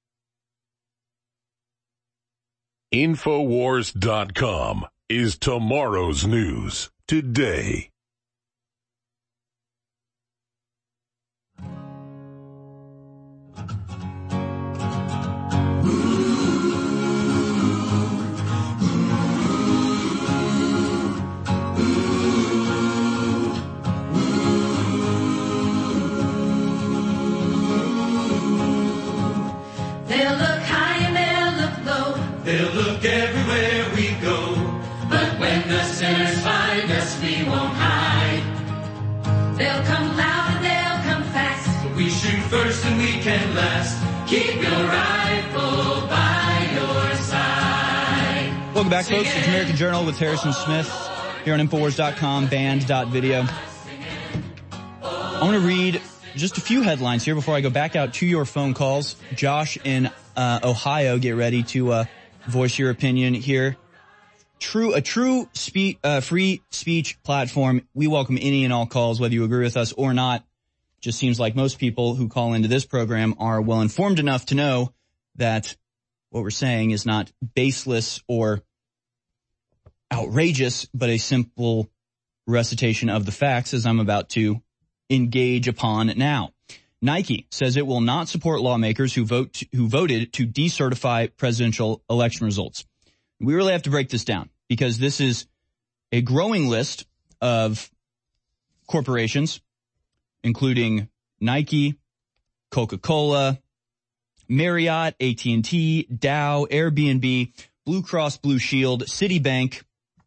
S10: InfoWars.com is tomorrow's news today.
S22: They'll look high and they'll look low. They'll look everywhere we go. But when the sinners find us, we won't hide. They'll come loud and they'll come fast. But we shoot first and we can last. Keep your rifle by your side.
S2: Welcome back, folks. It's American Journal with Harrison Smith here on Infowars.com, band.video. I want to read just a few headlines here before I go back out to your phone calls. Josh in Ohio, get ready to voice your opinion here. A true free speech platform. We welcome any and all calls, whether you agree with us or not. Just seems like most people who call into this program are well informed enough to know that what we're saying is not baseless or outrageous, but a simple recitation of the facts, as I'm about to engage upon now. Nike says it will not support lawmakers who voted to decertify presidential election results. We really have to break this down because this is a growing list of corporations, including Nike, Coca-Cola, Marriott, AT&T, Dow, Airbnb, Blue Cross Blue Shield, Citibank.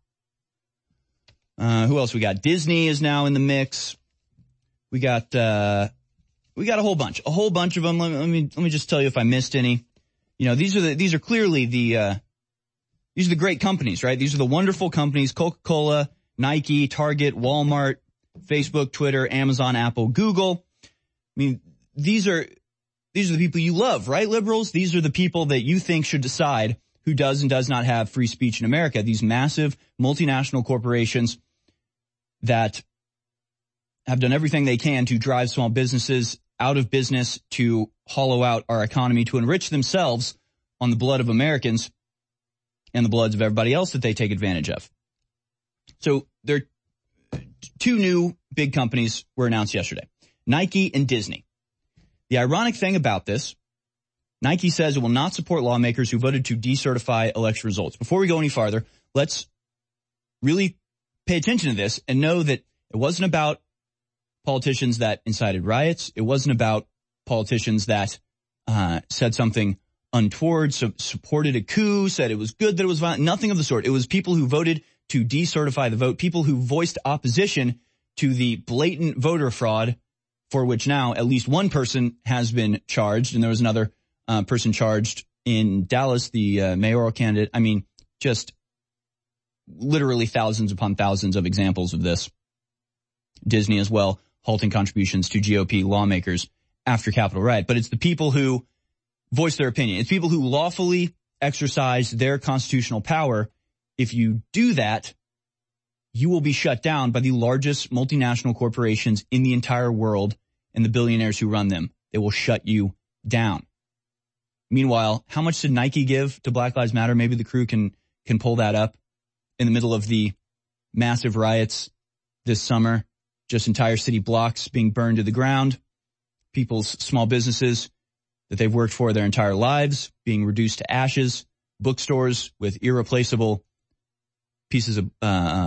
S2: Who else we got? Disney is now in the mix. We got a whole bunch of them. Let me just tell you if I missed any. You know, these are clearly these are the great companies, right? These are the wonderful companies: Coca-Cola, Nike, Target, Walmart, Facebook, Twitter, Amazon, Apple, Google. I mean, these are the people you love, right, liberals? These are the people that you think should decide who does and does not have free speech in America. These massive multinational corporations that have done everything they can to drive small businesses out of business, to hollow out our economy, to enrich themselves on the blood of Americans and the bloods of everybody else that they take advantage of. So there are two new big companies were announced yesterday, Nike and Disney. The ironic thing about this, Nike says it will not support lawmakers who voted to decertify election results. Before we go any farther, let's really pay attention to this and know that it wasn't about politicians that incited riots. It wasn't about politicians that said something untoward, supported a coup, said it was good that it was violent. Nothing of the sort. It was people who voted to decertify the vote, people who voiced opposition to the blatant voter fraud for which now at least one person has been charged, and there was another person charged in Dallas, the mayoral candidate. I mean, just literally thousands upon thousands of examples of this. Disney as well, halting contributions to GOP lawmakers after Capitol riot. But it's the people who voice their opinion. It's people who lawfully exercise their constitutional power. If you do that, you will be shut down by the largest multinational corporations in the entire world and the billionaires who run them. They will shut you down. Meanwhile, how much did Nike give to Black Lives Matter? Maybe the crew can pull that up. In the middle of the massive riots this summer, just entire city blocks being burned to the ground, people's small businesses that they've worked for their entire lives being reduced to ashes, bookstores with irreplaceable pieces of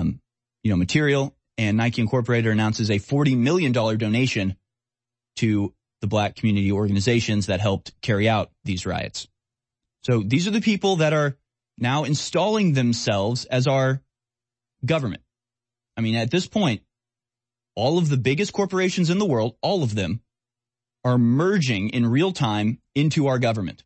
S2: material, and Nike Incorporated announces a $40 million donation to the black community organizations that helped carry out these riots. So these are the people that are now installing themselves as our government. I mean, at this point, all of the biggest corporations in the world, all of them, are merging in real time into our government.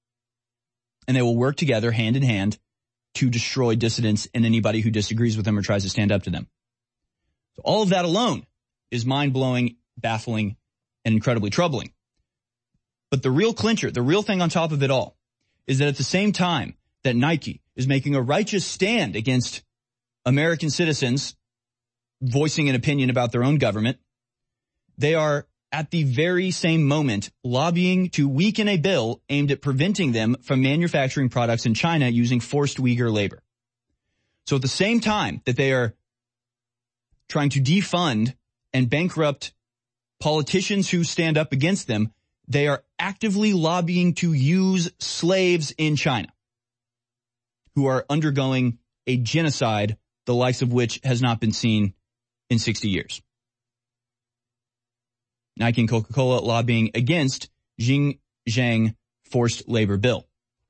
S2: And they will work together hand in hand to destroy dissidents and anybody who disagrees with them or tries to stand up to them. So all of that alone is mind-blowing, baffling, and incredibly troubling. But the real clincher, the real thing on top of it all, is that at the same time that Nike is making a righteous stand against American citizens voicing an opinion about their own government, they are at the very same moment lobbying to weaken a bill aimed at preventing them from manufacturing products in China using forced Uyghur labor. So at the same time that they are trying to defund and bankrupt politicians who stand up against them, they are actively lobbying to use slaves in China who are undergoing a genocide, the likes of which has not been seen in 60 years. Nike and Coca-Cola lobbying against Xinjiang forced labor bill.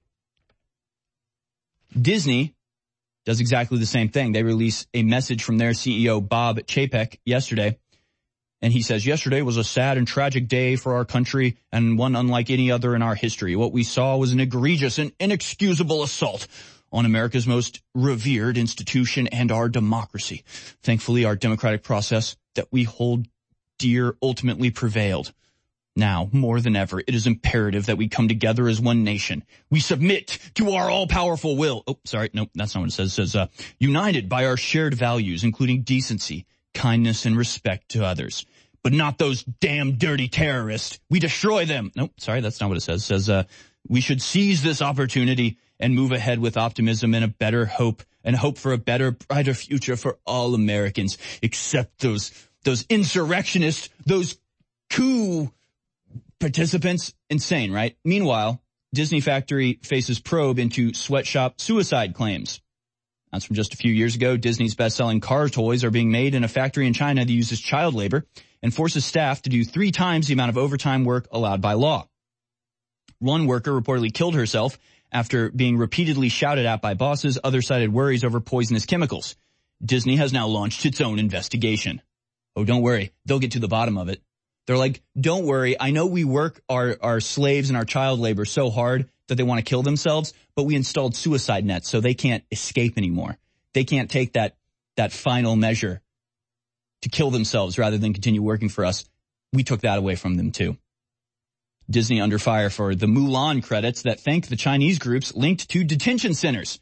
S2: Disney does exactly the same thing. They release a message from their CEO, Bob Chapek, yesterday. And he says, yesterday was a sad and tragic day for our country and one unlike any other in our history. What we saw was an egregious and inexcusable assault on America's most revered institution and our democracy. Thankfully, our democratic process that we hold dear ultimately prevailed. Now, more than ever, it is imperative that we come together as one nation. We submit to our all-powerful will. Oh, sorry. Nope, that's not what it says. It says, united by our shared values, including decency, kindness, and respect to others. But not those damn dirty terrorists. We destroy them. Nope, sorry, that's not what it says. It says, we should seize this opportunity and move ahead with optimism and a better hope, and hope for a better, brighter future for all Americans, except those insurrectionists, those coup participants. Insane, right? Meanwhile, Disney Factory faces probe into sweatshop suicide claims. That's from just a few years ago. Disney's best-selling car toys are being made in a factory in China that uses child labor and forces staff to do 3 times the amount of overtime work allowed by law. One worker reportedly killed herself after being repeatedly shouted at by bosses. Others cited worries over poisonous chemicals. Disney has now launched its own investigation. Oh, don't worry. They'll get to the bottom of it. They're like, don't worry. I know we work our slaves and our child labor so hard that they want to kill themselves, but we installed suicide nets so they can't escape anymore. They can't take that final measure to kill themselves rather than continue working for us. We took that away from them too. Disney under fire for the Mulan credits that thank the Chinese groups linked to detention centers.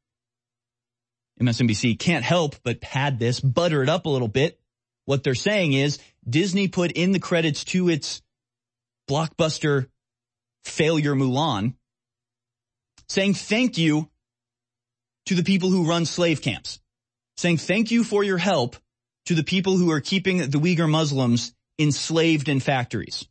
S2: MSNBC can't help but pad this, butter it up a little bit. What they're saying is Disney put in the credits to its blockbuster failure Mulan, saying thank you to the people who run slave camps, saying thank you for your help to the people who are keeping the Uyghur Muslims enslaved in factories.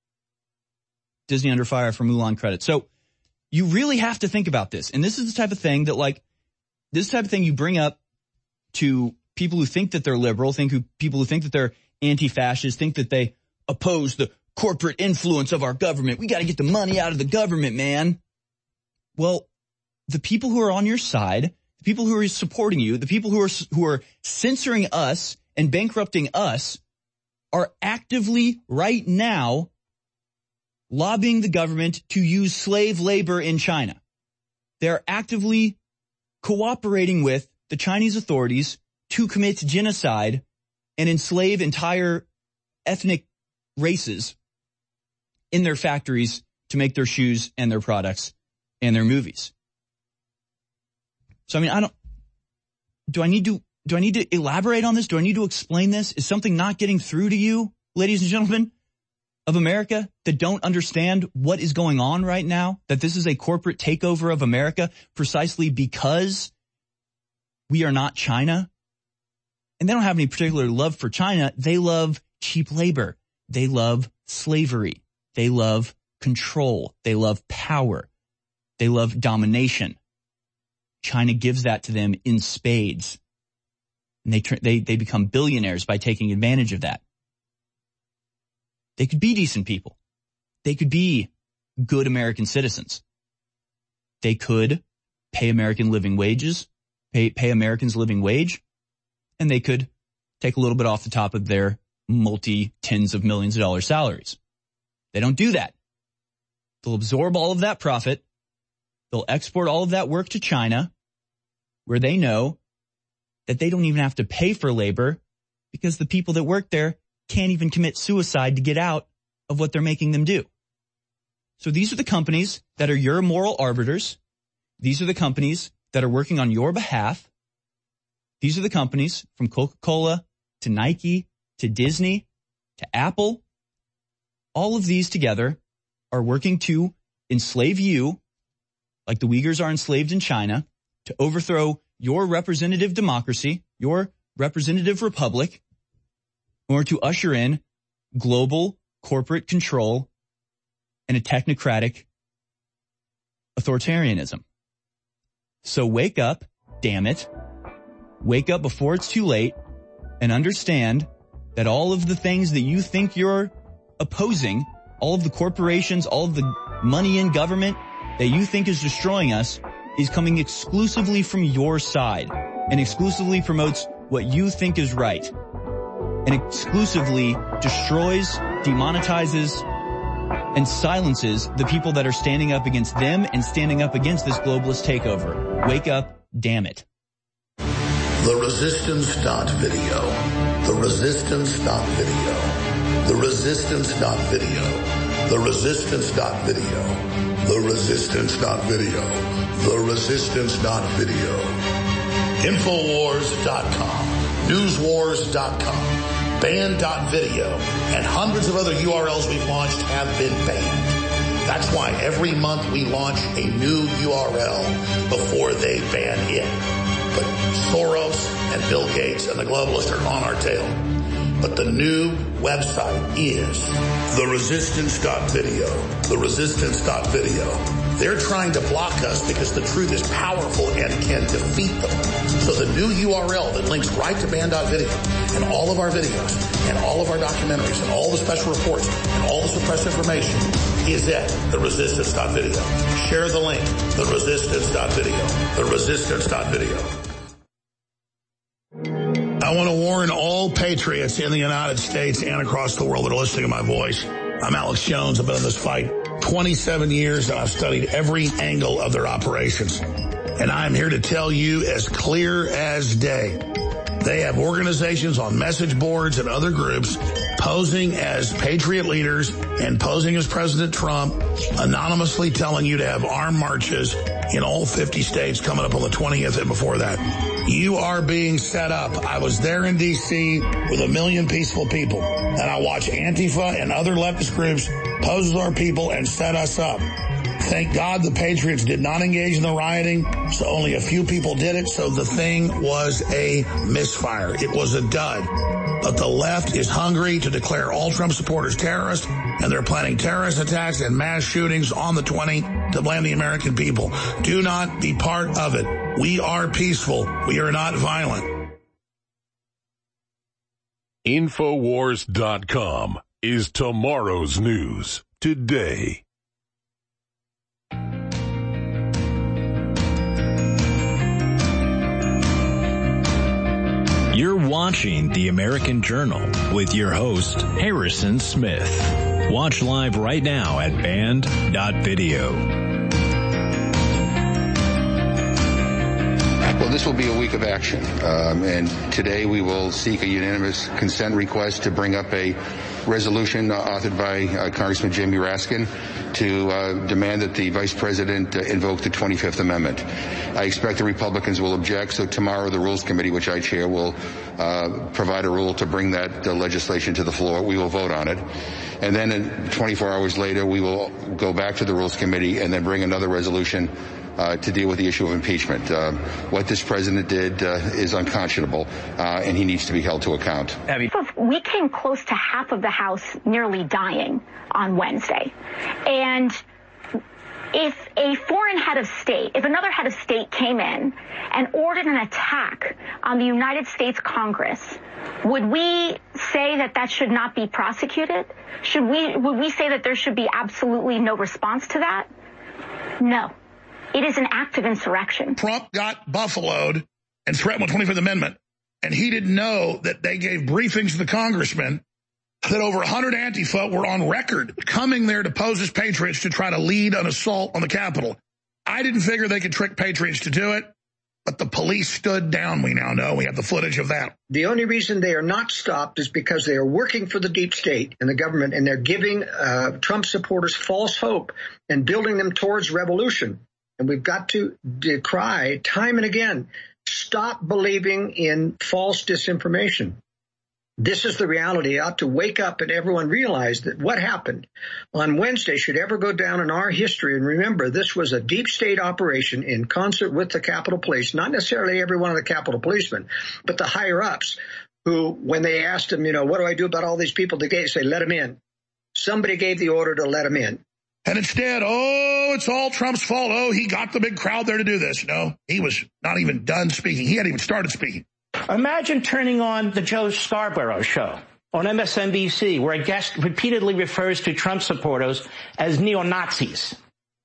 S2: Disney under fire for Mulan credits. So you really have to think about this. And this is the type of thing that this type of thing you bring up to people who think that they're liberal, people who think that they're anti-fascist, think that they oppose the corporate influence of our government. We got to get the money out of the government, man. Well, the people who are on your side, the people who are supporting you, the people who are censoring us and bankrupting us are actively right now lobbying the government to use slave labor in China. They're actively cooperating with the Chinese authorities to commit genocide and enslave entire ethnic races in their factories to make their shoes and their products and their movies. So, I mean, do I need to elaborate on this? Do I need to explain this? Is something not getting through to you, ladies and gentlemen of America, that don't understand what is going on right now? That this is a corporate takeover of America precisely because we are not China? And they don't have any particular love for China. They love cheap labor. They love slavery. They love control. They love power. They love domination. China gives that to them in spades. And they become billionaires by taking advantage of that. They could be decent people. They could be good American citizens. They could pay American living wages, pay Americans living wage, and they could take a little bit off the top of their multi-tens of millions of dollars salaries. They don't do that. They'll absorb all of that profit. They'll export all of that work to China, where they know that they don't even have to pay for labor because the people that work there can't even commit suicide to get out of what they're making them do. So these are the companies that are your moral arbiters. These are the companies that are working on your behalf. These are the companies from Coca-Cola to Nike to Disney to Apple. All of these together are working to enslave you, like the Uyghurs are enslaved in China, to overthrow your representative democracy, your representative republic, in order to usher in global corporate control and a technocratic authoritarianism. So wake up, damn it. Wake up before it's too late and understand that all of the things that you think you're opposing, all of the corporations, all of the money in government that you think is destroying us is coming exclusively from your side and exclusively promotes what you think is right and exclusively destroys, demonetizes, and silences the people that are standing up against them and standing up against this globalist takeover. Wake up, damn it.
S3: The resistance.video. The resistance.video. The resistance.video. The resistance.video. The resistance.video. The resistance.video. Infowars.com. Newswars.com. Banned.video. And hundreds of other URLs we've launched have been banned. That's why every month we launch a new URL before they ban it. But Soros and Bill Gates and the globalists are on our tail. But the new website is theresistance.video. Theresistance.video. They're trying to block us because the truth is powerful and can defeat them. So the new URL that links right to ban.video and all of our videos and all of our documentaries and all the special reports and all the suppressed information is at theresistance.video. Share the link, theresistance.video, theresistance.video. I want to warn all patriots in the United States and across the world that are listening to my voice. I'm Alex Jones. I've been in this fight 27 years, and I've studied every angle of their operations. And I'm here to tell you as clear as day. They have organizations on message boards and other groups posing as patriot leaders and posing as President Trump, anonymously telling you to have armed marches in all 50 states coming up on the 20th and before that. You are being set up. I was there in D.C. with 1 million peaceful people, and I watched Antifa and other leftist groups pose as our people and set us up. Thank God the Patriots did not engage in the rioting, so only a few people did it, so the thing was a misfire. It was a dud. But the left is hungry to declare all Trump supporters terrorists, and they're planning terrorist attacks and mass shootings on the 20th to blame the American people. Do not be part of it. We are peaceful. We are not violent.
S10: Infowars.com is tomorrow's news today.
S1: You're watching The American Journal with your host, Harrison Smith. Watch live right now at band.video.
S9: Well, this will be a week of action, and today we will seek a unanimous consent request to bring up a resolution authored by Congressman Jamie Raskin to demand that the Vice President invoke the 25th Amendment. I expect the Republicans will object, so tomorrow the Rules Committee, which I chair, will provide a rule to bring that legislation to the floor. We will vote on it. And then 24 hours later, we will go back to the Rules Committee and then bring another resolution to deal with the issue of impeachment. What this president did is unconscionable, and he needs to be held to account.
S12: We came close to half of the House nearly dying on Wednesday. And if a foreign head of state, if another head of state came in and ordered an attack on the United States Congress, would we say that that should not be prosecuted? Would we say that there should be absolutely no response to that? No. It is an act of insurrection.
S3: Trump got buffaloed and threatened with 25th Amendment, and he didn't know that they gave briefings to the congressman that over 100 Antifa were on record coming there to pose as patriots to try to lead an assault on the Capitol. I didn't figure they could trick patriots to do it, but the police stood down. We now know. We have the footage of that.
S23: The only reason they are not stopped is because they are working for the deep state and the government, and they're giving Trump supporters false hope and building them towards revolution. And we've got to decry time and again, stop believing in false disinformation. This is the reality. You ought to wake up and everyone realize that what happened on Wednesday should ever go down in our history. And remember, this was a deep state operation in concert with the Capitol Police, not necessarily every one of the Capitol policemen, but the higher ups who, when they asked them, what do I do about all these people? They say, let them in. Somebody gave the order to let them in.
S3: And instead, it's all Trump's fault. He got the big crowd there to do this. No, he was not even done speaking. He hadn't even started speaking.
S24: Imagine turning on the Joe Scarborough show on MSNBC, where a guest repeatedly refers to Trump supporters as neo-Nazis.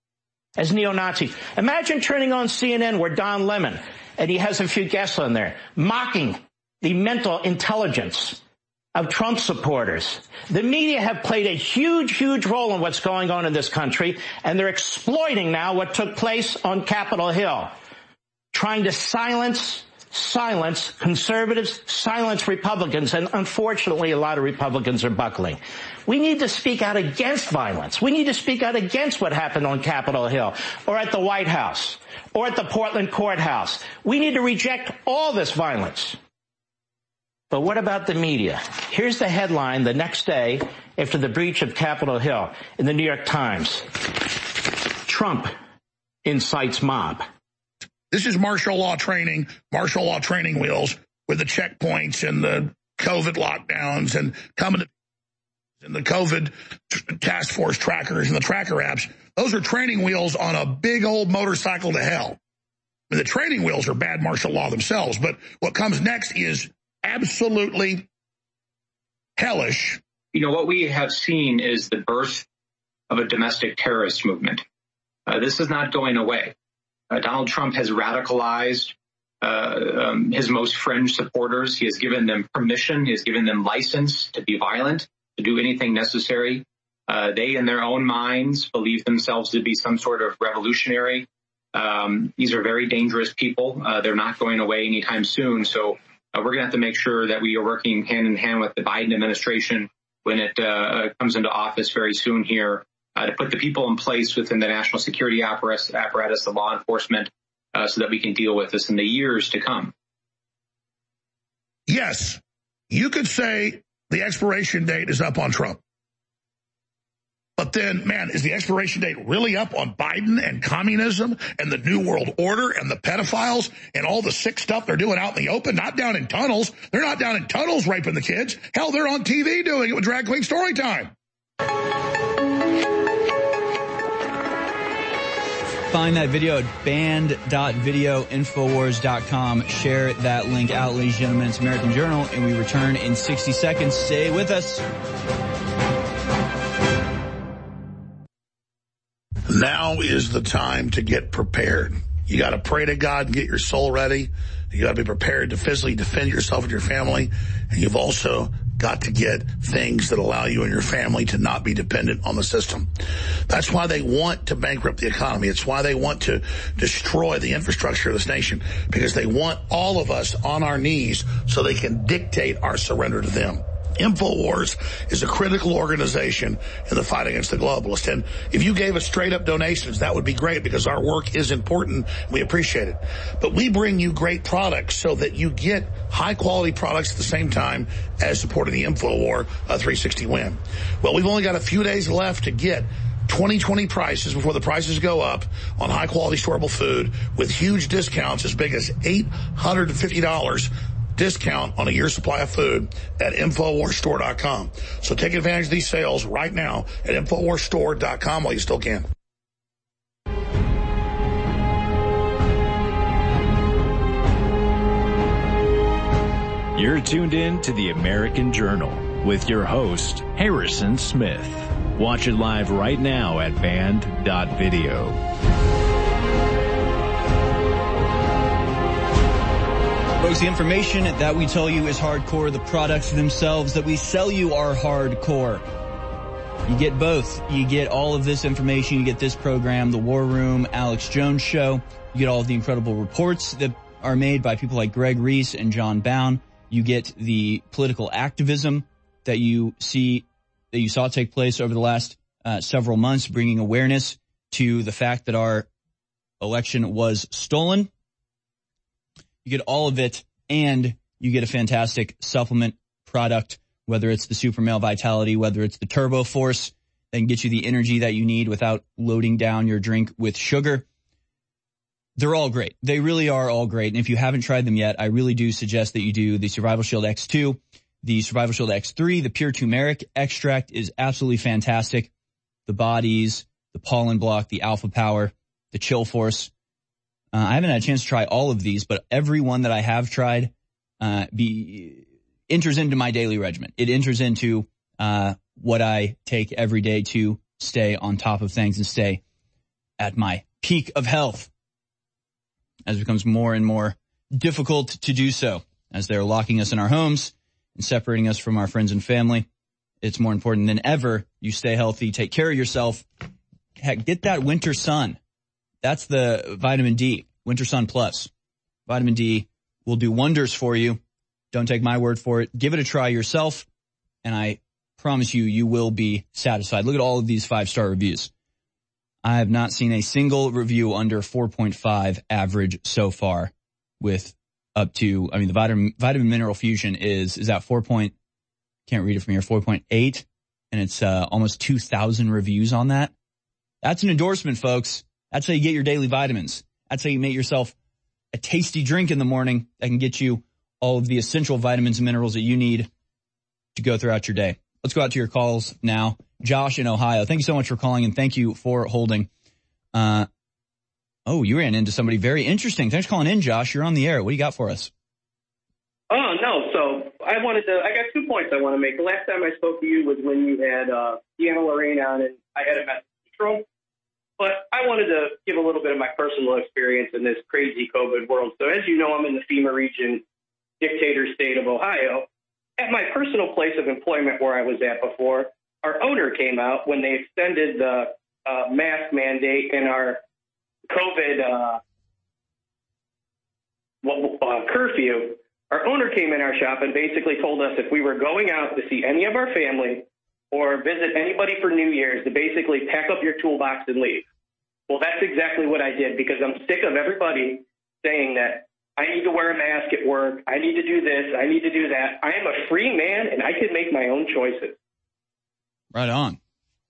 S24: Imagine turning on CNN, where Don Lemon, and he has a few guests on there, mocking the mental intelligence of Trump supporters. The media have played a huge, huge role in what's going on in this country, and they're exploiting now what took place on Capitol Hill, trying to silence conservatives, silence Republicans, and unfortunately a lot of Republicans are buckling. We need to speak out against violence. We need to speak out against what happened on Capitol Hill or at the White House or at the Portland courthouse. We need to reject all this violence. But what about the media? Here's the headline the next day after the breach of Capitol Hill in the New York Times. Trump incites mob.
S3: This is martial law training wheels with the checkpoints and the COVID lockdowns and coming to and the COVID task force trackers and the tracker apps. Those are training wheels on a big old motorcycle to hell. I mean, the training wheels are bad martial law themselves, but what comes next is absolutely hellish.
S25: What we have seen is the birth
S13: of a domestic terrorist movement. This is not going away. Donald Trump has radicalized his most fringe supporters. He has given them permission. He has given them license to be violent, to do anything necessary. They, in their own minds, believe themselves to be some sort of revolutionary. These are very dangerous people. They're not going away anytime soon. So we're going to have to make sure that we are working hand in hand with the Biden administration when it comes into office very soon here to put the people in place within the national security apparatus, the law enforcement, so that we can deal with this in the years to come.
S3: Yes, you could say the expiration date is up on Trump. But then, man, is the expiration date really up on Biden and communism and the New World Order and the pedophiles and all the sick stuff they're doing out in the open? Not down in tunnels. They're not down in tunnels raping the kids. Hell, they're on TV doing it with Drag Queen Storytime.
S2: Find that video at band.videoinfowars.com. Share that link out, ladies and gentlemen. It's American Journal, and we return in 60 seconds. Stay with us.
S3: Now is the time to get prepared. You got to pray to God and get your soul ready. You got to be prepared to physically defend yourself and your family. And you've also got to get things that allow you and your family to not be dependent on the system. That's why they want to bankrupt the economy. It's why they want to destroy the infrastructure of this nation, because they want all of us on our knees so they can dictate our surrender to them. InfoWars is a critical organization in the fight against the globalists. And if you gave us straight up donations, that would be great, because our work is important. We appreciate it. But we bring you great products so that you get high quality products at the same time as supporting the InfoWar 360 win. Well, we've only got a few days left to get 2020 prices before the prices go up on high quality storable food with huge discounts as big as $850 discount on a year's supply of food at InfoWarsStore.com. So take advantage of these sales right now at InfoWarsStore.com while you still can.
S1: You're tuned in to the American Journal with your host, Harrison Smith. Watch it live right now at band.video.
S2: Folks, the information that we tell you is hardcore. The products themselves that we sell you are hardcore. You get both. You get all of this information. You get this program, The War Room, Alex Jones Show. You get all of the incredible reports that are made by people like Greg Reese and John Bound. You get the political activism that you saw take place over the last several months, bringing awareness to the fact that our election was stolen. You get all of it, and you get a fantastic supplement product, whether it's the Super Male Vitality, whether it's the Turbo Force, that can get you the energy that you need without loading down your drink with sugar. They're all great. They really are all great. And if you haven't tried them yet, I really do suggest that you do the Survival Shield X2, the Survival Shield X3. The pure turmeric extract is absolutely fantastic. The bodies, the pollen block, the alpha power, the chill force. I haven't had a chance to try all of these, but every one that I have tried enters into my daily regimen. It enters into what I take every day to stay on top of things and stay at my peak of health, as it becomes more and more difficult to do so, as they're locking us in our homes and separating us from our friends and family. It's more important than ever you stay healthy, take care of yourself. Heck, get that winter sun. That's the vitamin D, Winter Sun Plus. Vitamin D will do wonders for you. Don't take my word for it. Give it a try yourself, and I promise you, you will be satisfied. Look at all of these 5-star reviews. I have not seen a single review under 4.5 average so far, with up to, the vitamin mineral fusion is at 4. Can't read it from here, 4.8, and it's almost 2,000 reviews on that. That's an endorsement, folks. That's how you get your daily vitamins. That's how you make yourself a tasty drink in the morning that can get you all of the essential vitamins and minerals that you need to go throughout your day. Let's go out to your calls now. Josh in Ohio, thank you so much for calling, and thank you for holding. You ran into somebody very interesting. Thanks for calling in, Josh. You're on the air. What do you got for us?
S14: Oh, no. So I got 2 points I want to make. The last time I spoke to you was when you had Deanna Lorraine on, and I had a message to Trump. But I wanted to give a little bit of my personal experience in this crazy COVID world. So as you know, I'm in the FEMA region, dictator state of Ohio. At my personal place of employment where I was at before, our owner came out when they extended the mask mandate and our COVID curfew. Our owner came in our shop and basically told us if we were going out to see any of our family or visit anybody for New Year's to basically pack up your toolbox and leave. Well, that's exactly what I did, because I'm sick of everybody saying that I need to wear a mask at work, I need to do this, I need to do that. I am a free man, and I can make my own choices.
S2: Right on.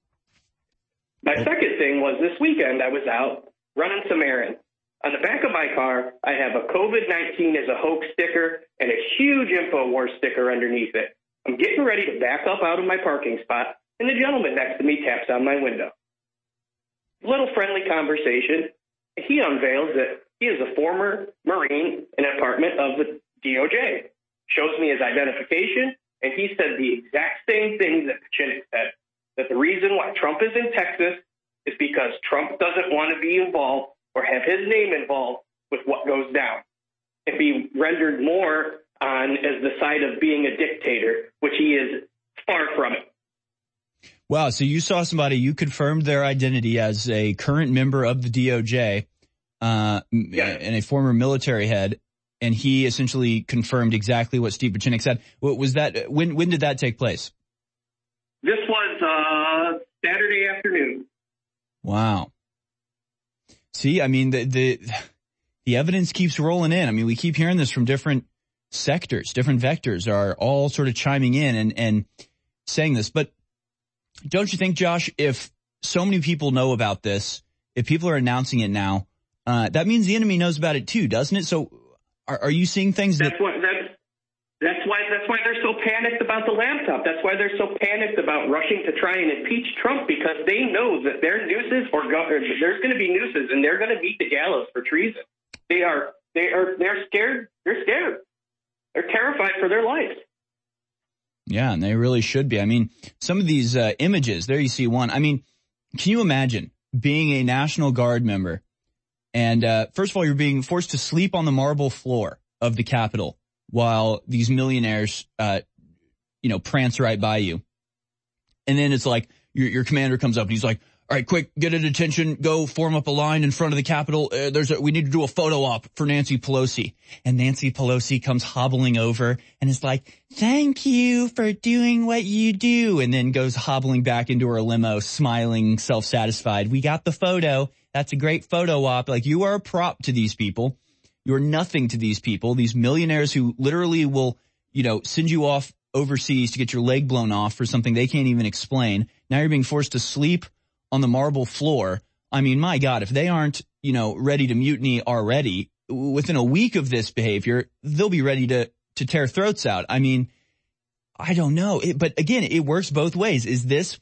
S14: My second thing was this weekend I was out running some errands. On the back of my car, I have a COVID-19 is a hoax sticker and a huge InfoWars sticker underneath it. I'm getting ready to back up out of my parking spot, and the gentleman next to me taps on my window. Little friendly conversation. He unveils that he is a former Marine in an department of the DOJ. Shows me his identification, and he said the exact same thing that Kucinich said, that the reason why Trump is in Texas is because Trump doesn't want to be involved or have his name involved with what goes down and be rendered more on as the side of being a dictator, which he is far from it.
S2: Wow, so you saw somebody, you confirmed their identity as a current member of the DOJ and a former military head, and he essentially confirmed exactly what Steve Kucinich said. What was that? When did that take place?
S14: This was Saturday afternoon.
S2: Wow. See, I mean, the evidence keeps rolling in. I mean, we keep hearing this from different sectors, different vectors are all sort of chiming in and saying this. But don't you think, Josh, if so many people know about this, if people are announcing it now, that means the enemy knows about it too, doesn't it? So are you seeing things that...
S14: That's why they're so panicked about the laptop. That's why they're so panicked about rushing to try and impeach Trump, because they know that their nooses there's going to be nooses, and they're going to meet the gallows for treason. They're scared. They're scared. They're terrified for their lives.
S2: Yeah, and they really should be. I mean, some of these images, there you see one. I mean, can you imagine being a National Guard member and first of all, you're being forced to sleep on the marble floor of the Capitol while these millionaires, prance right by you. And then it's like your commander comes up and he's like, all right, quick, get at attention, go form up a line in front of the Capitol. We need to do a photo op for Nancy Pelosi. And Nancy Pelosi comes hobbling over and is like, thank you for doing what you do. And then goes hobbling back into her limo, smiling, self-satisfied. We got the photo. That's a great photo op. Like, you are a prop to these people. You're nothing to these people, these millionaires who literally will, send you off overseas to get your leg blown off for something they can't even explain. Now you're being forced to sleep on the marble floor. I mean, my God, if they aren't, ready to mutiny already, within a week of this behavior, they'll be ready to tear throats out. I mean, I don't know. But again, it works both ways. Is this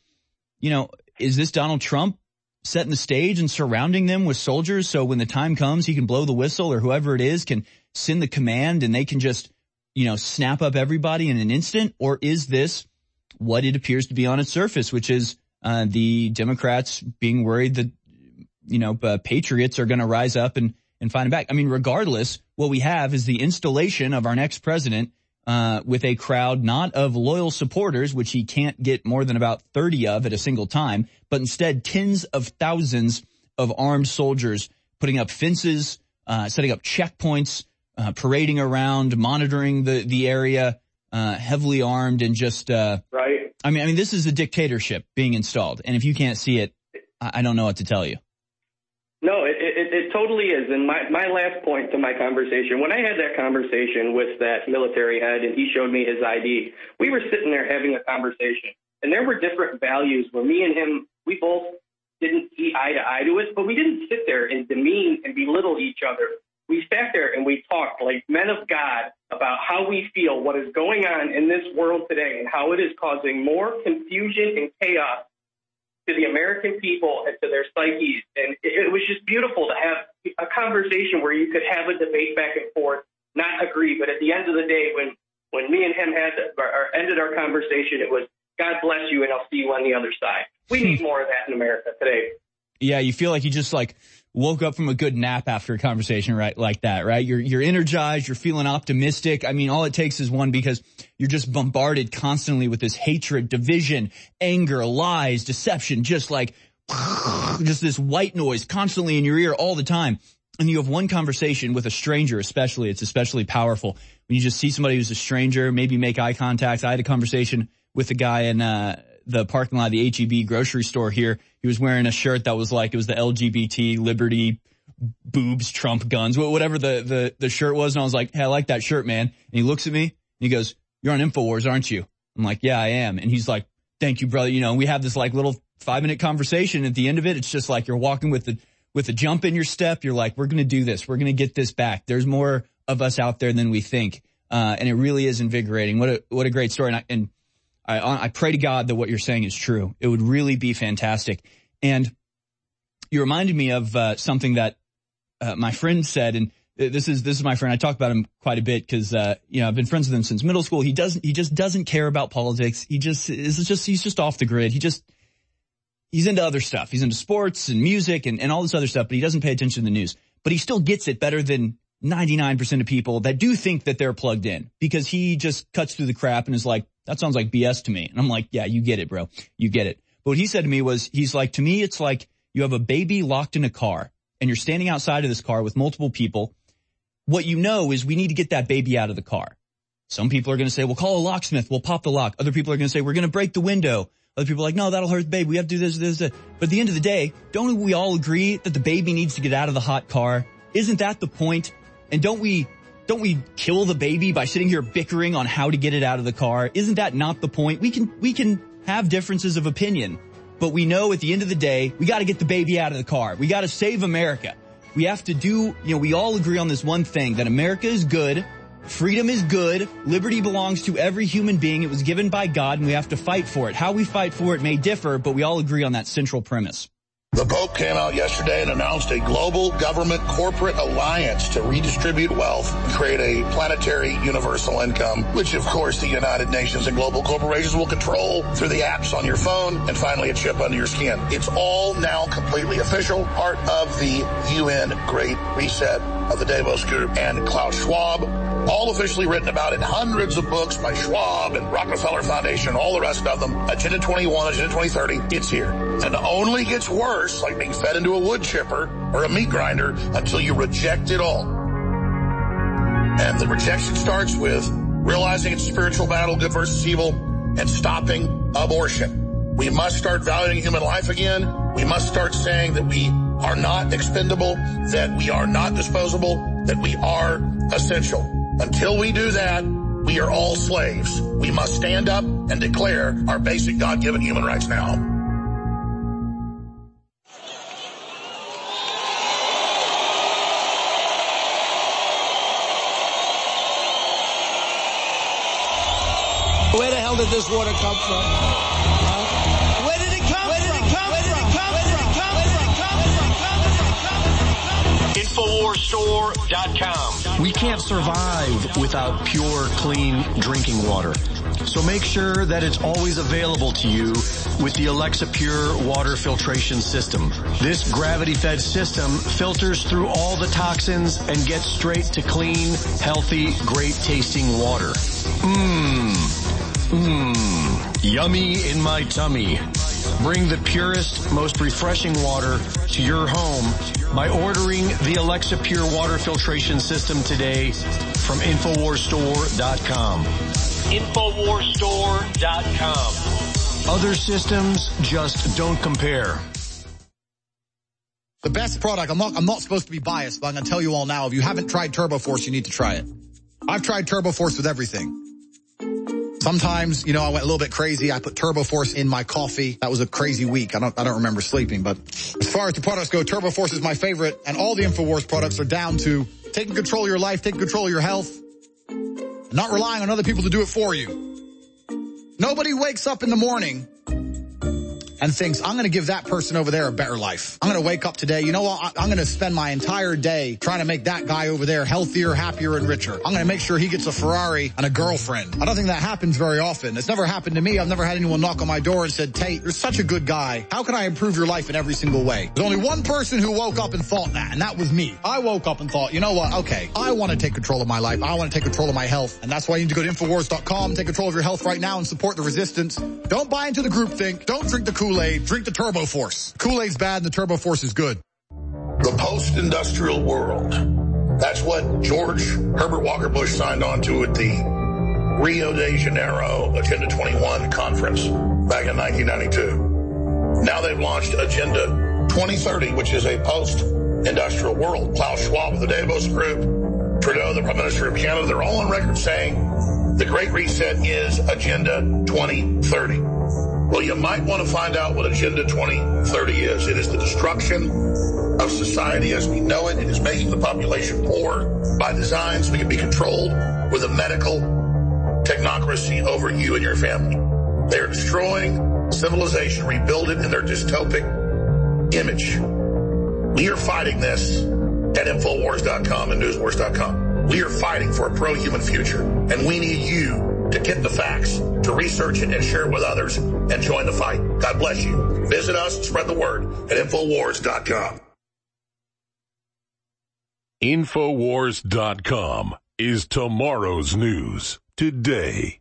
S2: Donald Trump setting the stage and surrounding them with soldiers so when the time comes, he can blow the whistle, or whoever it is can send the command and they can just, snap up everybody in an instant? Or is this what it appears to be on its surface, which is the Democrats being worried that, patriots are going to rise up and find it back? I mean, regardless, what we have is the installation of our next president with a crowd not of loyal supporters, which he can't get more than about 30 of at a single time, but instead tens of thousands of armed soldiers putting up fences, setting up checkpoints, parading around, monitoring the area, heavily armed and just
S14: right.
S2: I mean, this is a dictatorship being installed, and if you can't see it, I don't know what to tell you.
S14: No, it totally is. And my last point to my conversation, when I had that conversation with that military head and he showed me his ID, we were sitting there having a conversation. And there were different values where me and him, we both didn't see eye to eye to it, but we didn't sit there and demean and belittle each other. We sat there and we talked like men of God about how we feel, what is going on in this world today, and how it is causing more confusion and chaos to the American people and to their psyches. And it was just beautiful to have a conversation where you could have a debate back and forth, not agree. But at the end of the day, when When me and him ended our conversation, it was, God bless you, and I'll see you on the other side. We need more of that in America today.
S2: Yeah, you feel like you just woke up from a good nap after a conversation like that, right? You're energized, you're feeling optimistic. I mean, all it takes is one, because you're just bombarded constantly with this hatred, division, anger, lies, deception, just this white noise constantly in your ear all the time. And you have one conversation with a stranger, especially. It's especially powerful when you just see somebody who's a stranger, maybe make eye contact. I had a conversation with a guy in the parking lot of the H-E-B grocery store here. He was wearing a shirt that was it was the LGBT, liberty, boobs, Trump, guns, whatever the shirt was. And I was like, hey, I like that shirt, man. And he looks at me and he goes, you're on InfoWars, aren't you? I'm like, yeah, I am. And he's like, thank you, brother. We have this little 5-minute conversation. At the end of it, it's just like you're walking with a jump in your step. You're like, we're going to do this. We're going to get this back. There's more of us out there than we think. And it really is invigorating. What a great story. And I pray to God that what you're saying is true. It would really be fantastic. And you reminded me of something that my friend said, and this is my friend. I talk about him quite a bit because I've been friends with him since middle school. He just doesn't care about politics. He's just off the grid. He's into other stuff. He's into sports and music and all this other stuff, but he doesn't pay attention to the news. But he still gets it better than 99% of people that do think that they're plugged in, because he just cuts through the crap and is like, that sounds like BS to me. And I'm like, yeah, you get it, bro. You get it. But what he said to me was, he's like, to me, it's like you have a baby locked in a car and you're standing outside of this car with multiple people. What you know is we need to get that baby out of the car. Some people are going to say, well, call a locksmith. We'll pop the lock. Other people are going to say, we're going to break the window. Other people are like, no, that'll hurt the baby. We have to do this. But at the end of the day, don't we all agree that the baby needs to get out of the hot car? Isn't that the point? And don't we kill the baby by sitting here bickering on how to get it out of the car? Isn't that not the point? We can have differences of opinion, but we know at the end of the day, we got to get the baby out of the car. We got to save America. We have to do, we all agree on this one thing, that America is good. Freedom is good. Liberty belongs to every human being. It was given by God, and we have to fight for it. How we fight for it may differ, but we all agree on that central premise.
S3: The Pope came out yesterday and announced a global government corporate alliance to redistribute wealth and create a planetary universal income, which of course the United Nations and global corporations will control through the apps on your phone and finally a chip under your skin. It's all now completely official, part of the UN Great Reset of the Davos Group and Klaus Schwab, all officially written about in hundreds of books by Schwab and Rockefeller Foundation and all the rest of them. Agenda 21, Agenda 2030, it's here. And it only gets worse, like being fed into a wood chipper or a meat grinder, until you reject it all. And the rejection starts with realizing it's a spiritual battle, good versus evil, and stopping abortion. We must start valuing human life again. We must start saying that we are not expendable, that we are not disposable, that we are essential. Until we do that, we are all slaves. We must stand up and declare our basic God-given human rights now.
S6: Where the hell did this water come from? Where did it come from?
S15: InfoWarsStore.com. We can't survive without pure, clean drinking water. So make sure that it's always available to you with the Alexa Pure water filtration system. This gravity-fed system filters through all the toxins and gets straight to clean, healthy, great-tasting water. Yummy in my tummy. Bring the purest, most refreshing water to your home by ordering the Alexa Pure water filtration system today from InfoWarsStore.com. InfoWarsStore.com. Other systems just don't compare.
S16: The best product, I'm not supposed to be biased, but I'm going to tell you all now, if you haven't tried TurboForce, you need to try it. I've tried TurboForce with everything. Sometimes, I went a little bit crazy. I put TurboForce in my coffee. That was a crazy week. I don't remember sleeping, but as far as the products go, TurboForce is my favorite, and all the InfoWars products are down to taking control of your life, taking control of your health, not relying on other people to do it for you. Nobody wakes up in the morning and thinks, I'm going to give that person over there a better life. I'm going to wake up today. You know what? I'm going to spend my entire day trying to make that guy over there healthier, happier, and richer. I'm going to make sure he gets a Ferrari and a girlfriend. I don't think that happens very often. It's never happened to me. I've never had anyone knock on my door and said, Tate, you're such a good guy. How can I improve your life in every single way? There's only one person who woke up and thought that, and that was me. I woke up and thought, you know what? Okay, I want to take control of my life. I want to take control of my health. And that's why you need to go to Infowars.com, take control of your health right now and support the resistance. Don't buy into the groupthink. Don't drink the Kool-Aid. Drink the Turbo Force. Kool-Aid's bad and the Turbo Force is good.
S3: The post-industrial world. That's what George Herbert Walker Bush signed on to at the Rio de Janeiro Agenda 21 conference back in 1992. Now they've launched Agenda 2030, which is a post-industrial world. Klaus Schwab of the Davos Group, Trudeau, the Prime Minister of Canada, they're all on record saying the Great Reset is Agenda 2030. Well, you might want to find out what Agenda 2030 is. It is the destruction of society as we know it. It is making the population poor by design so we can be controlled with a medical technocracy over you and your family. They are destroying civilization, rebuild it in their dystopic image. We are fighting this at Infowars.com and Newswars.com. We are fighting for a pro-human future, and we need you to get the facts, to research it and share it with others, and join the fight. God bless you. Visit us and spread the word at Infowars.com.
S10: Infowars.com is tomorrow's news today.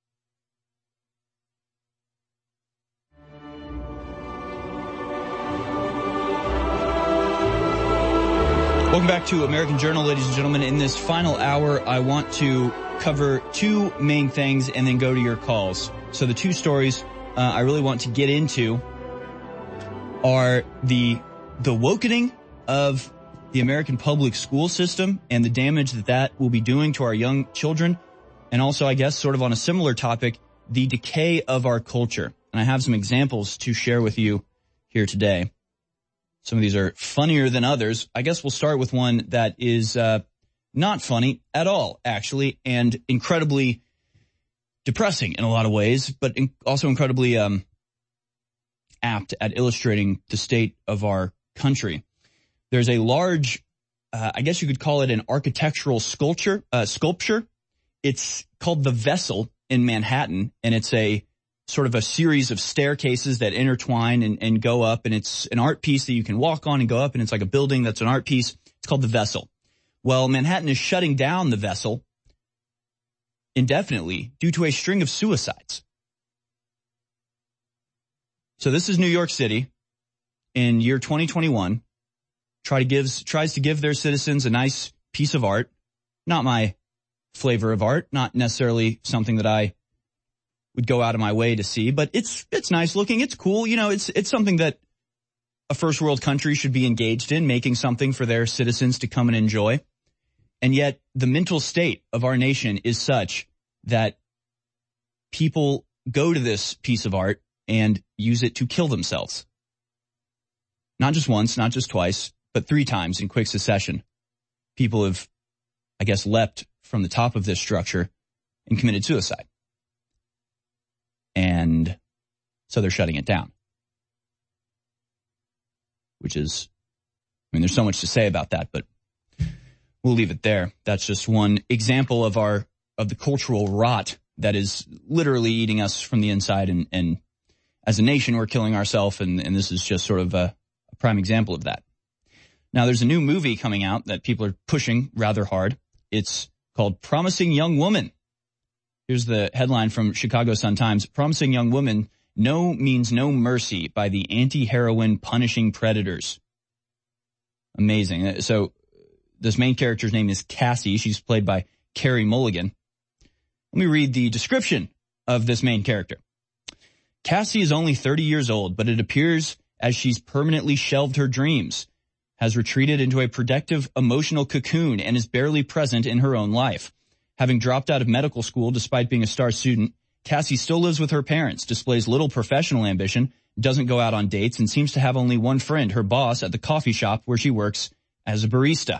S2: Welcome back to American Journal, ladies and gentlemen. In this final hour, I want to cover two main things and then go to your calls. So the two stories I really want to get into are the wokening of the American public school system and the damage that will be doing to our young children. And also, I guess, sort of on a similar topic, the decay of our culture. And I have some examples to share with you here today. Some of these are funnier than others. I guess we'll start with one that is not funny at all, actually, and incredibly depressing in a lot of ways, but also incredibly apt at illustrating the state of our country. There's a large, I guess you could call it an architectural sculpture. It's called The Vessel in Manhattan, and it's a sort of a series of staircases that intertwine and go up, and it's an art piece that you can walk on and go up, and it's like a building that's an art piece. It's called The Vessel. Well, Manhattan is shutting down The Vessel indefinitely due to a string of suicides. So this is New York City in year 2021. Tries to give their citizens a nice piece of art. Not my flavor of art, not necessarily something that I would go out of my way to see, but it's nice looking. It's cool. You know, it's something that a first world country should be engaged in, making something for their citizens to come and enjoy. And yet the mental state of our nation is such that people go to this piece of art and use it to kill themselves. Not just once, not just twice, but 3 times in quick succession. People have, I guess, leapt from the top of this structure and committed suicide. And so they're shutting it down. Which is, I mean, there's so much to say about that, but we'll leave it there. That's just one example of the cultural rot that is literally eating us from the inside. And as a nation, we're killing ourselves. And this is just sort of a prime example of that. Now, there's a new movie coming out that people are pushing rather hard. It's called Promising Young Woman. Here's the headline from Chicago Sun-Times. Promising Young Woman, no means no mercy by the anti-heroin punishing predators. Amazing. So this main character's name is Cassie. She's played by Carey Mulligan. Let me read the description of this main character. Cassie is only 30 years old, but it appears as she's permanently shelved her dreams, has retreated into a protective emotional cocoon, and is barely present in her own life. Having dropped out of medical school despite being a star student, Cassie still lives with her parents, displays little professional ambition, doesn't go out on dates, and seems to have only one friend, her boss at the coffee shop where she works as a barista.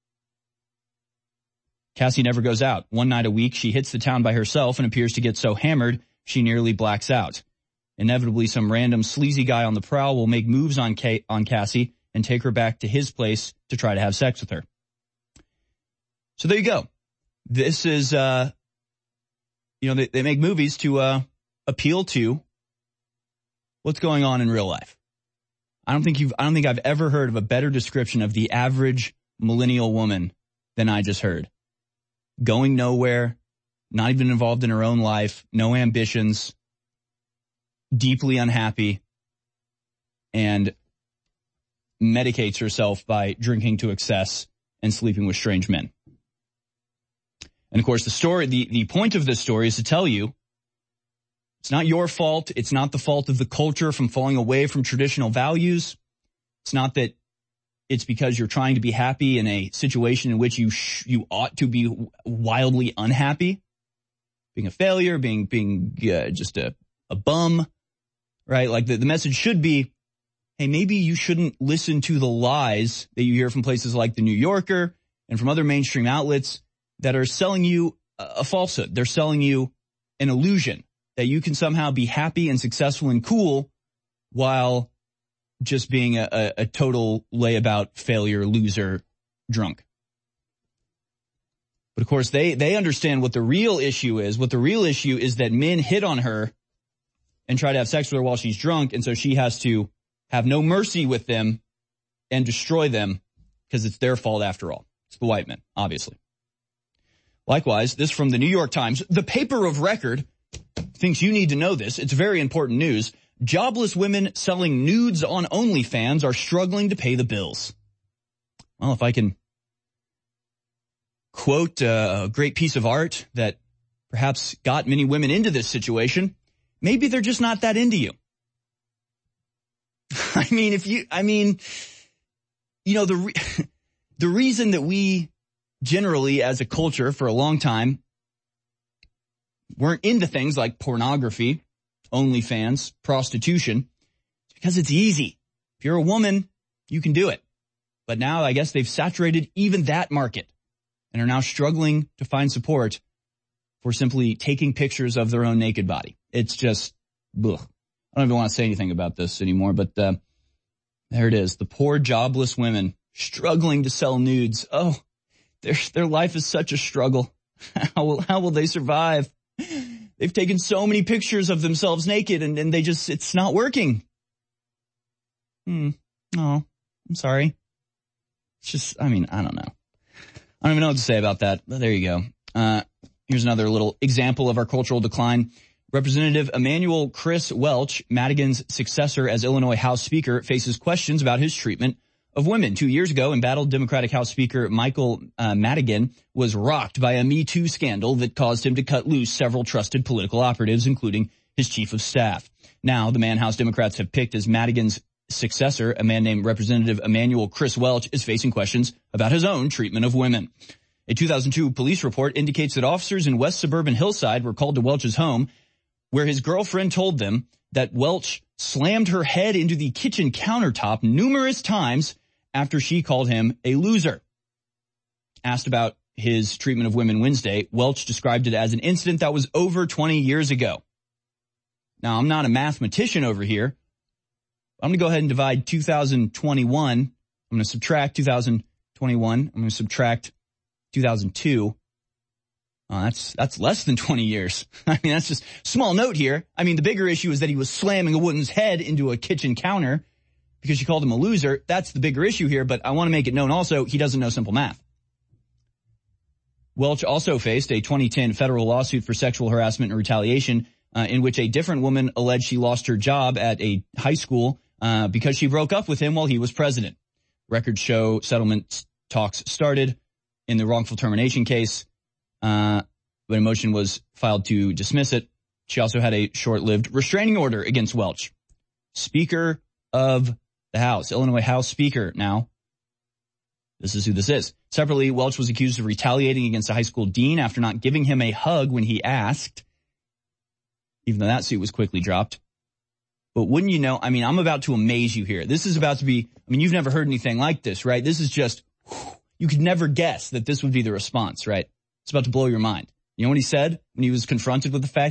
S2: Cassie never goes out. One night a week, she hits the town by herself and appears to get so hammered she nearly blacks out. Inevitably, some random sleazy guy on the prowl will make moves on Cassie and take her back to his place to try to have sex with her. So there you go. This is, they make movies to appeal to what's going on in real life. I don't think I've ever heard of a better description of the average millennial woman than I just heard. Going nowhere, not even involved in her own life, no ambitions, deeply unhappy, and medicates herself by drinking to excess and sleeping with strange men. And of course, the point of this story is to tell you it's not your fault. It's not the fault of the culture from falling away from traditional values. It's not that it's because you're trying to be happy in a situation in which you ought to be wildly unhappy, being a failure, being just a bum, right? Like the message should be, hey, maybe you shouldn't listen to the lies that you hear from places like the New Yorker and from other mainstream outlets that are selling you a falsehood. They're selling you an illusion that you can somehow be happy and successful and cool while just being a total layabout failure, loser, drunk. But of course, they understand what the real issue is. What the real issue is that men hit on her and try to have sex with her while she's drunk, and so she has to have no mercy with them and destroy them because it's their fault after all. It's the white men, obviously. Likewise, this from the New York Times, the paper of record thinks you need to know this. It's very important news. Jobless women selling nudes on OnlyFans are struggling to pay the bills. Well, if I can quote a great piece of art that perhaps got many women into this situation, maybe they're just not that into you. The reason that we generally as a culture for a long time weren't into things like pornography, OnlyFans, prostitution, it's because it's easy. If you're a woman, you can do it. But now I guess they've saturated even that market and are now struggling to find support for simply taking pictures of their own naked body. It's just, ugh. I don't even want to say anything about this anymore, but there it is. The poor jobless women struggling to sell nudes. Oh, their life is such a struggle. How will they survive? They've taken so many pictures of themselves naked and it's not working. Oh, I'm sorry. It's just, I don't know. I don't even know what to say about that, but there you go. Here's another little example of our cultural decline. Representative Emanuel Chris Welch, Madigan's successor as Illinois House Speaker, faces questions about his treatment of women. 2 years ago, embattled Democratic House Speaker Michael Madigan was rocked by a Me Too scandal that caused him to cut loose several trusted political operatives, including his chief of staff. Now, the man House Democrats have picked as Madigan's successor, a man named Representative Emanuel Chris Welch, is facing questions about his own treatment of women. A 2002 police report indicates that officers in West Suburban Hillside were called to Welch's home, where his girlfriend told them that Welch slammed her head into the kitchen countertop numerous times after she called him a loser. Asked about his treatment of women Wednesday, Welch described it as an incident that was over 20 years ago. Now, I'm not a mathematician over here. I'm going to go ahead and divide 2021. I'm going to subtract 2021. I'm going to subtract 2002. That's less than 20 years. That's just small note here. The bigger issue is that he was slamming a woman's head into a kitchen counter because she called him a loser. That's the bigger issue here, but I want to make it known also he doesn't know simple math. Welch also faced a 2010 federal lawsuit for sexual harassment and retaliation in which a different woman alleged she lost her job at a high school because she broke up with him while he was president. Records show settlement talks started in the wrongful termination case. But a motion was filed to dismiss it. She also had a short-lived restraining order against Welch. Speaker of the House, Illinois House Speaker now. This is who this is. Separately, Welch was accused of retaliating against a high school dean after not giving him a hug when he asked, even though that suit was quickly dropped. But wouldn't you know, I'm about to amaze you here. This is about to be, you've never heard anything like this, right? This is just, you could never guess that this would be the response, right? It's about to blow your mind. You know what he said when he was confronted with the fact that he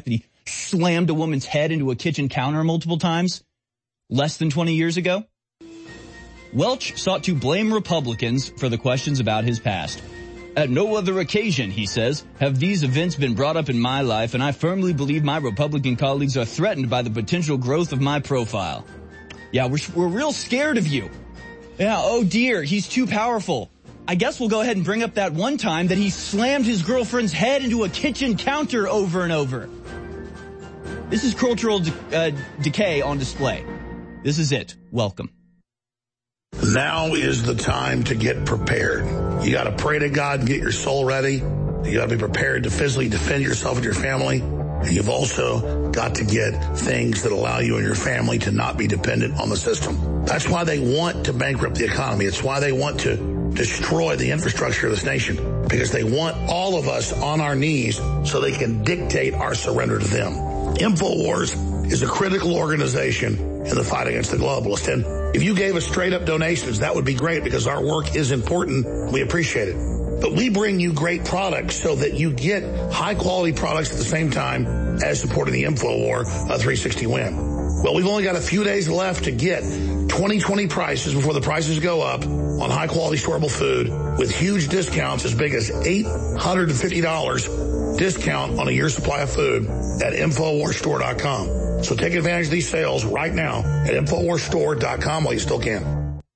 S2: slammed a woman's head into a kitchen counter multiple times less than 20 years ago? Welch sought to blame Republicans for the questions about his past. At no other occasion, he says, have these events been brought up in my life, and I firmly believe my Republican colleagues are threatened by the potential growth of my profile. Yeah, we're real scared of you. Yeah, oh dear, he's too powerful. I guess we'll go ahead and bring up that one time that he slammed his girlfriend's head into a kitchen counter over and over. This is cultural decay on display. This is it. Welcome.
S3: Now is the time to get prepared. You got to pray to God and get your soul ready. You got to be prepared to physically defend yourself and your family. And you've also got to get things that allow you and your family to not be dependent on the system. That's why they want to bankrupt the economy. It's why they want to destroy the infrastructure of this nation, because they want all of us on our knees so they can dictate our surrender to them. InfoWars is a critical organization in the fight against the globalists. And if you gave us straight up donations, that would be great, because our work is important. We appreciate it. But we bring you great products so that you get high quality products at the same time as supporting the InfoWar 360 win. Well, we've only got a few days left to get 2020 prices before the prices go up on high quality storable food with huge discounts as big as $850 discount on a year's supply of food at InfoWarsStore.com. So take advantage of these sales right now at InfoWarsStore.com while you still can.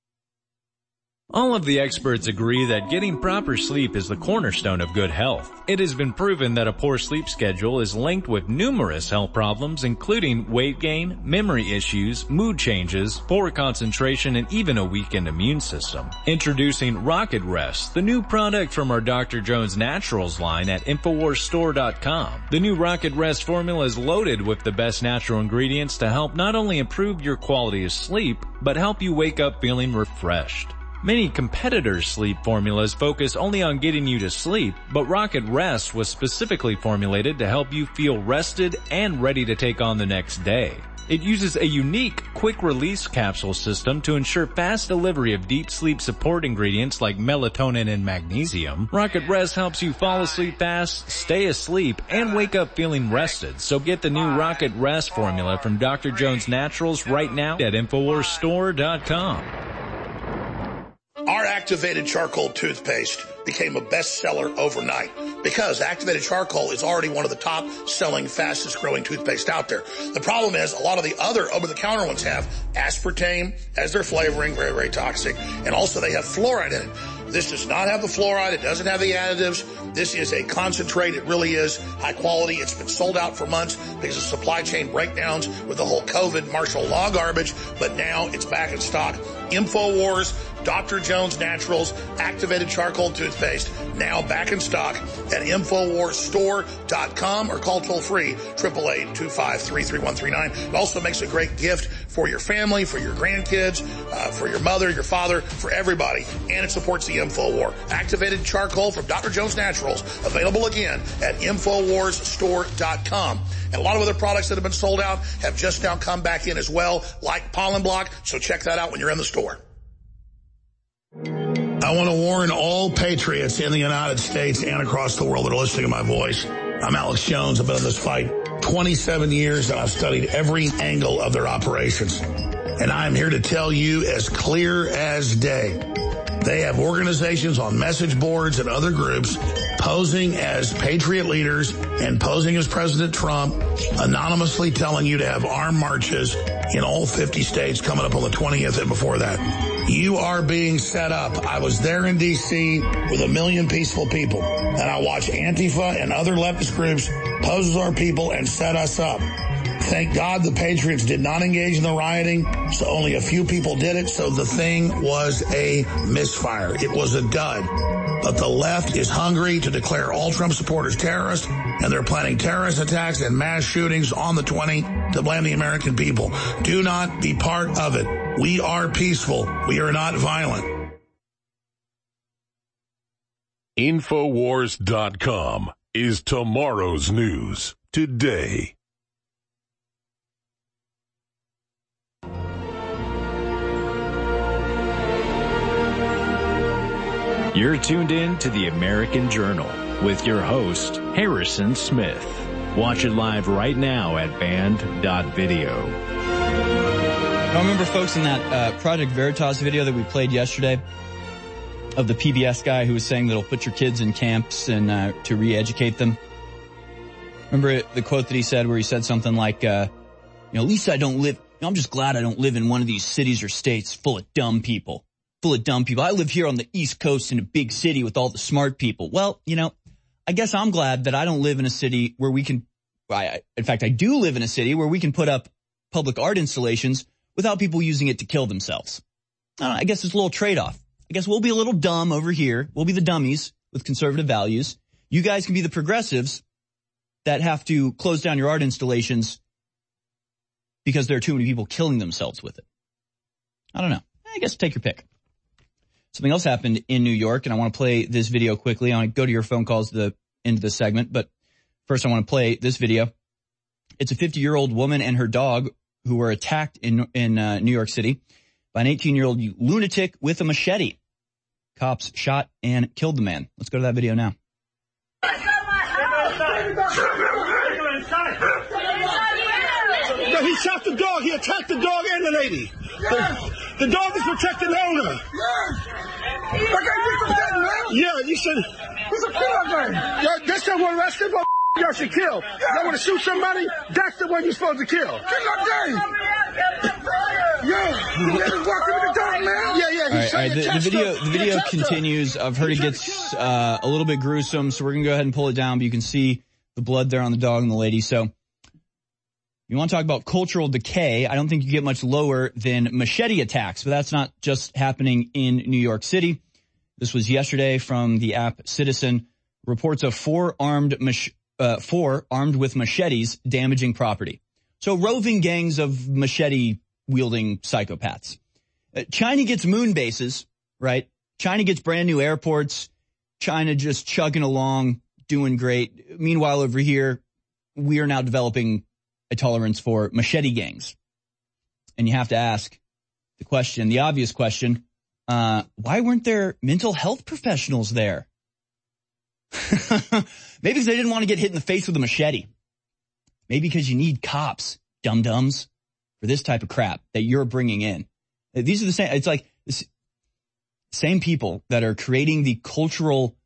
S1: All of the experts agree that getting proper sleep is the cornerstone of good health. It has been proven that a poor sleep schedule is linked with numerous health problems, including weight gain, memory issues, mood changes, poor concentration, and even a weakened immune system. Introducing Rocket Rest, the new product from our Dr. Jones Naturals line at InfoWarsStore.com. The new Rocket Rest formula is loaded with the best natural ingredients to help not only improve your quality of sleep, but help you wake up feeling refreshed. Many competitors' sleep formulas focus only on getting you to sleep, but Rocket Rest was specifically formulated to help you feel rested and ready to take on the next day. It uses a unique quick-release capsule system to ensure fast delivery of deep sleep support ingredients like melatonin and magnesium. Rocket Rest helps you fall asleep fast, stay asleep, and wake up feeling rested. So get the new Rocket Rest formula from Dr. Jones Naturals right now at InfoWarsStore.com.
S3: Our activated charcoal toothpaste became a bestseller overnight because activated charcoal is already one of the top selling, fastest growing toothpaste out there. The problem is a lot of the other over-the-counter ones have aspartame as their flavoring, very, very toxic, and also they have fluoride in it. This does not have the fluoride. It doesn't have the additives. This is a concentrate. It really is high quality. It's been sold out for months because of supply chain breakdowns with the whole COVID martial law garbage, but now it's back in stock. InfoWars, Dr. Jones Naturals, activated charcoal toothpaste, now back in stock at InfoWarsStore.com or call toll free 888-253-3139. It also makes a great gift for your family, for your grandkids, for your mother, your father, for everybody, and it supports the InfoWar. Activated charcoal from Dr. Jones Naturals, available again at InfoWarsStore.com. And a lot of other products that have been sold out have just now come back in as well, like Pollen Block, so check that out when you're in the store. I want to warn all patriots in the United States and across the world that are listening to my voice. I'm Alex Jones. I've been in this fight 27 years, and I've studied every angle of their operations. And I am here to tell you as clear as day. They have organizations on message boards and other groups posing as patriot leaders and posing as President Trump, anonymously telling you to have armed marches in all 50 states coming up on the 20th and before that. You are being set up. I was there in D.C. with 1 million peaceful people, and I watched Antifa and other leftist groups pose as our people and set us up. Thank God the Patriots did not engage in the rioting, so only a few people did it, so the thing was a misfire. It was a dud. But the left is hungry to declare all Trump supporters terrorists, and they're planning terrorist attacks and mass shootings on the 20th to blame the American people. Do not be part of it. We are peaceful. We are not violent.
S10: InfoWars.com is tomorrow's news today.
S1: You're tuned in to the American Journal with your host, Harrison Smith. Watch it live right now at band.video.
S2: I remember, folks, in that Project Veritas video that we played yesterday of the PBS guy who was saying that he'll put your kids in camps and to re-educate them. Remember the quote that he said where he said something like, at least I don't live, I'm just glad I don't live in one of these cities or states full of dumb people. I live here on the East Coast in a big city with all the smart people. Well, I guess I'm glad that I don't live in a city where we can, in fact, I do live in a city where we can put up public art installations without people using it to kill themselves. I guess it's a little trade-off. I guess we'll be a little dumb over here. We'll be the dummies with conservative values. You guys can be the progressives that have to close down your art installations because there are too many people killing themselves with it. I don't know. I guess take your pick. Something else happened in New York, and I want to play this video quickly. I want to go to your phone calls at the end of the segment, but first I want to play this video. It's a 50-year-old woman and her dog who were attacked in New York City by an 18-year-old lunatic with a machete. Cops shot and killed the man. Let's go to that video now.
S7: He shot the dog. He attacked the dog and the lady. The dog is protecting the owner. Yeah, you should. He's a killer, man. That's the one arrested, but y'all should kill. Y'all want to shoot somebody? That's the one you're supposed to kill.
S2: All right, the video continues. I've heard it gets a little bit gruesome, so we're going to go ahead and pull it down, but you can see the blood there on the dog and the lady. So you want to talk about cultural decay, I don't think you get much lower than machete attacks, but that's not just happening in New York City. This was yesterday from the app Citizen. Reports of four armed with machetes damaging property. So roving gangs of machete-wielding psychopaths. China gets moon bases, right? China gets brand new airports. China just chugging along, doing great. Meanwhile, over here, we are now developing a tolerance for machete gangs. And you have to ask the question, the obvious question, why weren't there mental health professionals there? Maybe because they didn't want to get hit in the face with a machete. Maybe because you need cops, dum-dums, for this type of crap that you're bringing in. These are the same, it's like the same people that are creating the cultural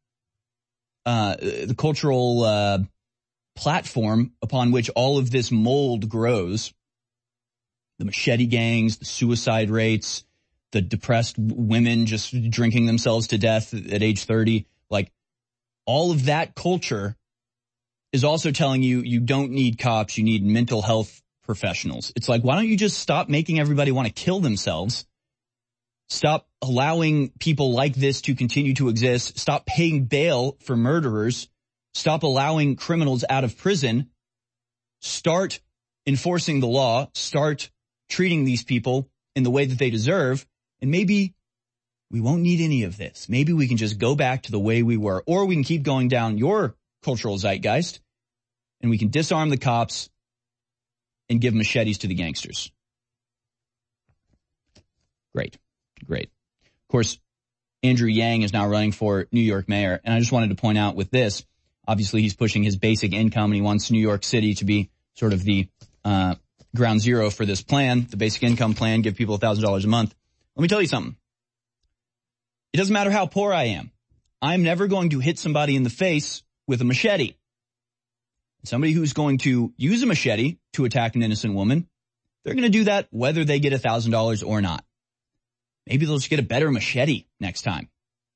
S2: platform upon which all of this mold grows. The machete gangs, the suicide rates, the depressed women just drinking themselves to death at age 30. Like, all of that culture is also telling you you don't need cops, you need mental health professionals. It's like, why don't you just stop making everybody want to kill themselves? Stop allowing people like this to continue to exist. Stop paying bail for murderers. Stop allowing criminals out of prison. Start enforcing the law. Start treating these people in the way that they deserve. And maybe we won't need any of this. Maybe we can just go back to the way we were. Or we can keep going down your cultural zeitgeist and we can disarm the cops and give machetes to the gangsters. Great. Of course, Andrew Yang is now running for New York mayor. And I just wanted to point out with this, obviously he's pushing his basic income and he wants New York City to be sort of the ground zero for this plan, the basic income plan, give people $1,000 a month. Let me tell you something. It doesn't matter how poor I am. I'm never going to hit somebody in the face with a machete. Somebody who's going to use a machete to attack an innocent woman, they're going to do that whether they get $1,000 or not. Maybe they'll just get a better machete next time.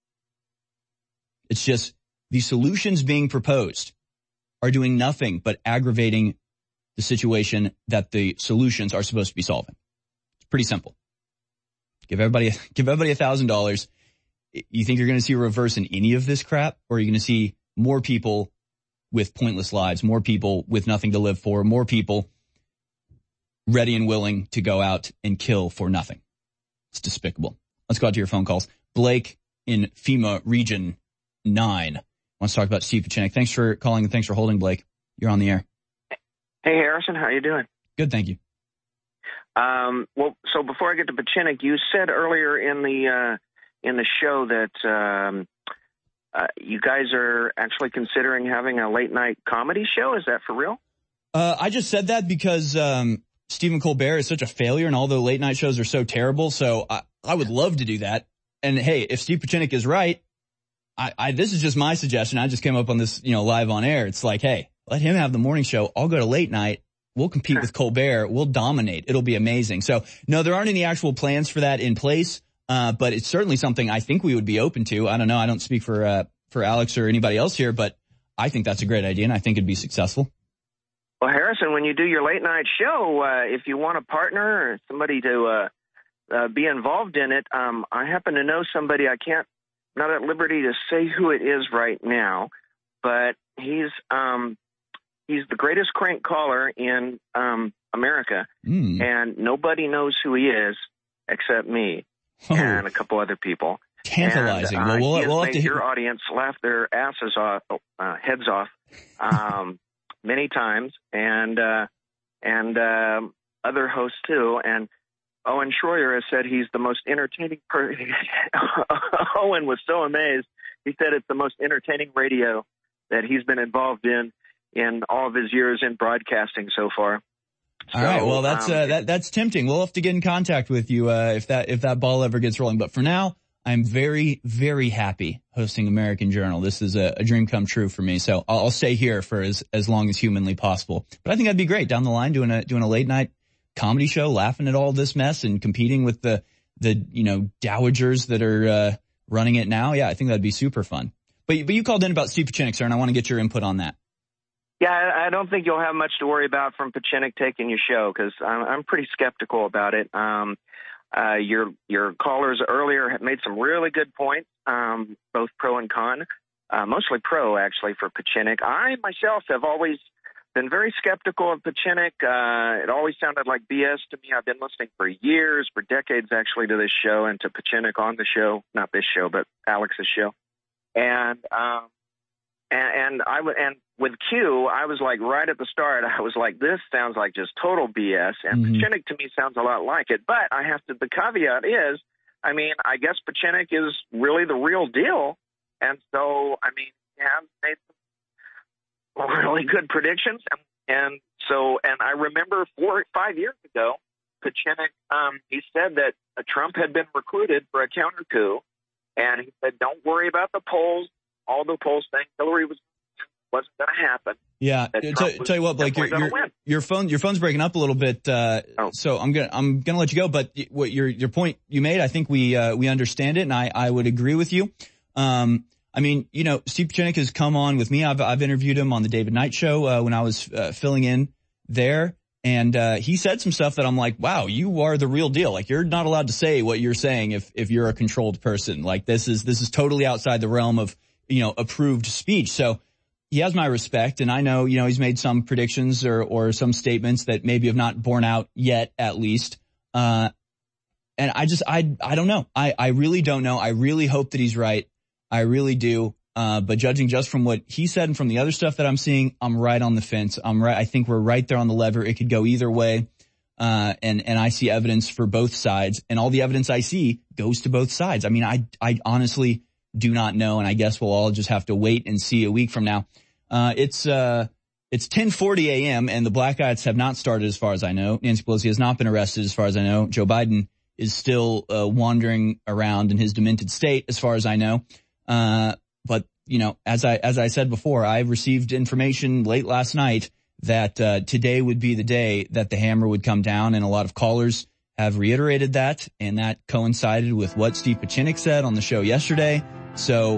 S2: It's just the solutions being proposed are doing nothing but aggravating the situation that the solutions are supposed to be solving. It's pretty simple. Give everybody $1,000. You think you're going to see a reverse in any of this crap? Or are you going to see more people with pointless lives, more people with nothing to live for, more people ready and willing to go out and kill for nothing? It's despicable. Let's go out to your phone calls. Blake in FEMA Region 9 wants to talk about Steve Pieczenik. Thanks for calling and thanks for holding, Blake. You're on the air.
S11: Hey, Harrison. How you doing?
S2: Good, thank you.
S11: Well, so before I get to Pieczenik, you said earlier in the show that you guys are actually considering having a late night comedy show. Is that for real?
S2: I just said that because Stephen Colbert is such a failure, and all the late night shows are so terrible. So I would love to do that. And hey, if Steve Pieczenik is right, this is just my suggestion. I just came up on this, live on air. It's like, hey, let him have the morning show. I'll go to late night. We'll compete with Colbert. We'll dominate. It'll be amazing. So no, there aren't any actual plans for that in place. But it's certainly something I think we would be open to. I don't know. I don't speak for Alex or anybody else here, but I think that's a great idea, and I think it'd be successful.
S11: Well, Harrison, when you do your late night show, if you want a partner or somebody to be involved in it, I happen to know somebody. I'm not at liberty to say who it is right now, but he's the greatest crank caller in America, and nobody knows who he is except me. And a couple other people.
S2: Tantalizing.
S11: And,
S2: we'll
S11: have to your audience laugh their asses off, heads off, many times, and other hosts too. And Owen Schroyer has said he's the most entertaining person. Owen was so amazed. He said it's the most entertaining radio that he's been involved in all of his years in broadcasting so far.
S2: All right. Well, that's tempting. We'll have to get in contact with you, if that ball ever gets rolling. But for now, I'm very, very happy hosting American Journal. This is a dream come true for me. So I'll stay here for as long as humanly possible. But I think that'd be great down the line doing a late night comedy show, laughing at all this mess and competing with the dowagers that are, running it now. Yeah, I think that'd be super fun. But you called in about Steve Pieczenik, sir, and I want to get your input on that.
S11: Yeah, I don't think you'll have much to worry about from Pieczenik taking your show, because I'm pretty skeptical about it. Your callers earlier have made some really good points, both pro and con, mostly pro, actually, for Pieczenik. I, myself, have always been very skeptical of Pieczenik. It always sounded like BS to me. I've been listening for years, for decades, actually, to this show and to Pieczenik on the show. Not this show, but Alex's show. And with Q, I was like, right at the start, I was like, this sounds like just total BS. And Pieczenik to me sounds a lot like it. But the caveat is, I guess Pieczenik is really the real deal. And so, he has made some really good predictions. And I remember 4 or 5 years ago, Pieczenik, he said that Trump had been recruited for a counter coup. And he said, don't worry about the polls. All the polls saying Hillary wasn't going to happen. Yeah, tell you what, Blake, your phone's breaking up a little bit. So I'm gonna let you go. But what your point you made, I think we understand it, and I would agree with you. Steve Pieczenik has come on with me. I've interviewed him on the David Knight Show when I was filling in there, and he said some stuff that I'm like, wow, you are the real deal. Like, you're not allowed to say what you're saying if you're a controlled person. Like, this is totally outside the realm of approved speech. So he has my respect, and I know, he's made some predictions or some statements that maybe have not borne out yet, at least. And I don't know. I really don't know. I really hope that he's right. I really do. But judging just from what he said and from the other stuff that I'm seeing, I'm right on the fence. I think we're right there on the lever. It could go either way. And I see evidence for both sides, and all the evidence I see goes to both sides. I honestly do not know, and I guess we'll all just have to wait and see a week from now. It's 10:40 a.m. and the blackouts have not started, as far as I know. Nancy Pelosi has not been arrested, as far as I know. Joe Biden is still wandering around in his demented state, as far as I know. But as I said before, I received information late last night that today would be the day that the hammer would come down, and a lot of callers have reiterated that, and that coincided with what Steve Pieczenik said on the show yesterday. So,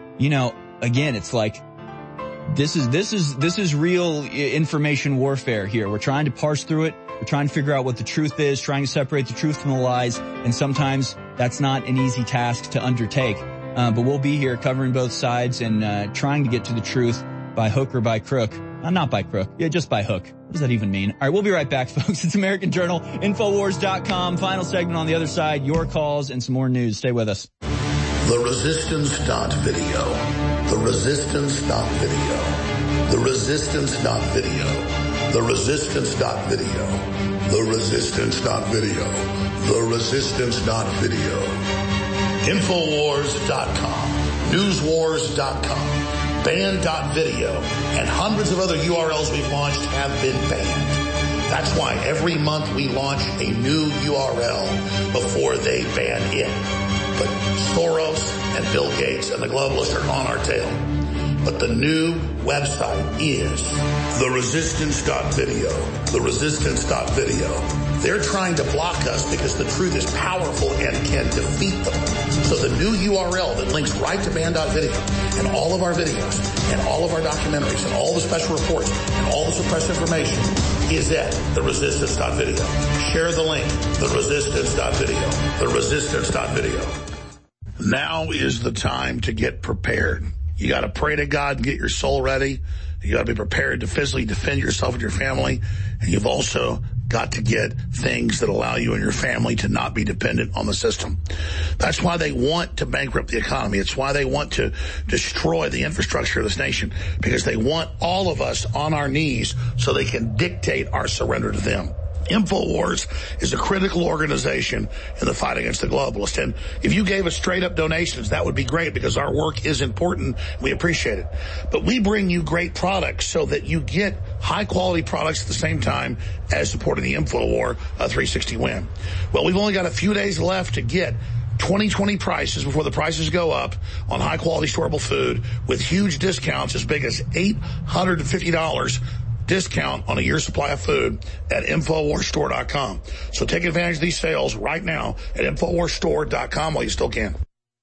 S11: again, it's like, this is real information warfare here. We're trying to parse through it. We're trying to figure out what the truth is, trying to separate the truth from the lies. And sometimes that's not an easy task to undertake. But we'll be here covering both sides and, trying to get to the truth by hook or by crook. Not by crook. Yeah, just by hook. What does that even mean? All right, we'll be right back, folks. It's American Journal, Infowars.com. Final segment on the other side. Your calls and some more news. Stay with us.
S3: The Resistance.video. The Resistance.video. The Resistance.video. The Resistance.video. The Resistance.video. The Resistance.video. Infowars.com. newswars.com, ban.video, and hundreds of other URLs we've launched have been banned. That's why every month we launch a new URL before they ban it. But Soros and Bill Gates and the globalists are on our tail. But the new website is theresistance.video. Theresistance.video. They're trying to block us because the truth is powerful and can defeat them. So the new URL that links right to ban.video and all of our videos and all of our documentaries and all the special reports and all the suppressed information is at theresistance.video. Share the link, theresistance.video. Theresistance.video. Now is the time to get prepared. You got to pray to God and get your soul ready. You got to be prepared to physically defend yourself and your family. And you've also got to get things that allow you and your family to not be dependent on the system. That's why they want to bankrupt the economy. It's why they want to destroy the infrastructure of this nation, because they want all of us on our knees so they can dictate our surrender to them. InfoWars is a critical organization in the fight against the globalists. And if you gave us straight up donations, that would be great, because our work is important. We appreciate it. But we bring you great products so that you get high quality products at the same time as supporting the InfoWar 360 win. Well, we've only got a few days left to get 2020 prices before the prices go up on high quality storable food with huge discounts as big as $850 discount on a year's supply of food at InfoWarsStore.com. So take advantage of these sales right now at InfoWarsStore.com while you still can.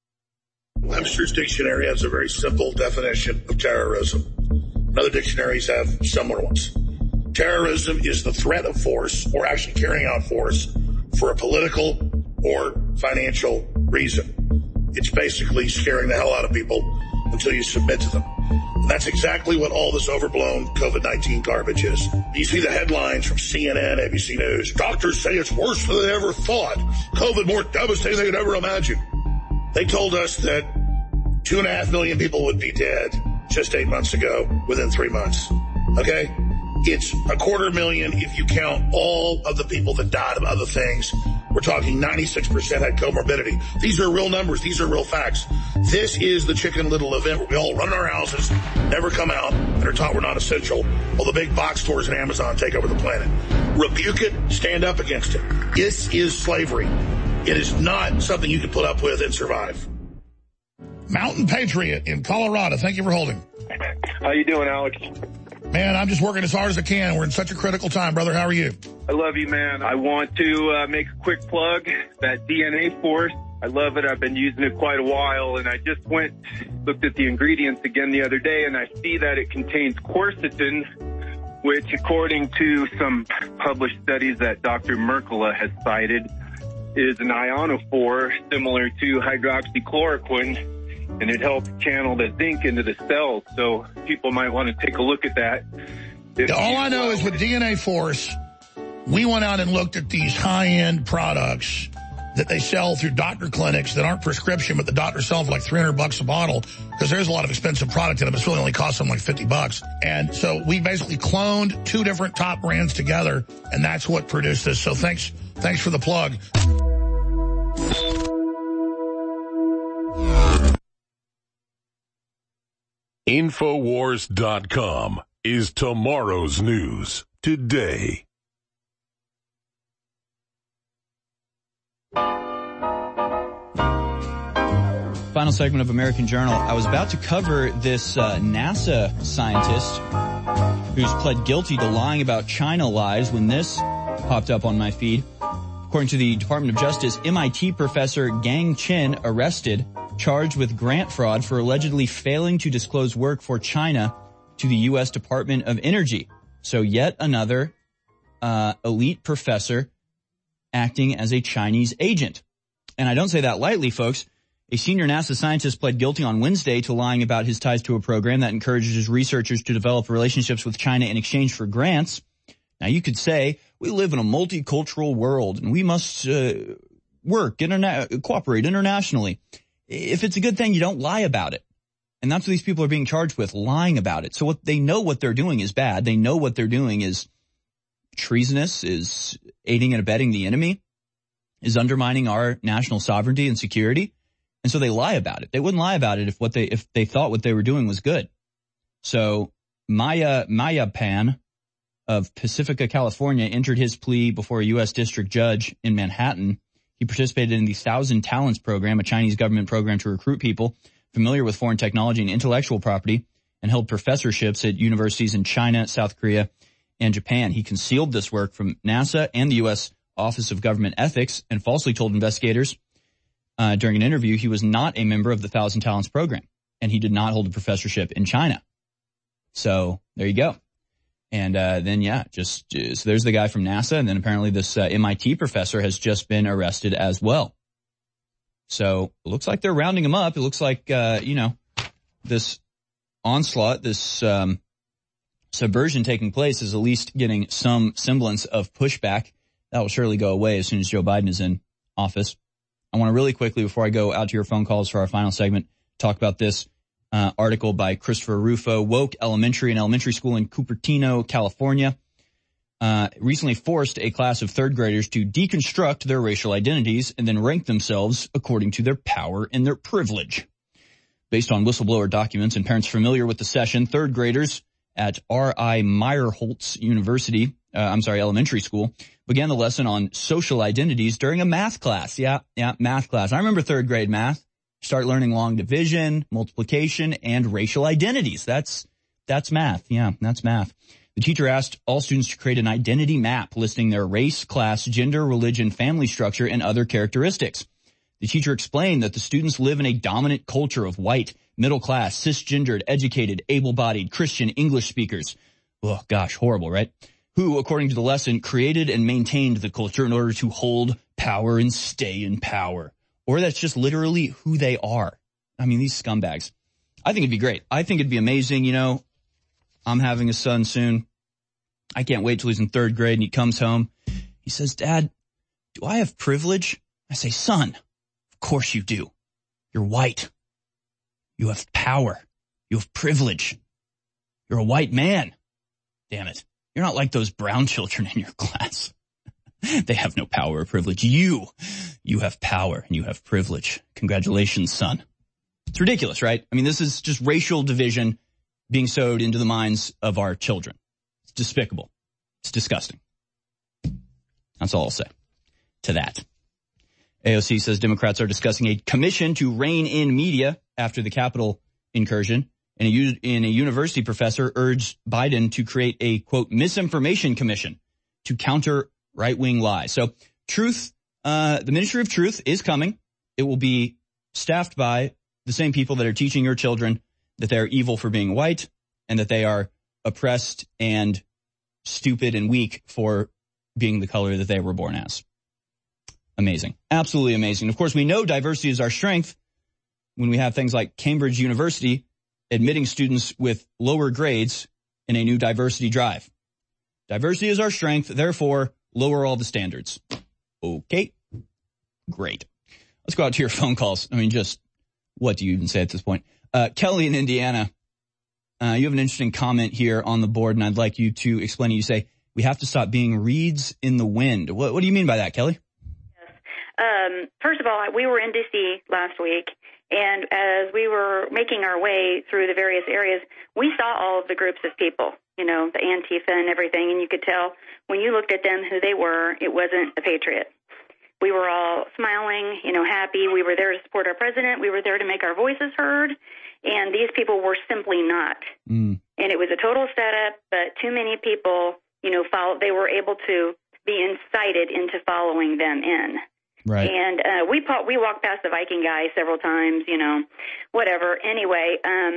S3: Webster's Dictionary has a very simple definition of terrorism. Other dictionaries have similar ones. Terrorism is the threat of force, or actually carrying out force, for a political or financial reason. It's basically scaring the hell out of people until you submit to them. And that's exactly what all this overblown COVID-19 garbage is. You see the headlines from CNN, ABC News. Doctors say it's worse than they ever thought. COVID more devastating than they could ever imagine. They told us that 2.5 million people would be dead just 8 months ago within 3 months. Okay? It's 250,000 if you count all of the people that died of other things. We're talking 96% had comorbidity. These are real numbers. These are real facts. This is the Chicken Little event where we all run in our houses, never come out, and are taught we're not essential, while the big box stores and Amazon take over the planet. Rebuke it. Stand up against it. This is slavery. It is not something you can put up with and survive. Mountain Patriot in Colorado. Thank you for holding.
S17: How you doing, Alex?
S3: Man, I'm just working as hard as I can. We're in such a critical time, brother. How are you?
S17: I love you, man. I want to make a quick plug. That DNA Force, I love it. I've been using it quite a while, and I just looked at the ingredients again the other day, and I see that it contains quercetin, which, according to some published studies that Dr. Mercola has cited, is an ionophore similar to hydroxychloroquine, and it helps channel the zinc into the cells. So people might want to take a look at that.
S3: All I know is with DNA Force, we went out and looked at these high-end products that they sell through doctor clinics that aren't prescription, but the doctors sell for like $300 a bottle, because there's a lot of expensive product in them. It's really only costs them like $50. And so we basically cloned 2 different top brands together, and that's what produced this. So thanks for the plug.
S10: InfoWars.com is tomorrow's news today.
S2: Final segment of American Journal. I was about to cover this NASA scientist who's pled guilty to lying about China lies when this popped up on my feed. According to the Department of Justice, MIT professor Gang Chen arrested, charged with grant fraud for allegedly failing to disclose work for China to the U.S. Department of Energy. So yet another elite professor acting as a Chinese agent. And I don't say that lightly, folks. A senior NASA scientist pled guilty on Wednesday to lying about his ties to a program that encourages researchers to develop relationships with China in exchange for grants. Now, you could say we live in a multicultural world and we must cooperate internationally. If it's a good thing, you don't lie about it. And that's what these people are being charged with, lying about it. So they know what they're doing is bad. They know what they're doing is treasonous, is aiding and abetting the enemy, is undermining our national sovereignty and security. And so they lie about it. They wouldn't lie about it if they thought what they were doing was good. So Maya Pan of Pacifica, California, entered his plea before a U.S. district judge in Manhattan. He participated in the 1,000 Talents program, a Chinese government program to recruit people familiar with foreign technology and intellectual property, and held professorships at universities in China, South Korea, and Japan. He concealed this work from NASA and the U.S. Office of Government Ethics and falsely told investigators during an interview he was not a member of the 1,000 Talents program, and he did not hold a professorship in China. So there you go. And then, so there's the guy from NASA, and then apparently this MIT professor has just been arrested as well. So it looks like they're rounding him up. It looks like, this onslaught, this subversion taking place is at least getting some semblance of pushback. That will surely go away as soon as Joe Biden is in office. I want to really quickly, before I go out to your phone calls for our final segment, talk about this article by Christopher Rufo. Woke Elementary, an elementary school in Cupertino, California, recently forced a class of third graders to deconstruct their racial identities and then rank themselves according to their power and their privilege. Based on whistleblower documents and parents familiar with the session, third graders at R.I. Meyerholtz Elementary School began the lesson on social identities during a math class. Yeah, math class. I remember third grade math. Start learning long division, multiplication, and racial identities. That's math. Yeah, that's math. The teacher asked all students to create an identity map listing their race, class, gender, religion, family structure, and other characteristics. The teacher explained that the students live in a dominant culture of white, middle class, cisgendered, educated, able-bodied, Christian English speakers. Oh gosh, horrible, right? Who, according to the lesson, created and maintained the culture in order to hold power and stay in power. Or that's just literally who they are. I mean, these scumbags. I think it'd be great. I think it'd be amazing. You know, I'm having a son soon. I can't wait till he's in third grade and he comes home. He says, Dad, do I have privilege? I say, son, of course you do. You're white. You have power. You have privilege. You're a white man. Damn it. You're not like those brown children in your class. They have no power or privilege. You have power and you have privilege. Congratulations, son. It's ridiculous, right? I mean, this is just racial division being sowed into the minds of our children. It's despicable. It's disgusting. That's all I'll say to that. AOC says Democrats are discussing a commission to rein in media after the Capitol incursion. And a university professor urged Biden to create a, quote, misinformation commission to counter right-wing lies. So the Ministry of Truth is coming. It will be staffed by the same people that are teaching your children that they're evil for being white and that they are oppressed and stupid and weak for being the color that they were born as. Amazing. Absolutely amazing. Of course, we know diversity is our strength when we have things like Cambridge University admitting students with lower grades in a new diversity drive. Diversity is our strength, therefore, lower all the standards. Okay. Great. Let's go out to your phone calls. I mean, just what do you even say at this point? Kelly in Indiana, you have an interesting comment here on the board, and I'd like you to explain it. You say, we have to stop being reeds in the wind. What do you mean by that, Kelly?
S18: Yes. First of all, we were in D.C. last week. And as we were making our way through the various areas, we saw all of the groups of people, you know, the Antifa and everything, and you could tell when you looked at them who they were, it wasn't a patriot. We were all smiling, you know, happy. We were there to support our president. We were there to make our voices heard, and these people were simply not. And it was a total setup, but too many people, you know, they were able to be incited into following them in. Right. And we walked past the Viking guy several times, you know, whatever. Anyway,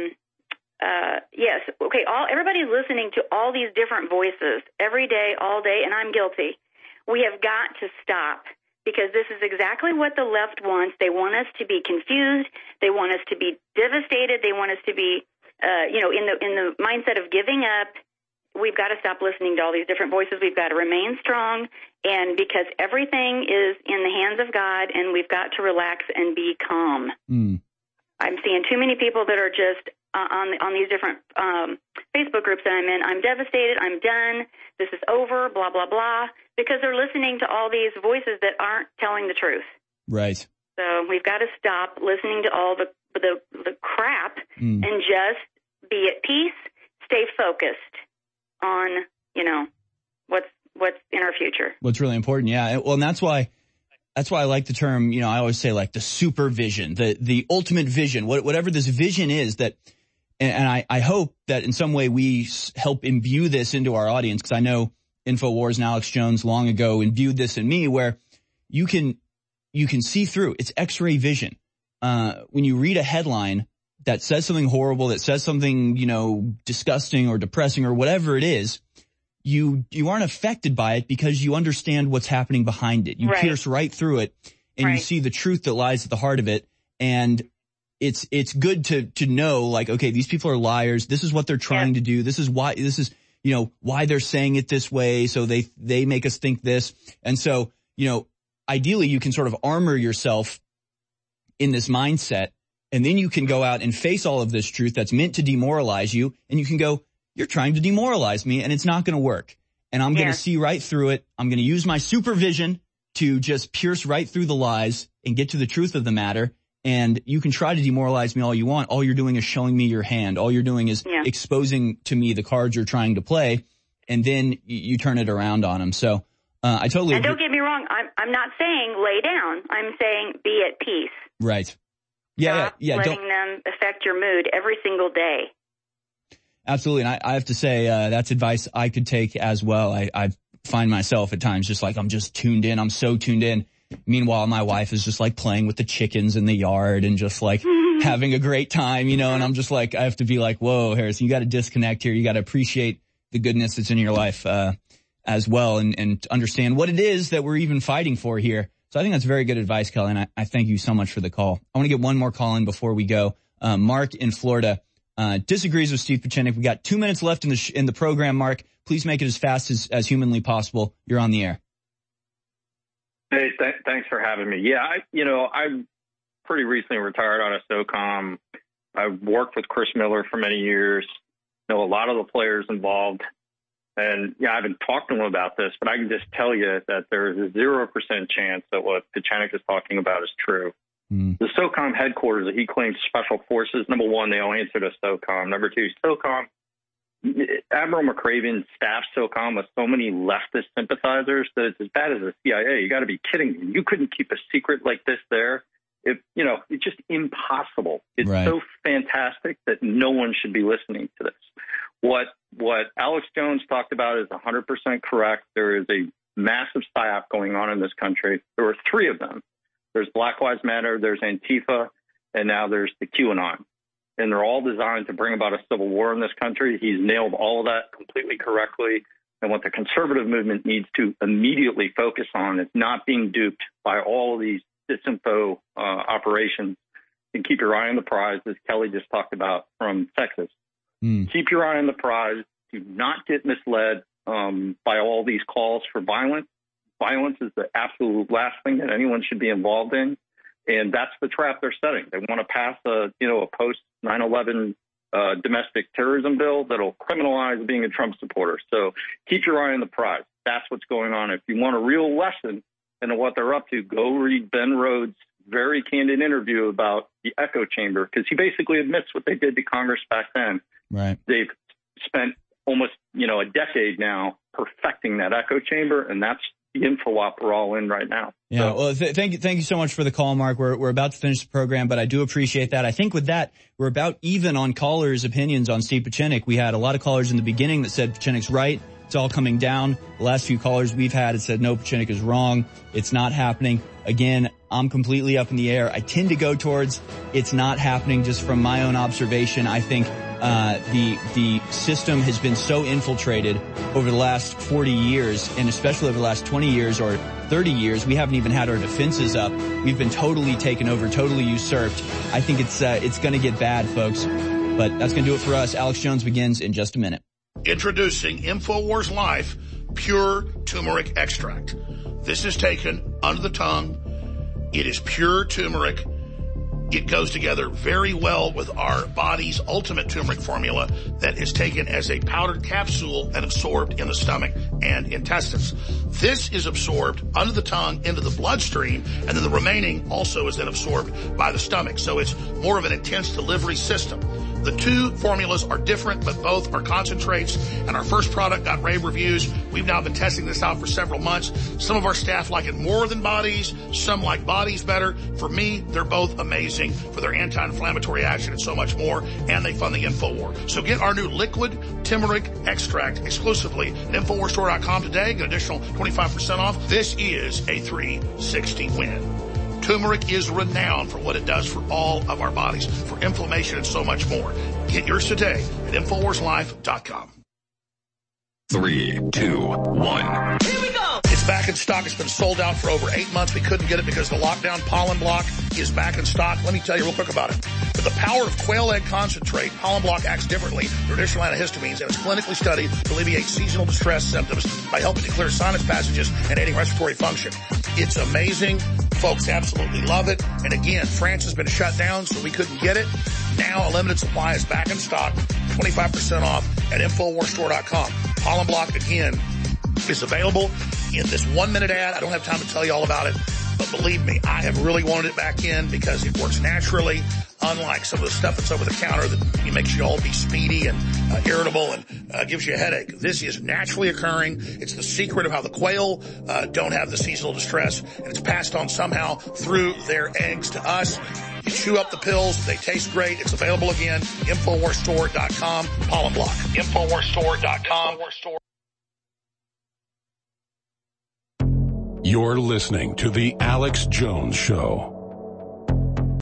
S18: yes, okay, everybody's listening to all these different voices every day, all day, and I'm guilty. We have got to stop because this is exactly what the left wants. They want us to be confused. They want us to be devastated. They want us to be, you know, in the mindset of giving up. We've got to stop listening to all these different voices. We've got to remain strong, and because everything is in the hands of God, and we've got to relax and be calm. I'm seeing too many people that are just on these different Facebook groups that I'm in. I'm devastated. I'm done. This is over, blah, blah, blah, because they're listening to all these voices that aren't telling the truth.
S2: Right.
S18: So we've got to stop listening to all the crap and just be at peace, stay focused on, what's in our future.
S2: What's really important. Yeah. Well, and that's why I like the term, I always say like the supervision, the ultimate vision, whatever this vision is that, and I hope that in some way we help imbue this into our audience, because I know InfoWars and Alex Jones long ago imbued this in me, where you can see through. It's X-ray vision. When you read a headline that says something horrible, that says something, disgusting or depressing or whatever it is, you aren't affected by it because you understand what's happening behind it. You pierce right through it and you see the truth that lies at the heart of it. And it's good to know, like, okay, these people are liars. This is what they're trying to do. This is why they're saying it this way. So they make us think this. And so, ideally you can sort of armor yourself in this mindset, and then you can go out and face all of this truth that's meant to demoralize you. And you can go, you're trying to demoralize me and it's not going to work. And I'm going to see right through it. I'm going to use my supervision to just pierce right through the lies and get to the truth of the matter. And you can try to demoralize me all you want. All you're doing is showing me your hand. All you're doing is exposing to me the cards you're trying to play. And then you turn it around on them. So, I totally agree.
S18: And don't get me wrong. I'm not saying lay down. I'm saying be at peace.
S2: Right. Yeah.
S18: Letting them affect your mood every single day.
S2: Absolutely. And I have to say, that's advice I could take as well. I find myself at times just like I'm just tuned in. I'm so tuned in. Meanwhile, my wife is just like playing with the chickens in the yard and just like having a great time, and I'm just like, I have to be like, whoa, Harrison, you got to disconnect here. You got to appreciate the goodness that's in your life, as well, and understand what it is that we're even fighting for here. So I think that's very good advice, Kelly, and I thank you so much for the call. I want to get one more call in before we go. Mark in Florida, disagrees with Steve Pieczenik. We got 2 minutes left in the program, Mark. Please make it as fast as humanly possible. You're on the air.
S4: Hey, thanks for having me. Yeah, I'm pretty recently retired out of SOCOM. I worked with Chris Miller for many years, know a lot of the players involved. And I haven't talked to him about this, but I can just tell you that there is a 0% chance that what Pieczenik is talking about is true. The SOCOM headquarters that he claims special forces, number one, they all answer to SOCOM. Number two, SOCOM, Admiral McRaven staffed SOCOM with so many leftist sympathizers that it's as bad as the CIA. You got to be kidding me. You couldn't keep a secret like this there. It's just impossible. It's so fantastic that no one should be listening to this. What Alex Jones talked about is 100% correct. There is a massive psyop going on in this country. There were three of them. There's Black Lives Matter, there's Antifa, and now there's the QAnon. And they're all designed to bring about a civil war in this country. He's nailed all of that completely correctly. And what the conservative movement needs to immediately focus on is not being duped by all of these disinfo operations. And keep your eye on the prize, as Kelly just talked about from Texas. Keep your eye on the prize. Do not get misled by all these calls for violence. Violence is the absolute last thing that anyone should be involved in. And that's the trap they're setting. They want to pass a post 9/11 domestic terrorism bill that'll criminalize being a Trump supporter. So keep your eye on the prize. That's what's going on. If you want a real lesson into what they're up to, go read Ben Rhodes' very candid interview about the echo chamber, because he basically admits what they did to Congress back then.
S2: Right.
S4: They've spent almost, a decade now perfecting that echo chamber, and that's the info op we're all in right now.
S2: Yeah. Well, thank you so much for the call, Mark. We're about to finish the program, but I do appreciate that. I think with that, we're about even on callers' opinions on Steve Pieczenik. We had a lot of callers in the beginning that said Pieczenik's right. It's all coming down. The last few callers we've had said, no, Pieczenik is wrong. It's not happening. Again, I'm completely up in the air. I tend to go towards it's not happening just from my own observation. I think the system has been so infiltrated over the last 40 years, and especially over the last 20 years or 30 years, we haven't even had our defenses up. We've been totally taken over, totally usurped. I think it's going to get bad, folks. But that's going to do it for us. Alex Jones begins in just a minute.
S3: Introducing InfoWars Life Pure Turmeric Extract. This is taken under the tongue. It is pure turmeric. It goes together very well with our body's ultimate turmeric formula that is taken as a powdered capsule and absorbed in the stomach and intestines. This is absorbed under the tongue into the bloodstream, and then the remaining also is then absorbed by the stomach. So it's more of an intense delivery system. The two formulas are different, but both are concentrates, and our first product got rave reviews. We've now been testing this out for several months. Some of our staff like it more than Bodies. Some like Bodies better. For me, they're both amazing for their anti-inflammatory action and so much more, and they fund the InfoWar. So get our new liquid turmeric extract exclusively at InfoWarsStore.com today. Get an additional 25% off. This is a 360 win. Turmeric is renowned for what it does for all of our bodies, for inflammation and so much more. Get yours today at InfoWarsLife.com.
S22: 3, 2, 1.
S3: Here we go. It's back in stock. It's been sold out for over 8 months. We couldn't get it because the lockdown. Pollen Block is back in stock. Let me tell you real quick about it. With the power of quail egg concentrate, Pollen Block acts differently than traditional antihistamines, and it's clinically studied to alleviate seasonal distress symptoms by helping to clear sinus passages and aiding respiratory function. It's amazing. Folks absolutely love it. And again, France has been shut down, so we couldn't get it. Now a limited supply is back in stock, 25% off at InfoWarsStore.com. Pollen Block, again, is available in this 1-minute ad. I don't have time to tell you all about it, but believe me, I have really wanted it back in because it works naturally, unlike some of the stuff that's over the counter that makes you all be speedy and irritable and gives you a headache. This is naturally occurring. It's the secret of how the quail don't have the seasonal distress, and it's passed on somehow through their eggs to us. You chew up the pills. They taste great. It's available again. InfoWarsStore.com. Pollen Block. InfoWarsStore.com.
S10: You're listening to The Alex Jones Show.